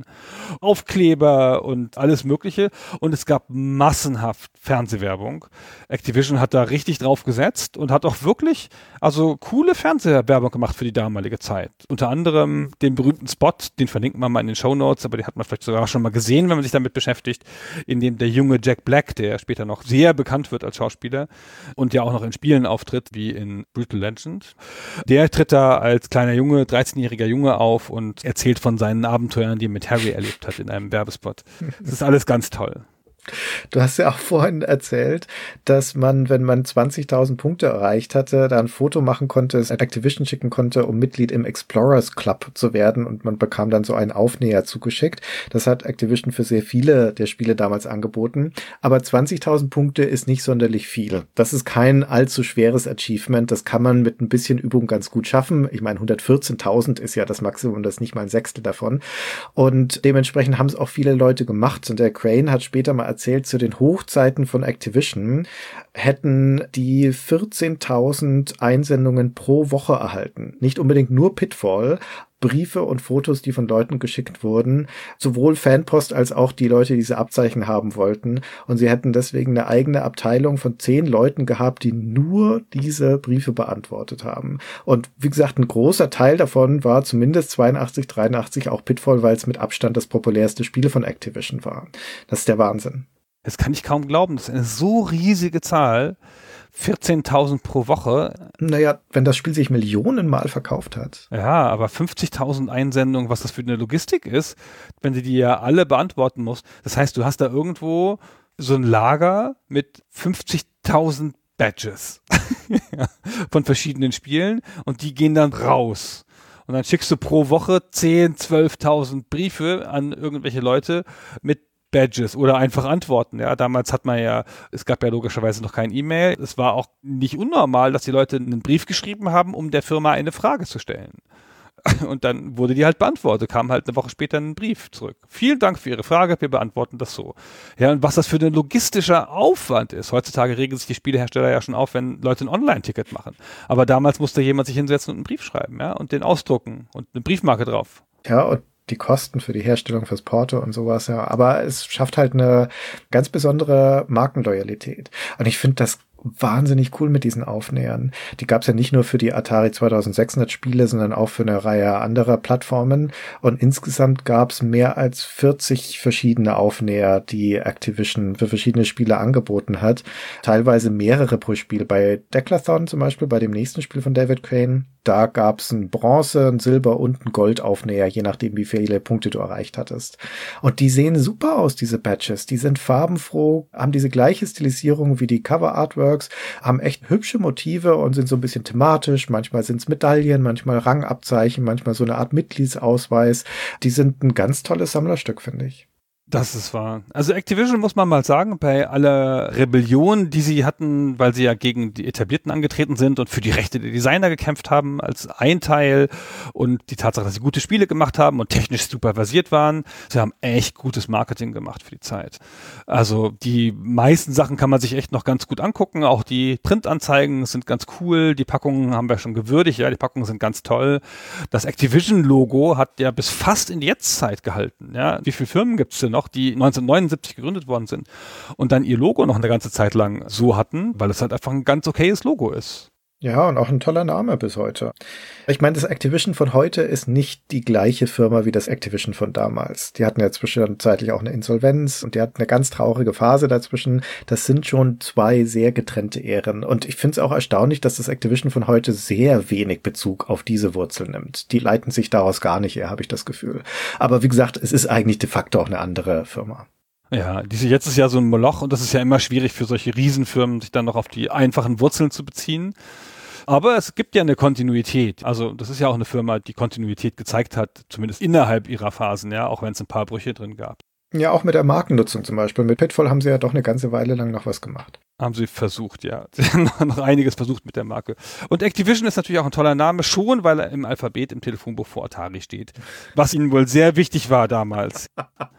Aufkleber und alles Mögliche. Und es gab massenhaft Fernsehwerbung. Activision hat da richtig drauf gesetzt und hat auch wirklich also coole Fernsehwerbung gemacht für die damalige Zeit. Unter anderem den berühmten Spot, den verlinken wir mal in den Shownotes, aber den hat man vielleicht sogar schon mal gesehen, wenn man sich damit beschäftigt, in dem der junge Jack Black, der später noch sehr bekannt wird als Schauspieler und ja auch noch in Spielen auftritt, wie in Brutal Legend. Der tritt da als kleiner Junge, dreizehnjähriger Junge auf und erzählt von seinen Abenteuern, die er mit Harry Harry erlebt hat in einem Werbespot. Das ist alles ganz toll. Du hast ja auch vorhin erzählt, dass man, wenn man zwanzigtausend Punkte erreicht hatte, da ein Foto machen konnte, es Activision schicken konnte, um Mitglied im Explorers Club zu werden, und man bekam dann so einen Aufnäher zugeschickt. Das hat Activision für sehr viele der Spiele damals angeboten. Aber zwanzigtausend Punkte ist nicht sonderlich viel. Das ist kein allzu schweres Achievement. Das kann man mit ein bisschen Übung ganz gut schaffen. Ich meine, hundertvierzehntausend ist ja das Maximum, das ist nicht mal ein Sechstel davon. Und dementsprechend haben es auch viele Leute gemacht. Und der Crane hat später mal erzählt, zu den Hochzeiten von Activision hätten die vierzehntausend Einsendungen pro Woche erhalten. Nicht unbedingt nur Pitfall, Briefe und Fotos, die von Leuten geschickt wurden, sowohl Fanpost als auch die Leute, die diese Abzeichen haben wollten. Und sie hätten deswegen eine eigene Abteilung von zehn Leuten gehabt, die nur diese Briefe beantwortet haben. Und wie gesagt, ein großer Teil davon war zumindest zweiundachtzig, dreiundachtzig auch Pitfall, weil es mit Abstand das populärste Spiel von Activision war. Das ist der Wahnsinn. Das kann ich kaum glauben. Das ist eine so riesige Zahl. vierzehntausend pro Woche. Naja, wenn das Spiel sich Millionen Mal verkauft hat. Ja, aber fünfzigtausend Einsendungen, was das für eine Logistik ist, wenn du die ja alle beantworten musst. Das heißt, du hast da irgendwo so ein Lager mit fünfzigtausend Badges von verschiedenen Spielen und die gehen dann raus. Und dann schickst du pro Woche zehntausend, zwölftausend Briefe an irgendwelche Leute mit Badges oder einfach Antworten. Ja, damals hat man ja, es gab ja logischerweise noch kein E-Mail. Es war auch nicht unnormal, dass die Leute einen Brief geschrieben haben, um der Firma eine Frage zu stellen. Und dann wurde die halt beantwortet, kam halt eine Woche später ein Brief zurück. Vielen Dank für Ihre Frage, wir beantworten das so. Ja, und was das für ein logistischer Aufwand ist. Heutzutage regen sich die Spielehersteller ja schon auf, wenn Leute ein Online-Ticket machen. Aber damals musste jemand sich hinsetzen und einen Brief schreiben, ja, und den ausdrucken und eine Briefmarke drauf. Ja, und die Kosten für die Herstellung, fürs Porto und sowas, ja. Aber es schafft halt eine ganz besondere Markenloyalität. Und ich finde das wahnsinnig cool mit diesen Aufnähern. Die gab es ja nicht nur für die Atari zweitausendsechshundert Spiele, sondern auch für eine Reihe anderer Plattformen. Und insgesamt gab es mehr als vierzig verschiedene Aufnäher, die Activision für verschiedene Spiele angeboten hat. Teilweise mehrere pro Spiel. Bei Decathlon zum Beispiel, bei dem nächsten Spiel von David Crane, da gab es einen Bronze-, einen Silber- und einen Goldaufnäher, je nachdem, wie viele Punkte du erreicht hattest. Und die sehen super aus, diese Badges. Die sind farbenfroh, haben diese gleiche Stilisierung wie die Cover-Artworks, haben echt hübsche Motive und sind so ein bisschen thematisch. Manchmal sind es Medaillen, manchmal Rangabzeichen, manchmal so eine Art Mitgliedsausweis. Die sind ein ganz tolles Sammlerstück, finde ich. Das ist wahr. Also Activision, muss man mal sagen, bei aller Rebellion, die sie hatten, weil sie ja gegen die Etablierten angetreten sind und für die Rechte der Designer gekämpft haben als ein Teil und die Tatsache, dass sie gute Spiele gemacht haben und technisch super versiert waren, sie haben echt gutes Marketing gemacht für die Zeit. Also die meisten Sachen kann man sich echt noch ganz gut angucken, auch die Printanzeigen sind ganz cool, die Packungen haben wir schon gewürdigt, ja, die Packungen sind ganz toll. Das Activision-Logo hat ja bis fast in die Jetztzeit gehalten, ja. Wie viele Firmen gibt es denn noch, die neunzehnhundertneunundsiebzig gegründet worden sind und dann ihr Logo noch eine ganze Zeit lang so hatten, weil es halt einfach ein ganz okayes Logo ist. Ja, und auch ein toller Name bis heute. Ich meine, das Activision von heute ist nicht die gleiche Firma wie das Activision von damals. Die hatten ja zwischenzeitlich auch eine Insolvenz und die hatten eine ganz traurige Phase dazwischen. Das sind schon zwei sehr getrennte Ähren. Und ich finde es auch erstaunlich, dass das Activision von heute sehr wenig Bezug auf diese Wurzel nimmt. Die leiten sich daraus gar nicht her, habe ich das Gefühl. Aber wie gesagt, es ist eigentlich de facto auch eine andere Firma. Ja, diese jetzt ist ja so ein Moloch und das ist ja immer schwierig für solche Riesenfirmen, sich dann noch auf die einfachen Wurzeln zu beziehen. Aber es gibt ja eine Kontinuität. Also das ist ja auch eine Firma, die Kontinuität gezeigt hat, zumindest innerhalb ihrer Phasen, ja, auch wenn es ein paar Brüche drin gab. Ja, auch mit der Markennutzung zum Beispiel. Mit Pitfall haben sie ja doch eine ganze Weile lang noch was gemacht. Haben sie versucht, ja. Sie haben noch einiges versucht mit der Marke. Und Activision ist natürlich auch ein toller Name, schon weil er im Alphabet im Telefonbuch vor Atari steht. Was ihnen wohl sehr wichtig war damals.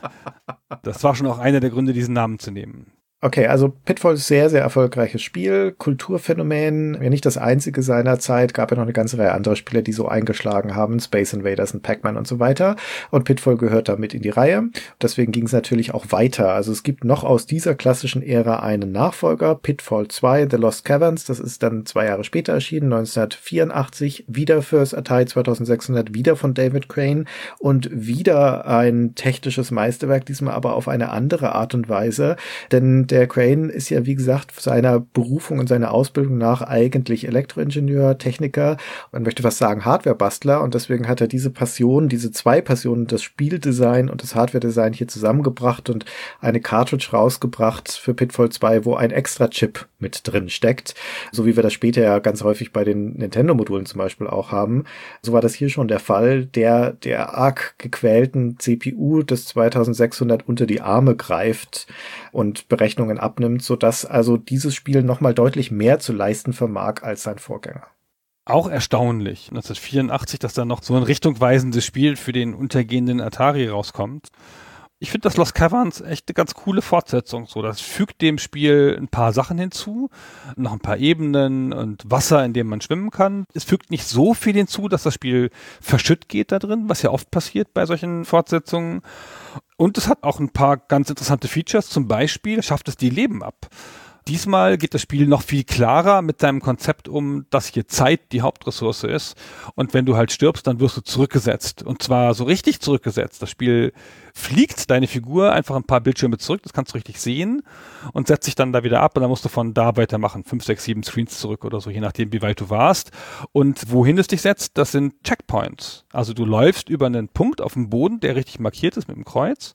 Das war schon auch einer der Gründe, diesen Namen zu nehmen. Okay, also Pitfall ist sehr, sehr erfolgreiches Spiel, Kulturphänomen, ja nicht das einzige seiner Zeit, gab ja noch eine ganze Reihe anderer Spiele, die so eingeschlagen haben, Space Invaders und Pac-Man und so weiter, und Pitfall gehört damit in die Reihe, deswegen ging es natürlich auch weiter, also es gibt noch aus dieser klassischen Ära einen Nachfolger, Pitfall zwei, The Lost Caverns, das ist dann zwei Jahre später erschienen, neunzehnhundertvierundachtzig, wieder fürs Atari zweitausendsechshundert, wieder von David Crane und wieder ein technisches Meisterwerk, diesmal aber auf eine andere Art und Weise, denn Und der Crane ist ja, wie gesagt, seiner Berufung und seiner Ausbildung nach eigentlich Elektroingenieur, Techniker, man möchte fast sagen Hardwarebastler. Und deswegen hat er diese Passion, diese zwei Passionen, das Spieldesign und das Hardwaredesign hier zusammengebracht und eine Cartridge rausgebracht für Pitfall zwei, wo ein extra Chip mit drin steckt. So wie wir das später ja ganz häufig bei den Nintendo-Modulen zum Beispiel auch haben. So war das hier schon der Fall, der der arg gequälten C P U des zweitausendsechshundert unter die Arme greift und Berechnungen abnimmt, sodass also dieses Spiel nochmal deutlich mehr zu leisten vermag als sein Vorgänger. Auch erstaunlich, neunzehnhundertvierundachtzig, dass da noch so ein richtungweisendes Spiel für den untergehenden Atari rauskommt. Ich finde das Lost Caverns echt eine ganz coole Fortsetzung. So, das fügt dem Spiel ein paar Sachen hinzu, noch ein paar Ebenen und Wasser, in dem man schwimmen kann. Es fügt nicht so viel hinzu, dass das Spiel verschütt geht da drin, was ja oft passiert bei solchen Fortsetzungen. Und es hat auch ein paar ganz interessante Features. Zum Beispiel schafft es die Leben ab. Diesmal geht das Spiel noch viel klarer mit seinem Konzept um, dass hier Zeit die Hauptressource ist. Und wenn du halt stirbst, dann wirst du zurückgesetzt. Und zwar so richtig zurückgesetzt. Das Spiel fliegt deine Figur einfach ein paar Bildschirme zurück, das kannst du richtig sehen, und setzt sich dann da wieder ab und dann musst du von da weitermachen. Fünf, sechs, sieben Screens zurück oder so, je nachdem, wie weit du warst. Und wohin es dich setzt, das sind Checkpoints. Also du läufst über einen Punkt auf dem Boden, der richtig markiert ist mit dem Kreuz.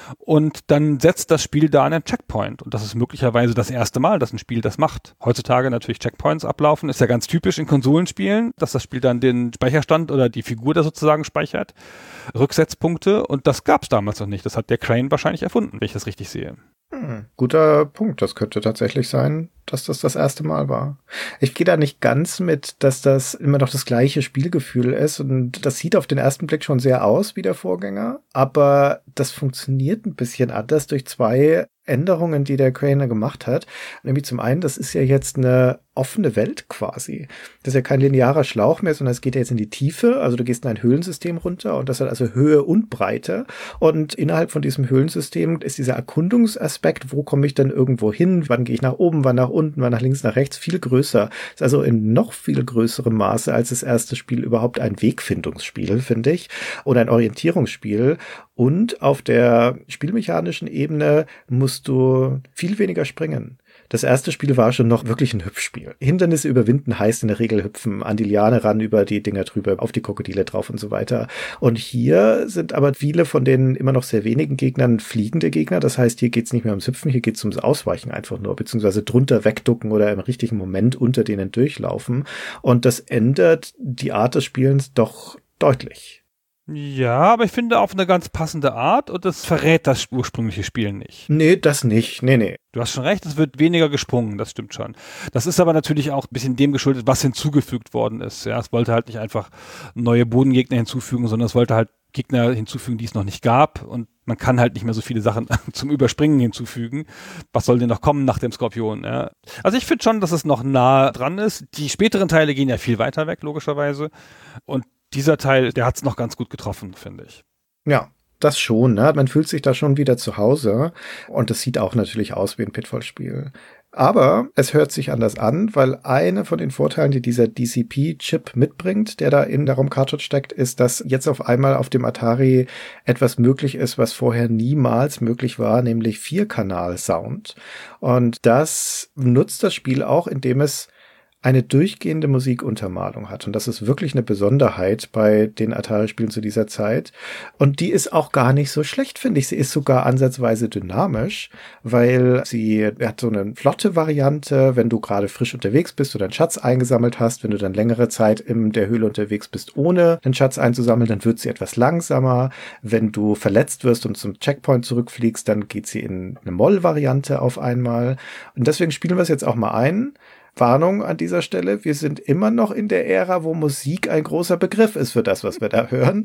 Und dann setzt das Spiel da einen Checkpoint. Und das ist möglicherweise das erste Mal, dass ein Spiel das macht. Heutzutage natürlich Checkpoints ablaufen. Ist ja ganz typisch in Konsolenspielen, dass das Spiel dann den Speicherstand oder die Figur da sozusagen speichert. Rücksetzpunkte. Und das gab es damals noch nicht. Das hat der Crane wahrscheinlich erfunden, wenn ich das richtig sehe. Hm, guter Punkt. Das könnte tatsächlich sein, dass das das erste Mal war. Ich gehe da nicht ganz mit, dass das immer noch das gleiche Spielgefühl ist. Und das sieht auf den ersten Blick schon sehr aus wie der Vorgänger. Aber das funktioniert ein bisschen anders durch zwei Änderungen, die der Crane gemacht hat. Nämlich zum einen, das ist ja jetzt eine offene Welt quasi. Das ist ja kein linearer Schlauch mehr, sondern es geht ja jetzt in die Tiefe. Also du gehst in ein Höhlensystem runter und das hat also Höhe und Breite. Und innerhalb von diesem Höhlensystem ist dieser Erkundungsaspekt, wo komme ich dann irgendwo hin, wann gehe ich nach oben, wann nach unten, wann nach links, nach rechts, viel größer. Ist also in noch viel größerem Maße als das erste Spiel überhaupt ein Wegfindungsspiel, finde ich, oder ein Orientierungsspiel. Und auf der spielmechanischen Ebene musst du viel weniger springen. Das erste Spiel war schon noch wirklich ein Hüpfspiel. Hindernisse überwinden heißt in der Regel hüpfen, an die Liane ran, über die Dinger drüber, auf die Krokodile drauf und so weiter. Und hier sind aber viele von den immer noch sehr wenigen Gegnern fliegende Gegner. Das heißt, hier geht's nicht mehr ums Hüpfen, hier geht's ums Ausweichen einfach nur, beziehungsweise drunter wegducken oder im richtigen Moment unter denen durchlaufen. Und das ändert die Art des Spielens doch deutlich. Ja, aber ich finde auf eine ganz passende Art, und das verrät das ursprüngliche Spiel nicht. Nee, das nicht. Nee, nee. Du hast schon recht, es wird weniger gesprungen, das stimmt schon. Das ist aber natürlich auch ein bisschen dem geschuldet, was hinzugefügt worden ist. Ja, es wollte halt nicht einfach neue Bodengegner hinzufügen, sondern es wollte halt Gegner hinzufügen, die es noch nicht gab, und man kann halt nicht mehr so viele Sachen zum Überspringen hinzufügen. Was soll denn noch kommen nach dem Skorpion? Ja? Also ich finde schon, dass es noch nah dran ist. Die späteren Teile gehen ja viel weiter weg, logischerweise. Und dieser Teil, der hat es noch ganz gut getroffen, finde ich. Ja, das schon. Ne? Man fühlt sich da schon wieder zu Hause. Und das sieht auch natürlich aus wie ein Pitfall-Spiel. Aber es hört sich anders an, weil eine von den Vorteilen, die dieser D C P-Chip mitbringt, der da in der ROM-Cartridge steckt, ist, dass jetzt auf einmal auf dem Atari etwas möglich ist, was vorher niemals möglich war, nämlich Vierkanal-Sound. Und das nutzt das Spiel auch, indem es eine durchgehende Musikuntermalung hat. Und das ist wirklich eine Besonderheit bei den Atari-Spielen zu dieser Zeit. Und die ist auch gar nicht so schlecht, finde ich. Sie ist sogar ansatzweise dynamisch, weil sie hat so eine flotte Variante, wenn du gerade frisch unterwegs bist oder einen Schatz eingesammelt hast. Wenn du dann längere Zeit in der Höhle unterwegs bist, ohne den Schatz einzusammeln, dann wird sie etwas langsamer. Wenn du verletzt wirst und zum Checkpoint zurückfliegst, dann geht sie in eine Moll-Variante auf einmal. Und deswegen spielen wir es jetzt auch mal ein. Warnung an dieser Stelle, wir sind immer noch in der Ära, wo Musik ein großer Begriff ist für das, was wir da hören.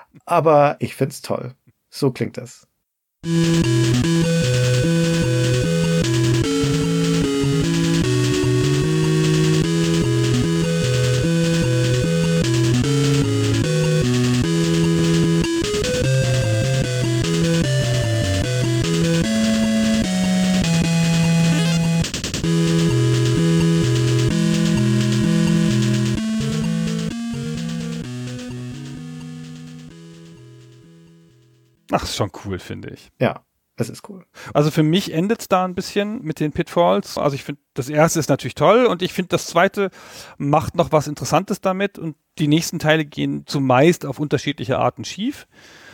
Aber ich find's toll. So klingt das. Ach, ist schon cool, finde ich. Ja, Es ist cool. Also für mich endet es da ein bisschen mit den Pitfalls. Also ich finde, das erste ist natürlich toll und ich finde, das zweite macht noch was Interessantes damit und die nächsten Teile gehen zumeist auf unterschiedliche Arten schief.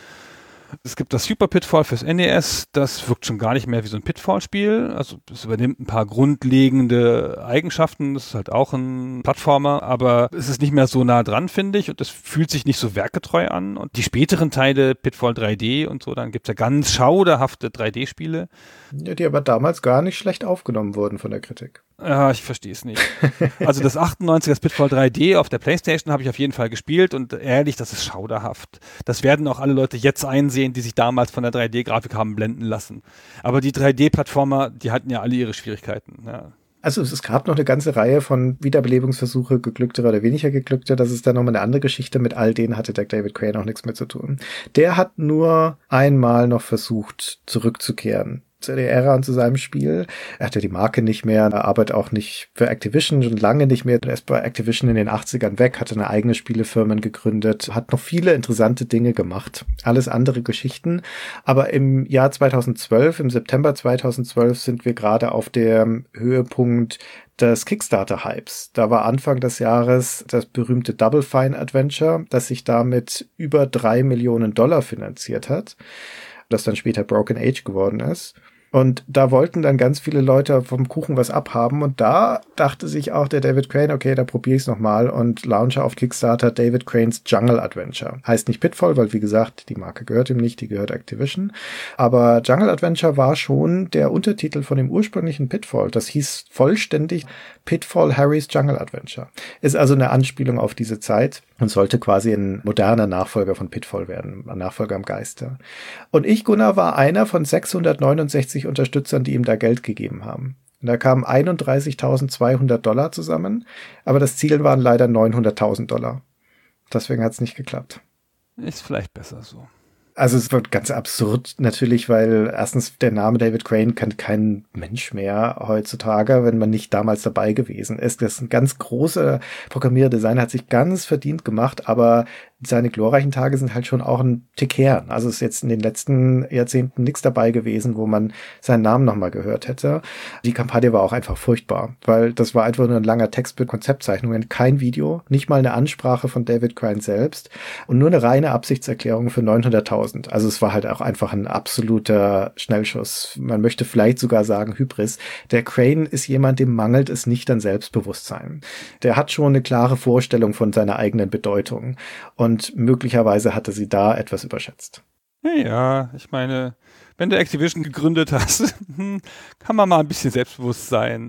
Es gibt das Super Pitfall fürs N E S, das wirkt schon gar nicht mehr wie so ein Pitfall-Spiel. Also es übernimmt ein paar grundlegende Eigenschaften, das ist halt auch ein Plattformer, aber es ist nicht mehr so nah dran, finde ich, und es fühlt sich nicht so werketreu an. Und die späteren Teile, Pitfall drei D und so, dann gibt es ja ganz schauderhafte drei D-Spiele. Ja, die aber damals gar nicht schlecht aufgenommen wurden von der Kritik. Ja, ich verstehe es nicht. Also das achtundneunziger, das Pitfall drei D auf der PlayStation habe ich auf jeden Fall gespielt und ehrlich, das ist schauderhaft. Das werden auch alle Leute jetzt einsehen, die sich damals von der drei D-Grafik haben blenden lassen. Aber die drei D-Plattformer, die hatten ja alle ihre Schwierigkeiten. Ja. Also es gab noch eine ganze Reihe von Wiederbelebungsversuche, geglücktere oder weniger geglückte. Das ist dann nochmal eine andere Geschichte. Mit all denen hatte der David Crane auch nichts mehr zu tun. Der hat nur einmal noch versucht, zurückzukehren zu der Ära und zu seinem Spiel. Er hatte die Marke nicht mehr, er arbeitet auch nicht für Activision, schon lange nicht mehr. Er ist bei Activision in den achtzigern weg, hatte eine eigene Spielefirmen gegründet, hat noch viele interessante Dinge gemacht. Alles andere Geschichten. Aber im Jahr zweitausendzwölf, im September zweitausendzwölf, sind wir gerade auf dem Höhepunkt des Kickstarter-Hypes. Da war Anfang des Jahres das berühmte Double Fine Adventure, das sich damit über drei Millionen Dollar finanziert hat, das dann später Broken Age geworden ist. Und da wollten dann ganz viele Leute vom Kuchen was abhaben und da dachte sich auch der David Crane, okay, da probiere ich es nochmal und launche auf Kickstarter David Cranes Jungle Adventure. Heißt nicht Pitfall, weil wie gesagt, die Marke gehört ihm nicht, die gehört Activision. Aber Jungle Adventure war schon der Untertitel von dem ursprünglichen Pitfall. Das hieß vollständig Pitfall Harry's Jungle Adventure. Ist also eine Anspielung auf diese Zeit und sollte quasi ein moderner Nachfolger von Pitfall werden, ein Nachfolger am Geiste. Und ich, Gunnar, war einer von sechshundertneunundsechzig Unterstützern, die ihm da Geld gegeben haben. Und da kamen einunddreißigtausendzweihundert Dollar zusammen, aber das Ziel waren leider neunhunderttausend Dollar. Deswegen hat es nicht geklappt. Ist vielleicht besser so. Also es wird ganz absurd natürlich, weil erstens der Name David Crane kennt kein Mensch mehr heutzutage, wenn man nicht damals dabei gewesen ist. Das ist ein ganz großer Programmierdesigner, hat sich ganz verdient gemacht, aber seine glorreichen Tage sind halt schon auch ein Tick her. Also es ist jetzt in den letzten Jahrzehnten nichts dabei gewesen, wo man seinen Namen nochmal gehört hätte. Die Kampagne war auch einfach furchtbar, weil das war einfach nur ein langer Text mit Konzeptzeichnungen, kein Video, nicht mal eine Ansprache von David Crane selbst und nur eine reine Absichtserklärung für neunhunderttausend. Also es war halt auch einfach ein absoluter Schnellschuss. Man möchte vielleicht sogar sagen Hybris. Der Crane ist jemand, dem mangelt es nicht an Selbstbewusstsein. Der hat schon eine klare Vorstellung von seiner eigenen Bedeutung und Und möglicherweise hatte sie da etwas überschätzt. Ja, ich meine, wenn du Activision gegründet hast, kann man mal ein bisschen selbstbewusst sein.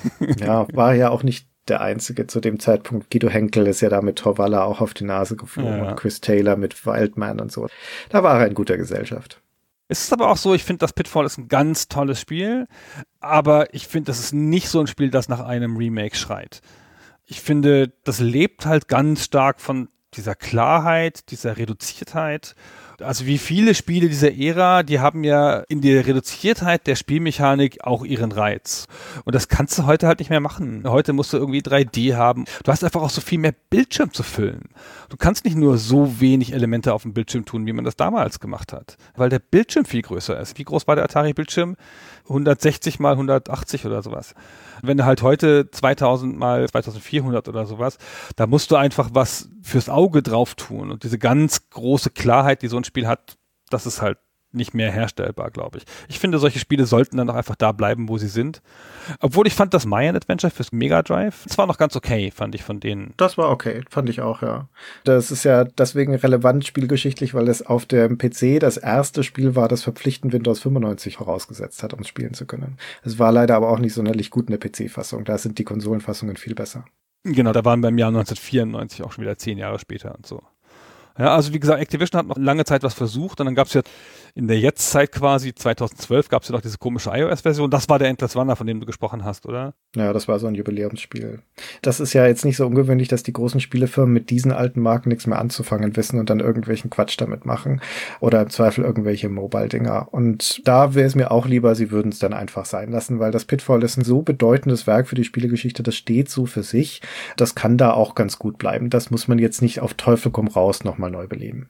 Ja, war ja auch nicht der Einzige zu dem Zeitpunkt. Guido Henkel ist ja da mit Torvalla auch auf die Nase geflogen ja. Und Chris Taylor mit Wildman und so. Da war er in guter Gesellschaft. Es ist aber auch so, ich finde, das Pitfall ist ein ganz tolles Spiel, aber ich finde, das ist nicht so ein Spiel, das nach einem Remake schreit. Ich finde, das lebt halt ganz stark von dieser Klarheit, dieser Reduziertheit. Also wie viele Spiele dieser Ära, die haben ja in der Reduziertheit der Spielmechanik auch ihren Reiz. Und das kannst du heute halt nicht mehr machen. Heute musst du irgendwie drei D haben. Du hast einfach auch so viel mehr Bildschirm zu füllen. Du kannst nicht nur so wenig Elemente auf dem Bildschirm tun, wie man das damals gemacht hat. Weil der Bildschirm viel größer ist. Wie groß war der Atari-Bildschirm? hundertsechzig mal hundertachtzig oder sowas. Wenn du halt heute zweitausend mal zweitausendvierhundert oder sowas, da musst du einfach was fürs Auge drauf tun. Und diese ganz große Klarheit, die so ein Spiel hat, das ist halt nicht mehr herstellbar, glaube ich. Ich finde, solche Spiele sollten dann auch einfach da bleiben, wo sie sind. Obwohl ich fand das Mayan Adventure fürs Mega Drive, das war noch ganz okay, fand ich von denen. Das war okay, fand ich auch, ja. Das ist ja deswegen relevant spielgeschichtlich, weil es auf dem P C das erste Spiel war, das verpflichtend Windows fünfundneunzig vorausgesetzt hat, um es spielen zu können. Es war leider aber auch nicht sonderlich gut in der P C-Fassung. Da sind die Konsolenfassungen viel besser. Genau, da waren wir im Jahr neunzehnhundertvierundneunzig auch schon wieder zehn Jahre später und so. Ja, also wie gesagt, Activision hat noch lange Zeit was versucht und dann gab es ja in der Jetztzeit quasi, zweitausendzwölf, gab es ja noch diese komische iOS-Version. Das war der Endless Runner, von dem du gesprochen hast, oder? Ja, das war so ein Jubiläumsspiel. Das ist ja jetzt nicht so ungewöhnlich, dass die großen Spielefirmen mit diesen alten Marken nichts mehr anzufangen wissen und dann irgendwelchen Quatsch damit machen oder im Zweifel irgendwelche Mobile-Dinger. Und da wäre es mir auch lieber, sie würden es dann einfach sein lassen, weil das Pitfall ist ein so bedeutendes Werk für die Spielegeschichte, das steht so für sich. Das kann da auch ganz gut bleiben. Das muss man jetzt nicht auf Teufel komm raus nochmal neu beleben.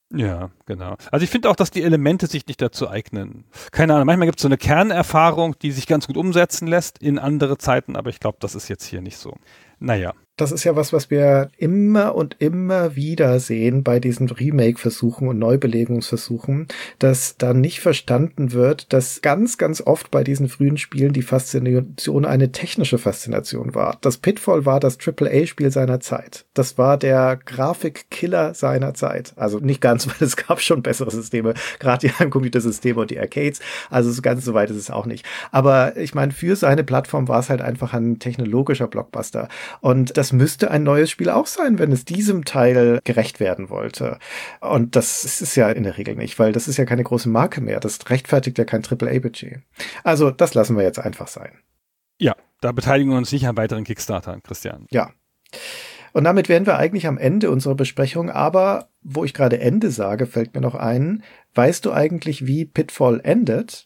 Ja, genau. Also ich finde auch, dass die Elemente sich nicht dazu eignen. Keine Ahnung, manchmal gibt es so eine Kernerfahrung, die sich ganz gut umsetzen lässt in andere Zeiten, aber ich glaube, das ist jetzt hier nicht so. Naja. Das ist ja was, was wir immer und immer wieder sehen bei diesen Remake-Versuchen und Neubelegungsversuchen, dass da nicht verstanden wird, dass ganz, ganz oft bei diesen frühen Spielen die Faszination eine technische Faszination war. Das Pitfall war das Triple A Spiel seiner Zeit. Das war der Grafikkiller seiner Zeit. Also nicht ganz, weil es gab schon bessere Systeme, gerade die Heimcomputersysteme und die Arcades. Also so ganz so weit ist es auch nicht. Aber ich meine, für seine Plattform war es halt einfach ein technologischer Blockbuster. Und das müsste ein neues Spiel auch sein, wenn es diesem Teil gerecht werden wollte. Und das ist es ja in der Regel nicht, weil das ist ja keine große Marke mehr. Das rechtfertigt ja kein Triple A Budget. Also das lassen wir jetzt einfach sein. Ja, da beteiligen wir uns nicht an weiteren Kickstartern, Christian. Ja. Und damit wären wir eigentlich am Ende unserer Besprechung. Aber wo ich gerade Ende sage, fällt mir noch ein, weißt du eigentlich, wie Pitfall endet?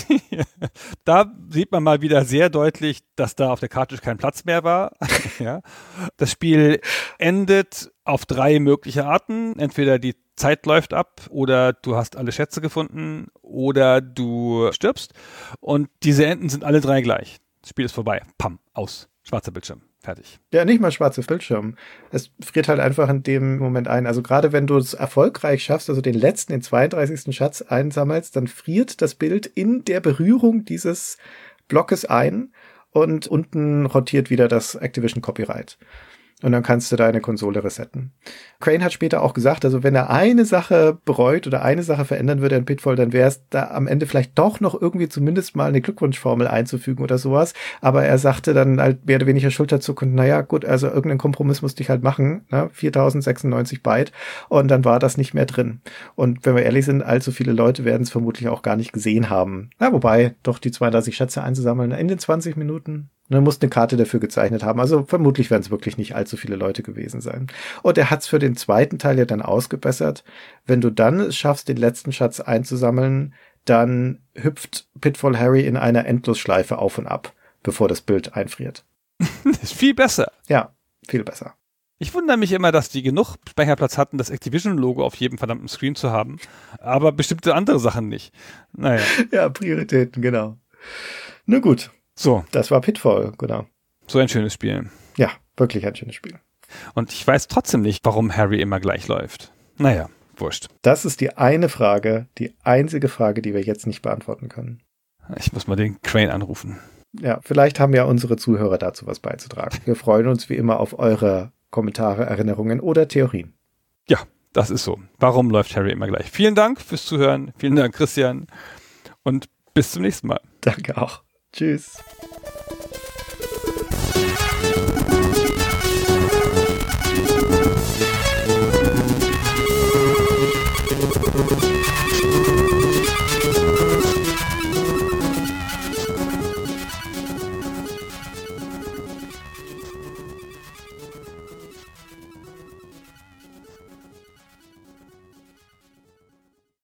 Da sieht man mal wieder sehr deutlich, dass da auf der Cartridge kein Platz mehr war. Ja. Das Spiel endet auf drei mögliche Arten. Entweder die Zeit läuft ab oder du hast alle Schätze gefunden oder du stirbst. Und diese Enden sind alle drei gleich. Das Spiel ist vorbei. Pam, aus. Schwarzer Bildschirm. Fertig. Ja, nicht mal schwarzer Bildschirm. Es friert halt einfach in dem Moment ein. Also gerade wenn du es erfolgreich schaffst, also den letzten, den zweiunddreißigsten Schatz einsammelst, dann friert das Bild in der Berührung dieses Blockes ein und unten rotiert wieder das Activision Copyright. Und dann kannst du deine Konsole resetten. Crane hat später auch gesagt, also wenn er eine Sache bereut oder eine Sache verändern würde in Pitfall, dann wäre es da am Ende vielleicht doch noch irgendwie zumindest mal eine Glückwunschformel einzufügen oder sowas. Aber er sagte dann halt mehr oder weniger schulterzuckend, naja gut, also irgendeinen Kompromiss musste ich halt machen, ne? viertausendsechsundneunzig Byte und dann war das nicht mehr drin. Und wenn wir ehrlich sind, allzu viele Leute werden es vermutlich auch gar nicht gesehen haben. Ja, wobei, doch die zweiunddreißig Schätze einzusammeln in den zwanzig Minuten. Und er musste eine Karte dafür gezeichnet haben. Also vermutlich werden es wirklich nicht allzu viele Leute gewesen sein. Und er hat es für den zweiten Teil ja dann ausgebessert. Wenn du dann es schaffst, den letzten Schatz einzusammeln, dann hüpft Pitfall Harry in einer Endlosschleife auf und ab, bevor das Bild einfriert. Das ist viel besser. Ja, viel besser. Ich wundere mich immer, dass die genug Speicherplatz hatten, das Activision-Logo auf jedem verdammten Screen zu haben, aber bestimmte andere Sachen nicht. Naja. Ja, Prioritäten, genau. Nur gut. So. Das war Pitfall, genau. So ein schönes Spiel. Ja, wirklich ein schönes Spiel. Und ich weiß trotzdem nicht, warum Harry immer gleich läuft. Naja, wurscht. Das ist die eine Frage, die einzige Frage, die wir jetzt nicht beantworten können. Ich muss mal den Crane anrufen. Ja, vielleicht haben ja unsere Zuhörer dazu was beizutragen. Wir freuen uns wie immer auf eure Kommentare, Erinnerungen oder Theorien. Ja, das ist so. Warum läuft Harry immer gleich? Vielen Dank fürs Zuhören. Vielen Dank, Christian. Und bis zum nächsten Mal. Danke auch. Tschüss.